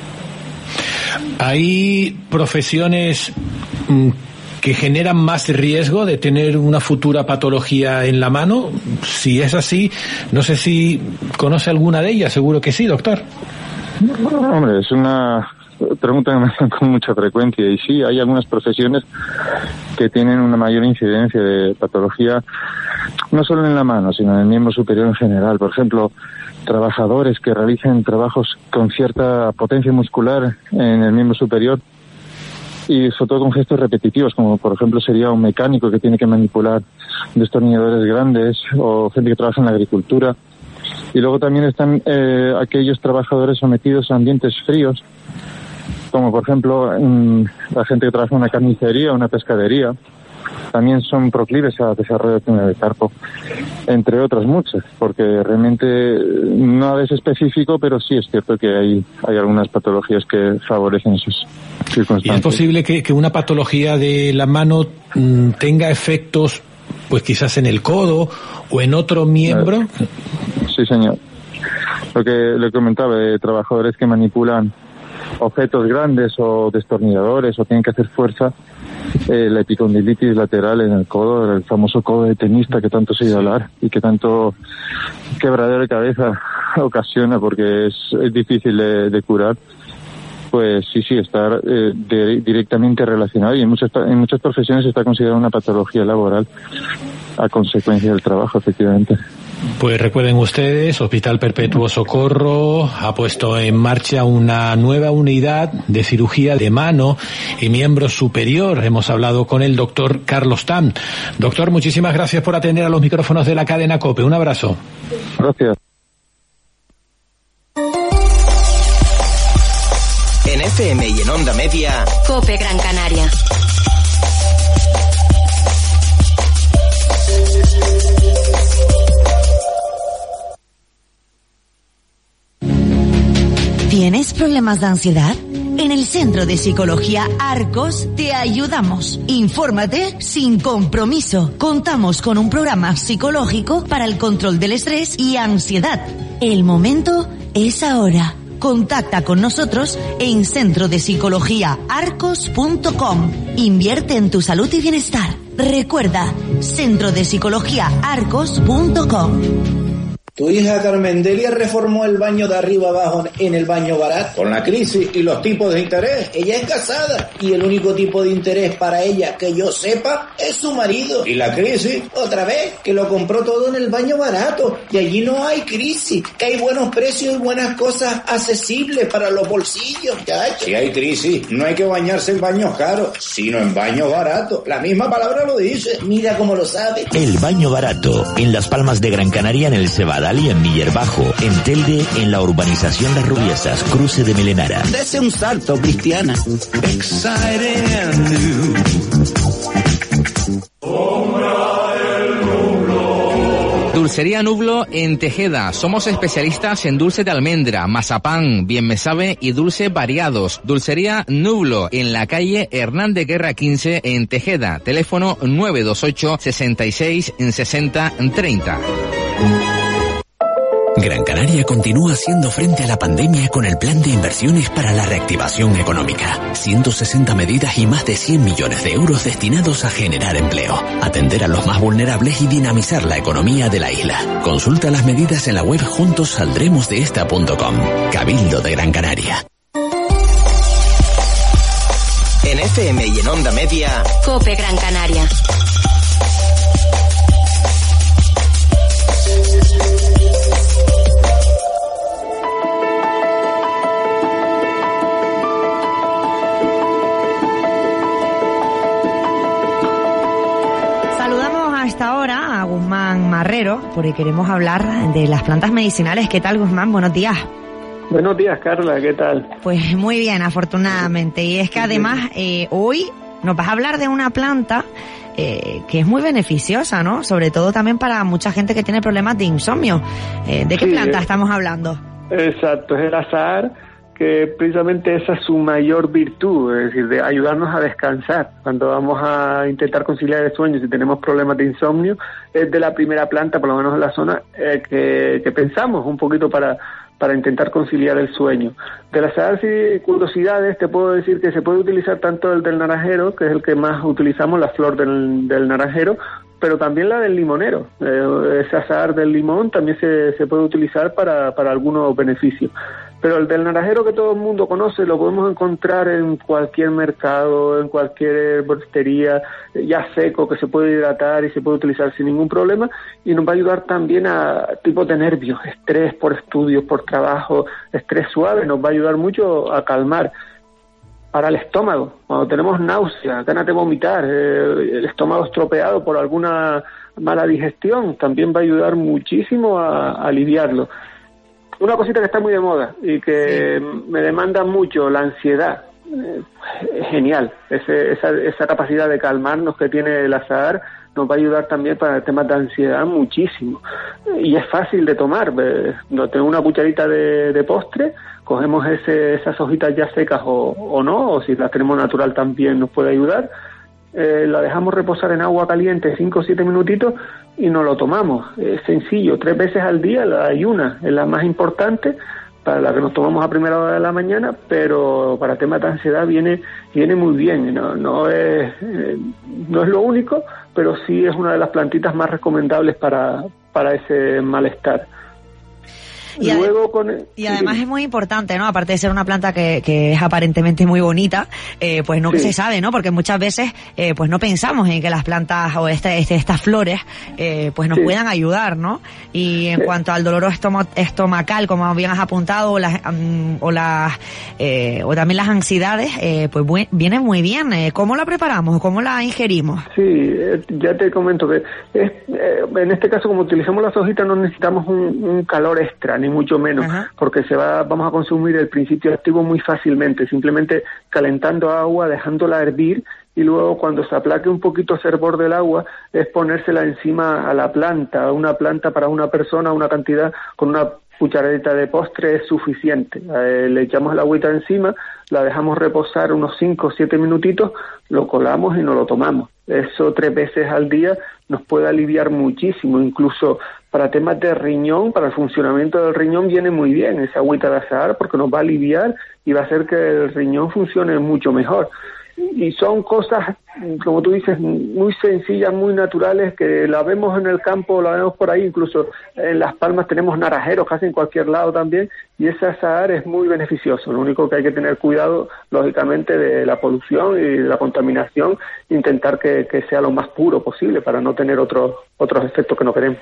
¿Hay profesiones mmm, que generan más riesgo de tener una futura patología en la mano? Si es así, no sé si conoce alguna de ellas. Seguro que sí, doctor. Hombre, es una pregunta que me hacen con mucha frecuencia, y sí, hay algunas profesiones que tienen una mayor incidencia de patología, no solo en la mano, sino en el miembro superior en general. Por ejemplo, trabajadores que realicen trabajos con cierta potencia muscular en el miembro superior, y sobre todo con gestos repetitivos, como por ejemplo sería un mecánico que tiene que manipular destornilladores grandes, o gente que trabaja en la agricultura. Y luego también están eh, aquellos trabajadores sometidos a ambientes fríos, como por ejemplo mmm, la gente que trabaja en una carnicería o una pescadería. También son proclives a desarrollo de túnel de carpo, entre otras muchas, porque realmente no es específico, pero sí es cierto que hay, hay algunas patologías que favorecen esas circunstancias. ¿Y es posible que, que una patología de la mano mmm, tenga efectos, pues quizás en el codo o en otro miembro? Sí, señor. Lo que le comentaba, de trabajadores que manipulan objetos grandes o destornilladores o tienen que hacer fuerza, eh, la epicondilitis lateral en el codo, el famoso codo de tenista que tanto se oye hablar y que tanto quebradero de cabeza ocasiona porque es, es difícil de, de curar, pues sí, sí, está eh, de, directamente relacionado, y en muchas, en muchas profesiones está considerada una patología laboral a consecuencia del trabajo, efectivamente. Pues recuerden ustedes, Hospital Perpetuo Socorro ha puesto en marcha una nueva unidad de cirugía de mano y miembro superior. Hemos hablado con el doctor Carlos Tam. Doctor, muchísimas gracias por atender a los micrófonos de la cadena COPE. Un abrazo. Gracias. En F M y en Onda Media, COPE Gran Canaria. ¿Tienes problemas de ansiedad? En el Centro de Psicología Arcos te ayudamos. Infórmate sin compromiso. Contamos con un programa psicológico para el control del estrés y ansiedad. El momento es ahora. Contacta con nosotros en centro de psicología arcos punto com. Invierte en tu salud y bienestar. Recuerda, centro de psicología arcos punto com. Tu hija Carmendelia reformó el baño de arriba abajo en el baño barato. Con la crisis y los tipos de interés, ella es casada y el único tipo de interés para ella que yo sepa es su marido. Y la crisis, otra vez, que lo compró todo en el baño barato y allí no hay crisis, que hay buenos precios y buenas cosas accesibles para los bolsillos. Ya, si hay crisis, no hay que bañarse en baños caros, sino en baños baratos. La misma palabra lo dice. Mira cómo lo sabe. El baño barato, en Las Palmas de Gran Canaria, en el Cebada. Dalia en Miller Bajo, en Telde, en la urbanización Las Rubiesas, cruce de Melenara. Dese un salto, Cristiana. Dulcería Nublo en Tejeda. Somos especialistas en dulce de almendra, mazapán, bien me sabe y dulce variados. Dulcería Nublo en la calle Hernández Guerra quince en Tejeda. Teléfono nueve dos ocho, sesenta y seis, sesenta, treinta. Gran Canaria continúa haciendo frente a la pandemia con el plan de inversiones para la reactivación económica. ciento sesenta medidas y más de cien millones de euros destinados a generar empleo, atender a los más vulnerables y dinamizar la economía de la isla. Consulta las medidas en la web juntos saldremos de esta punto com. Cabildo de Gran Canaria. En F M y en Onda Media, COPE Gran Canaria. Hasta ahora a Guzmán Marrero, porque queremos hablar de las plantas medicinales. ¿Qué tal, Guzmán? Buenos días. Buenos días, Carla. ¿Qué tal? Pues muy bien, afortunadamente. Y es que además eh, hoy nos vas a hablar de una planta eh, que es muy beneficiosa, ¿no? Sobre todo también para mucha gente que tiene problemas de insomnio. Eh, ¿De qué sí, planta es, estamos hablando? Exacto, es el azahar, que precisamente esa es su mayor virtud, es decir, de ayudarnos a descansar. Cuando vamos a intentar conciliar el sueño, si tenemos problemas de insomnio, es de la primera planta, por lo menos en la zona, eh, que, que pensamos un poquito para, para intentar conciliar el sueño. De las y curiosidades, te puedo decir que se puede utilizar tanto el del naranjero, que es el que más utilizamos, la flor del, del naranjero, pero también la del limonero. Eh, ese azahar del limón también se, se puede utilizar para, para algunos beneficios. Pero el del naranjero que todo el mundo conoce lo podemos encontrar en cualquier mercado, en cualquier herboristería, ya seco, que se puede hidratar y se puede utilizar sin ningún problema, y nos va a ayudar también a tipos de nervios, estrés por estudios, por trabajo, estrés suave, nos va a ayudar mucho a calmar. Para el estómago, cuando tenemos náuseas, ganas de vomitar, eh, el estómago estropeado por alguna mala digestión, también va a ayudar muchísimo a, a aliviarlo. Una cosita que está muy de moda y que sí. me demanda mucho, la ansiedad. Eh, genial, Ese, esa, esa capacidad de calmarnos que tiene el azahar nos va a ayudar también para el tema de ansiedad muchísimo. Y es fácil de tomar. Eh, no tengo una cucharita de, de postre, cogemos ese, esas hojitas ya secas o, o no, o si las tenemos natural también nos puede ayudar. Eh, la dejamos reposar en agua caliente cinco o siete minutitos y nos lo tomamos. Es sencillo, tres veces al día, la ayuna es la más importante, para la que nos tomamos a primera hora de la mañana, pero para temas de ansiedad viene viene muy bien. No, no es eh, no es lo único, pero sí es una de las plantitas más recomendables para, para ese malestar. Y, Luego con el, y además sí, es muy importante, ¿no? Aparte de ser una planta que, que es aparentemente muy bonita, eh, pues no sí. que se sabe, ¿no? Porque muchas veces, eh, pues no pensamos en que las plantas o este, este, estas flores, eh, pues nos sí. puedan ayudar, ¿no? Y en sí. cuanto al dolor estoma, estomacal, como bien has apuntado, o las, um, o las, eh, o también las ansiedades, eh, pues bu- viene muy bien. Eh, ¿Cómo la preparamos? ¿Cómo la ingerimos? Sí, eh, ya te comento que es, eh, en este caso, como utilizamos las hojitas, no necesitamos un, un calor extra, ni mucho menos, Ajá. porque se va, vamos a consumir el principio activo muy fácilmente, simplemente calentando agua, dejándola hervir, y luego cuando se aplaque un poquito ese hervor del agua, es ponérsela encima a la planta. Una planta para una persona, una cantidad, con una cucharadita de postre es suficiente. Eh, le echamos la agüita encima, la dejamos reposar unos cinco o siete minutitos, lo colamos y nos lo tomamos. Eso tres veces al día nos puede aliviar muchísimo, incluso para temas de riñón, para el funcionamiento del riñón viene muy bien esa agüita de azahar, porque nos va a aliviar y va a hacer que el riñón funcione mucho mejor. Y son cosas, como tú dices, muy sencillas, muy naturales, que la vemos en el campo, la vemos por ahí, incluso en Las Palmas tenemos naranjeros casi en cualquier lado también, y ese azahar es muy beneficioso. Lo único que hay que tener cuidado, lógicamente, de la polución y de la contaminación, intentar que, que sea lo más puro posible para no tener otros otros efectos que no queremos.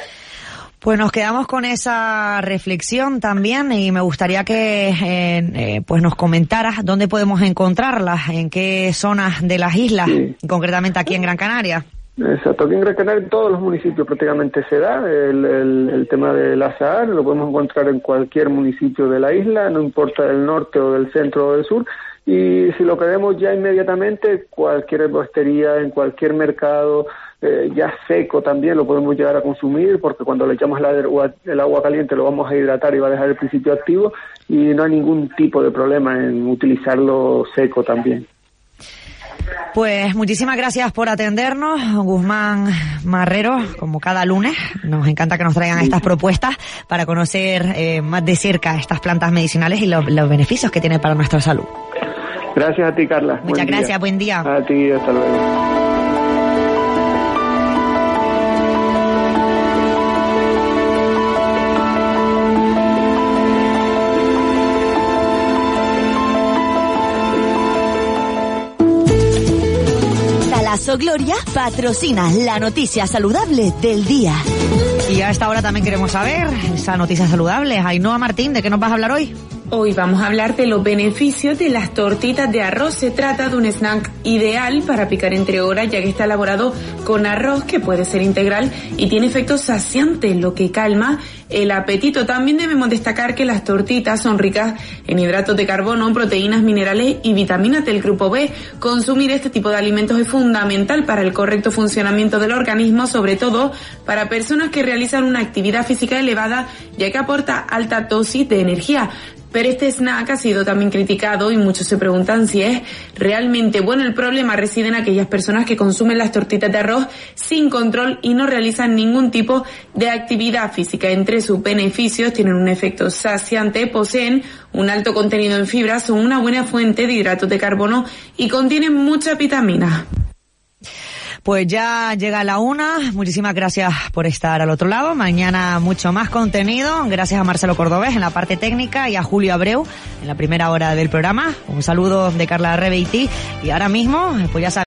Pues nos quedamos con esa reflexión también, y me gustaría que eh, eh, pues nos comentaras dónde podemos encontrarlas, en qué zonas de las islas, sí. concretamente aquí en Gran Canaria. Exacto, aquí en Gran Canaria en todos los municipios prácticamente se da el, el, el tema del azahar, lo podemos encontrar en cualquier municipio de la isla, no importa del norte o del centro o del sur, y si lo queremos ya inmediatamente, cualquier herbostería, en cualquier mercado, eh, ya seco también lo podemos llegar a consumir, porque cuando le echamos el agua, el agua caliente lo vamos a hidratar y va a dejar el principio activo, y no hay ningún tipo de problema en utilizarlo seco también. Pues muchísimas gracias por atendernos, Guzmán Marrero, como cada lunes. Nos encanta que nos traigan estas propuestas para conocer eh, más de cerca estas plantas medicinales y lo, los beneficios que tienen para nuestra salud. Gracias a ti, Carla. Muchas buen gracias, día. buen día. A ti, hasta luego. Talaso Gloria patrocina la noticia saludable del día. Y a esta hora también queremos saber esa noticia saludable. Ainhoa Martín, ¿de qué nos vas a hablar hoy? Hoy vamos a hablar de los beneficios de las tortitas de arroz. Se trata de un snack ideal para picar entre horas, ya que está elaborado con arroz, que puede ser integral y tiene efectos saciantes, lo que calma el apetito. También debemos destacar que las tortitas son ricas en hidratos de carbono, proteínas, minerales y vitaminas del grupo B. Consumir este tipo de alimentos es fundamental para el correcto funcionamiento del organismo, sobre todo para personas que realizan una actividad física elevada, ya que aporta alta dosis de energía. Pero este snack ha sido también criticado y muchos se preguntan si es realmente bueno. El problema reside en aquellas personas que consumen las tortitas de arroz sin control y no realizan ningún tipo de actividad física. Entre sus beneficios tienen un efecto saciante, poseen un alto contenido en fibras, son una buena fuente de hidratos de carbono y contienen muchas vitaminas. Pues ya llega la una. Muchísimas gracias por estar al otro lado. Mañana mucho más contenido. Gracias a Marcelo Cordobés en la parte técnica y a Julio Abreu en la primera hora del programa. Un saludo de Carla Rebeiti. Y ahora mismo, pues ya sabes.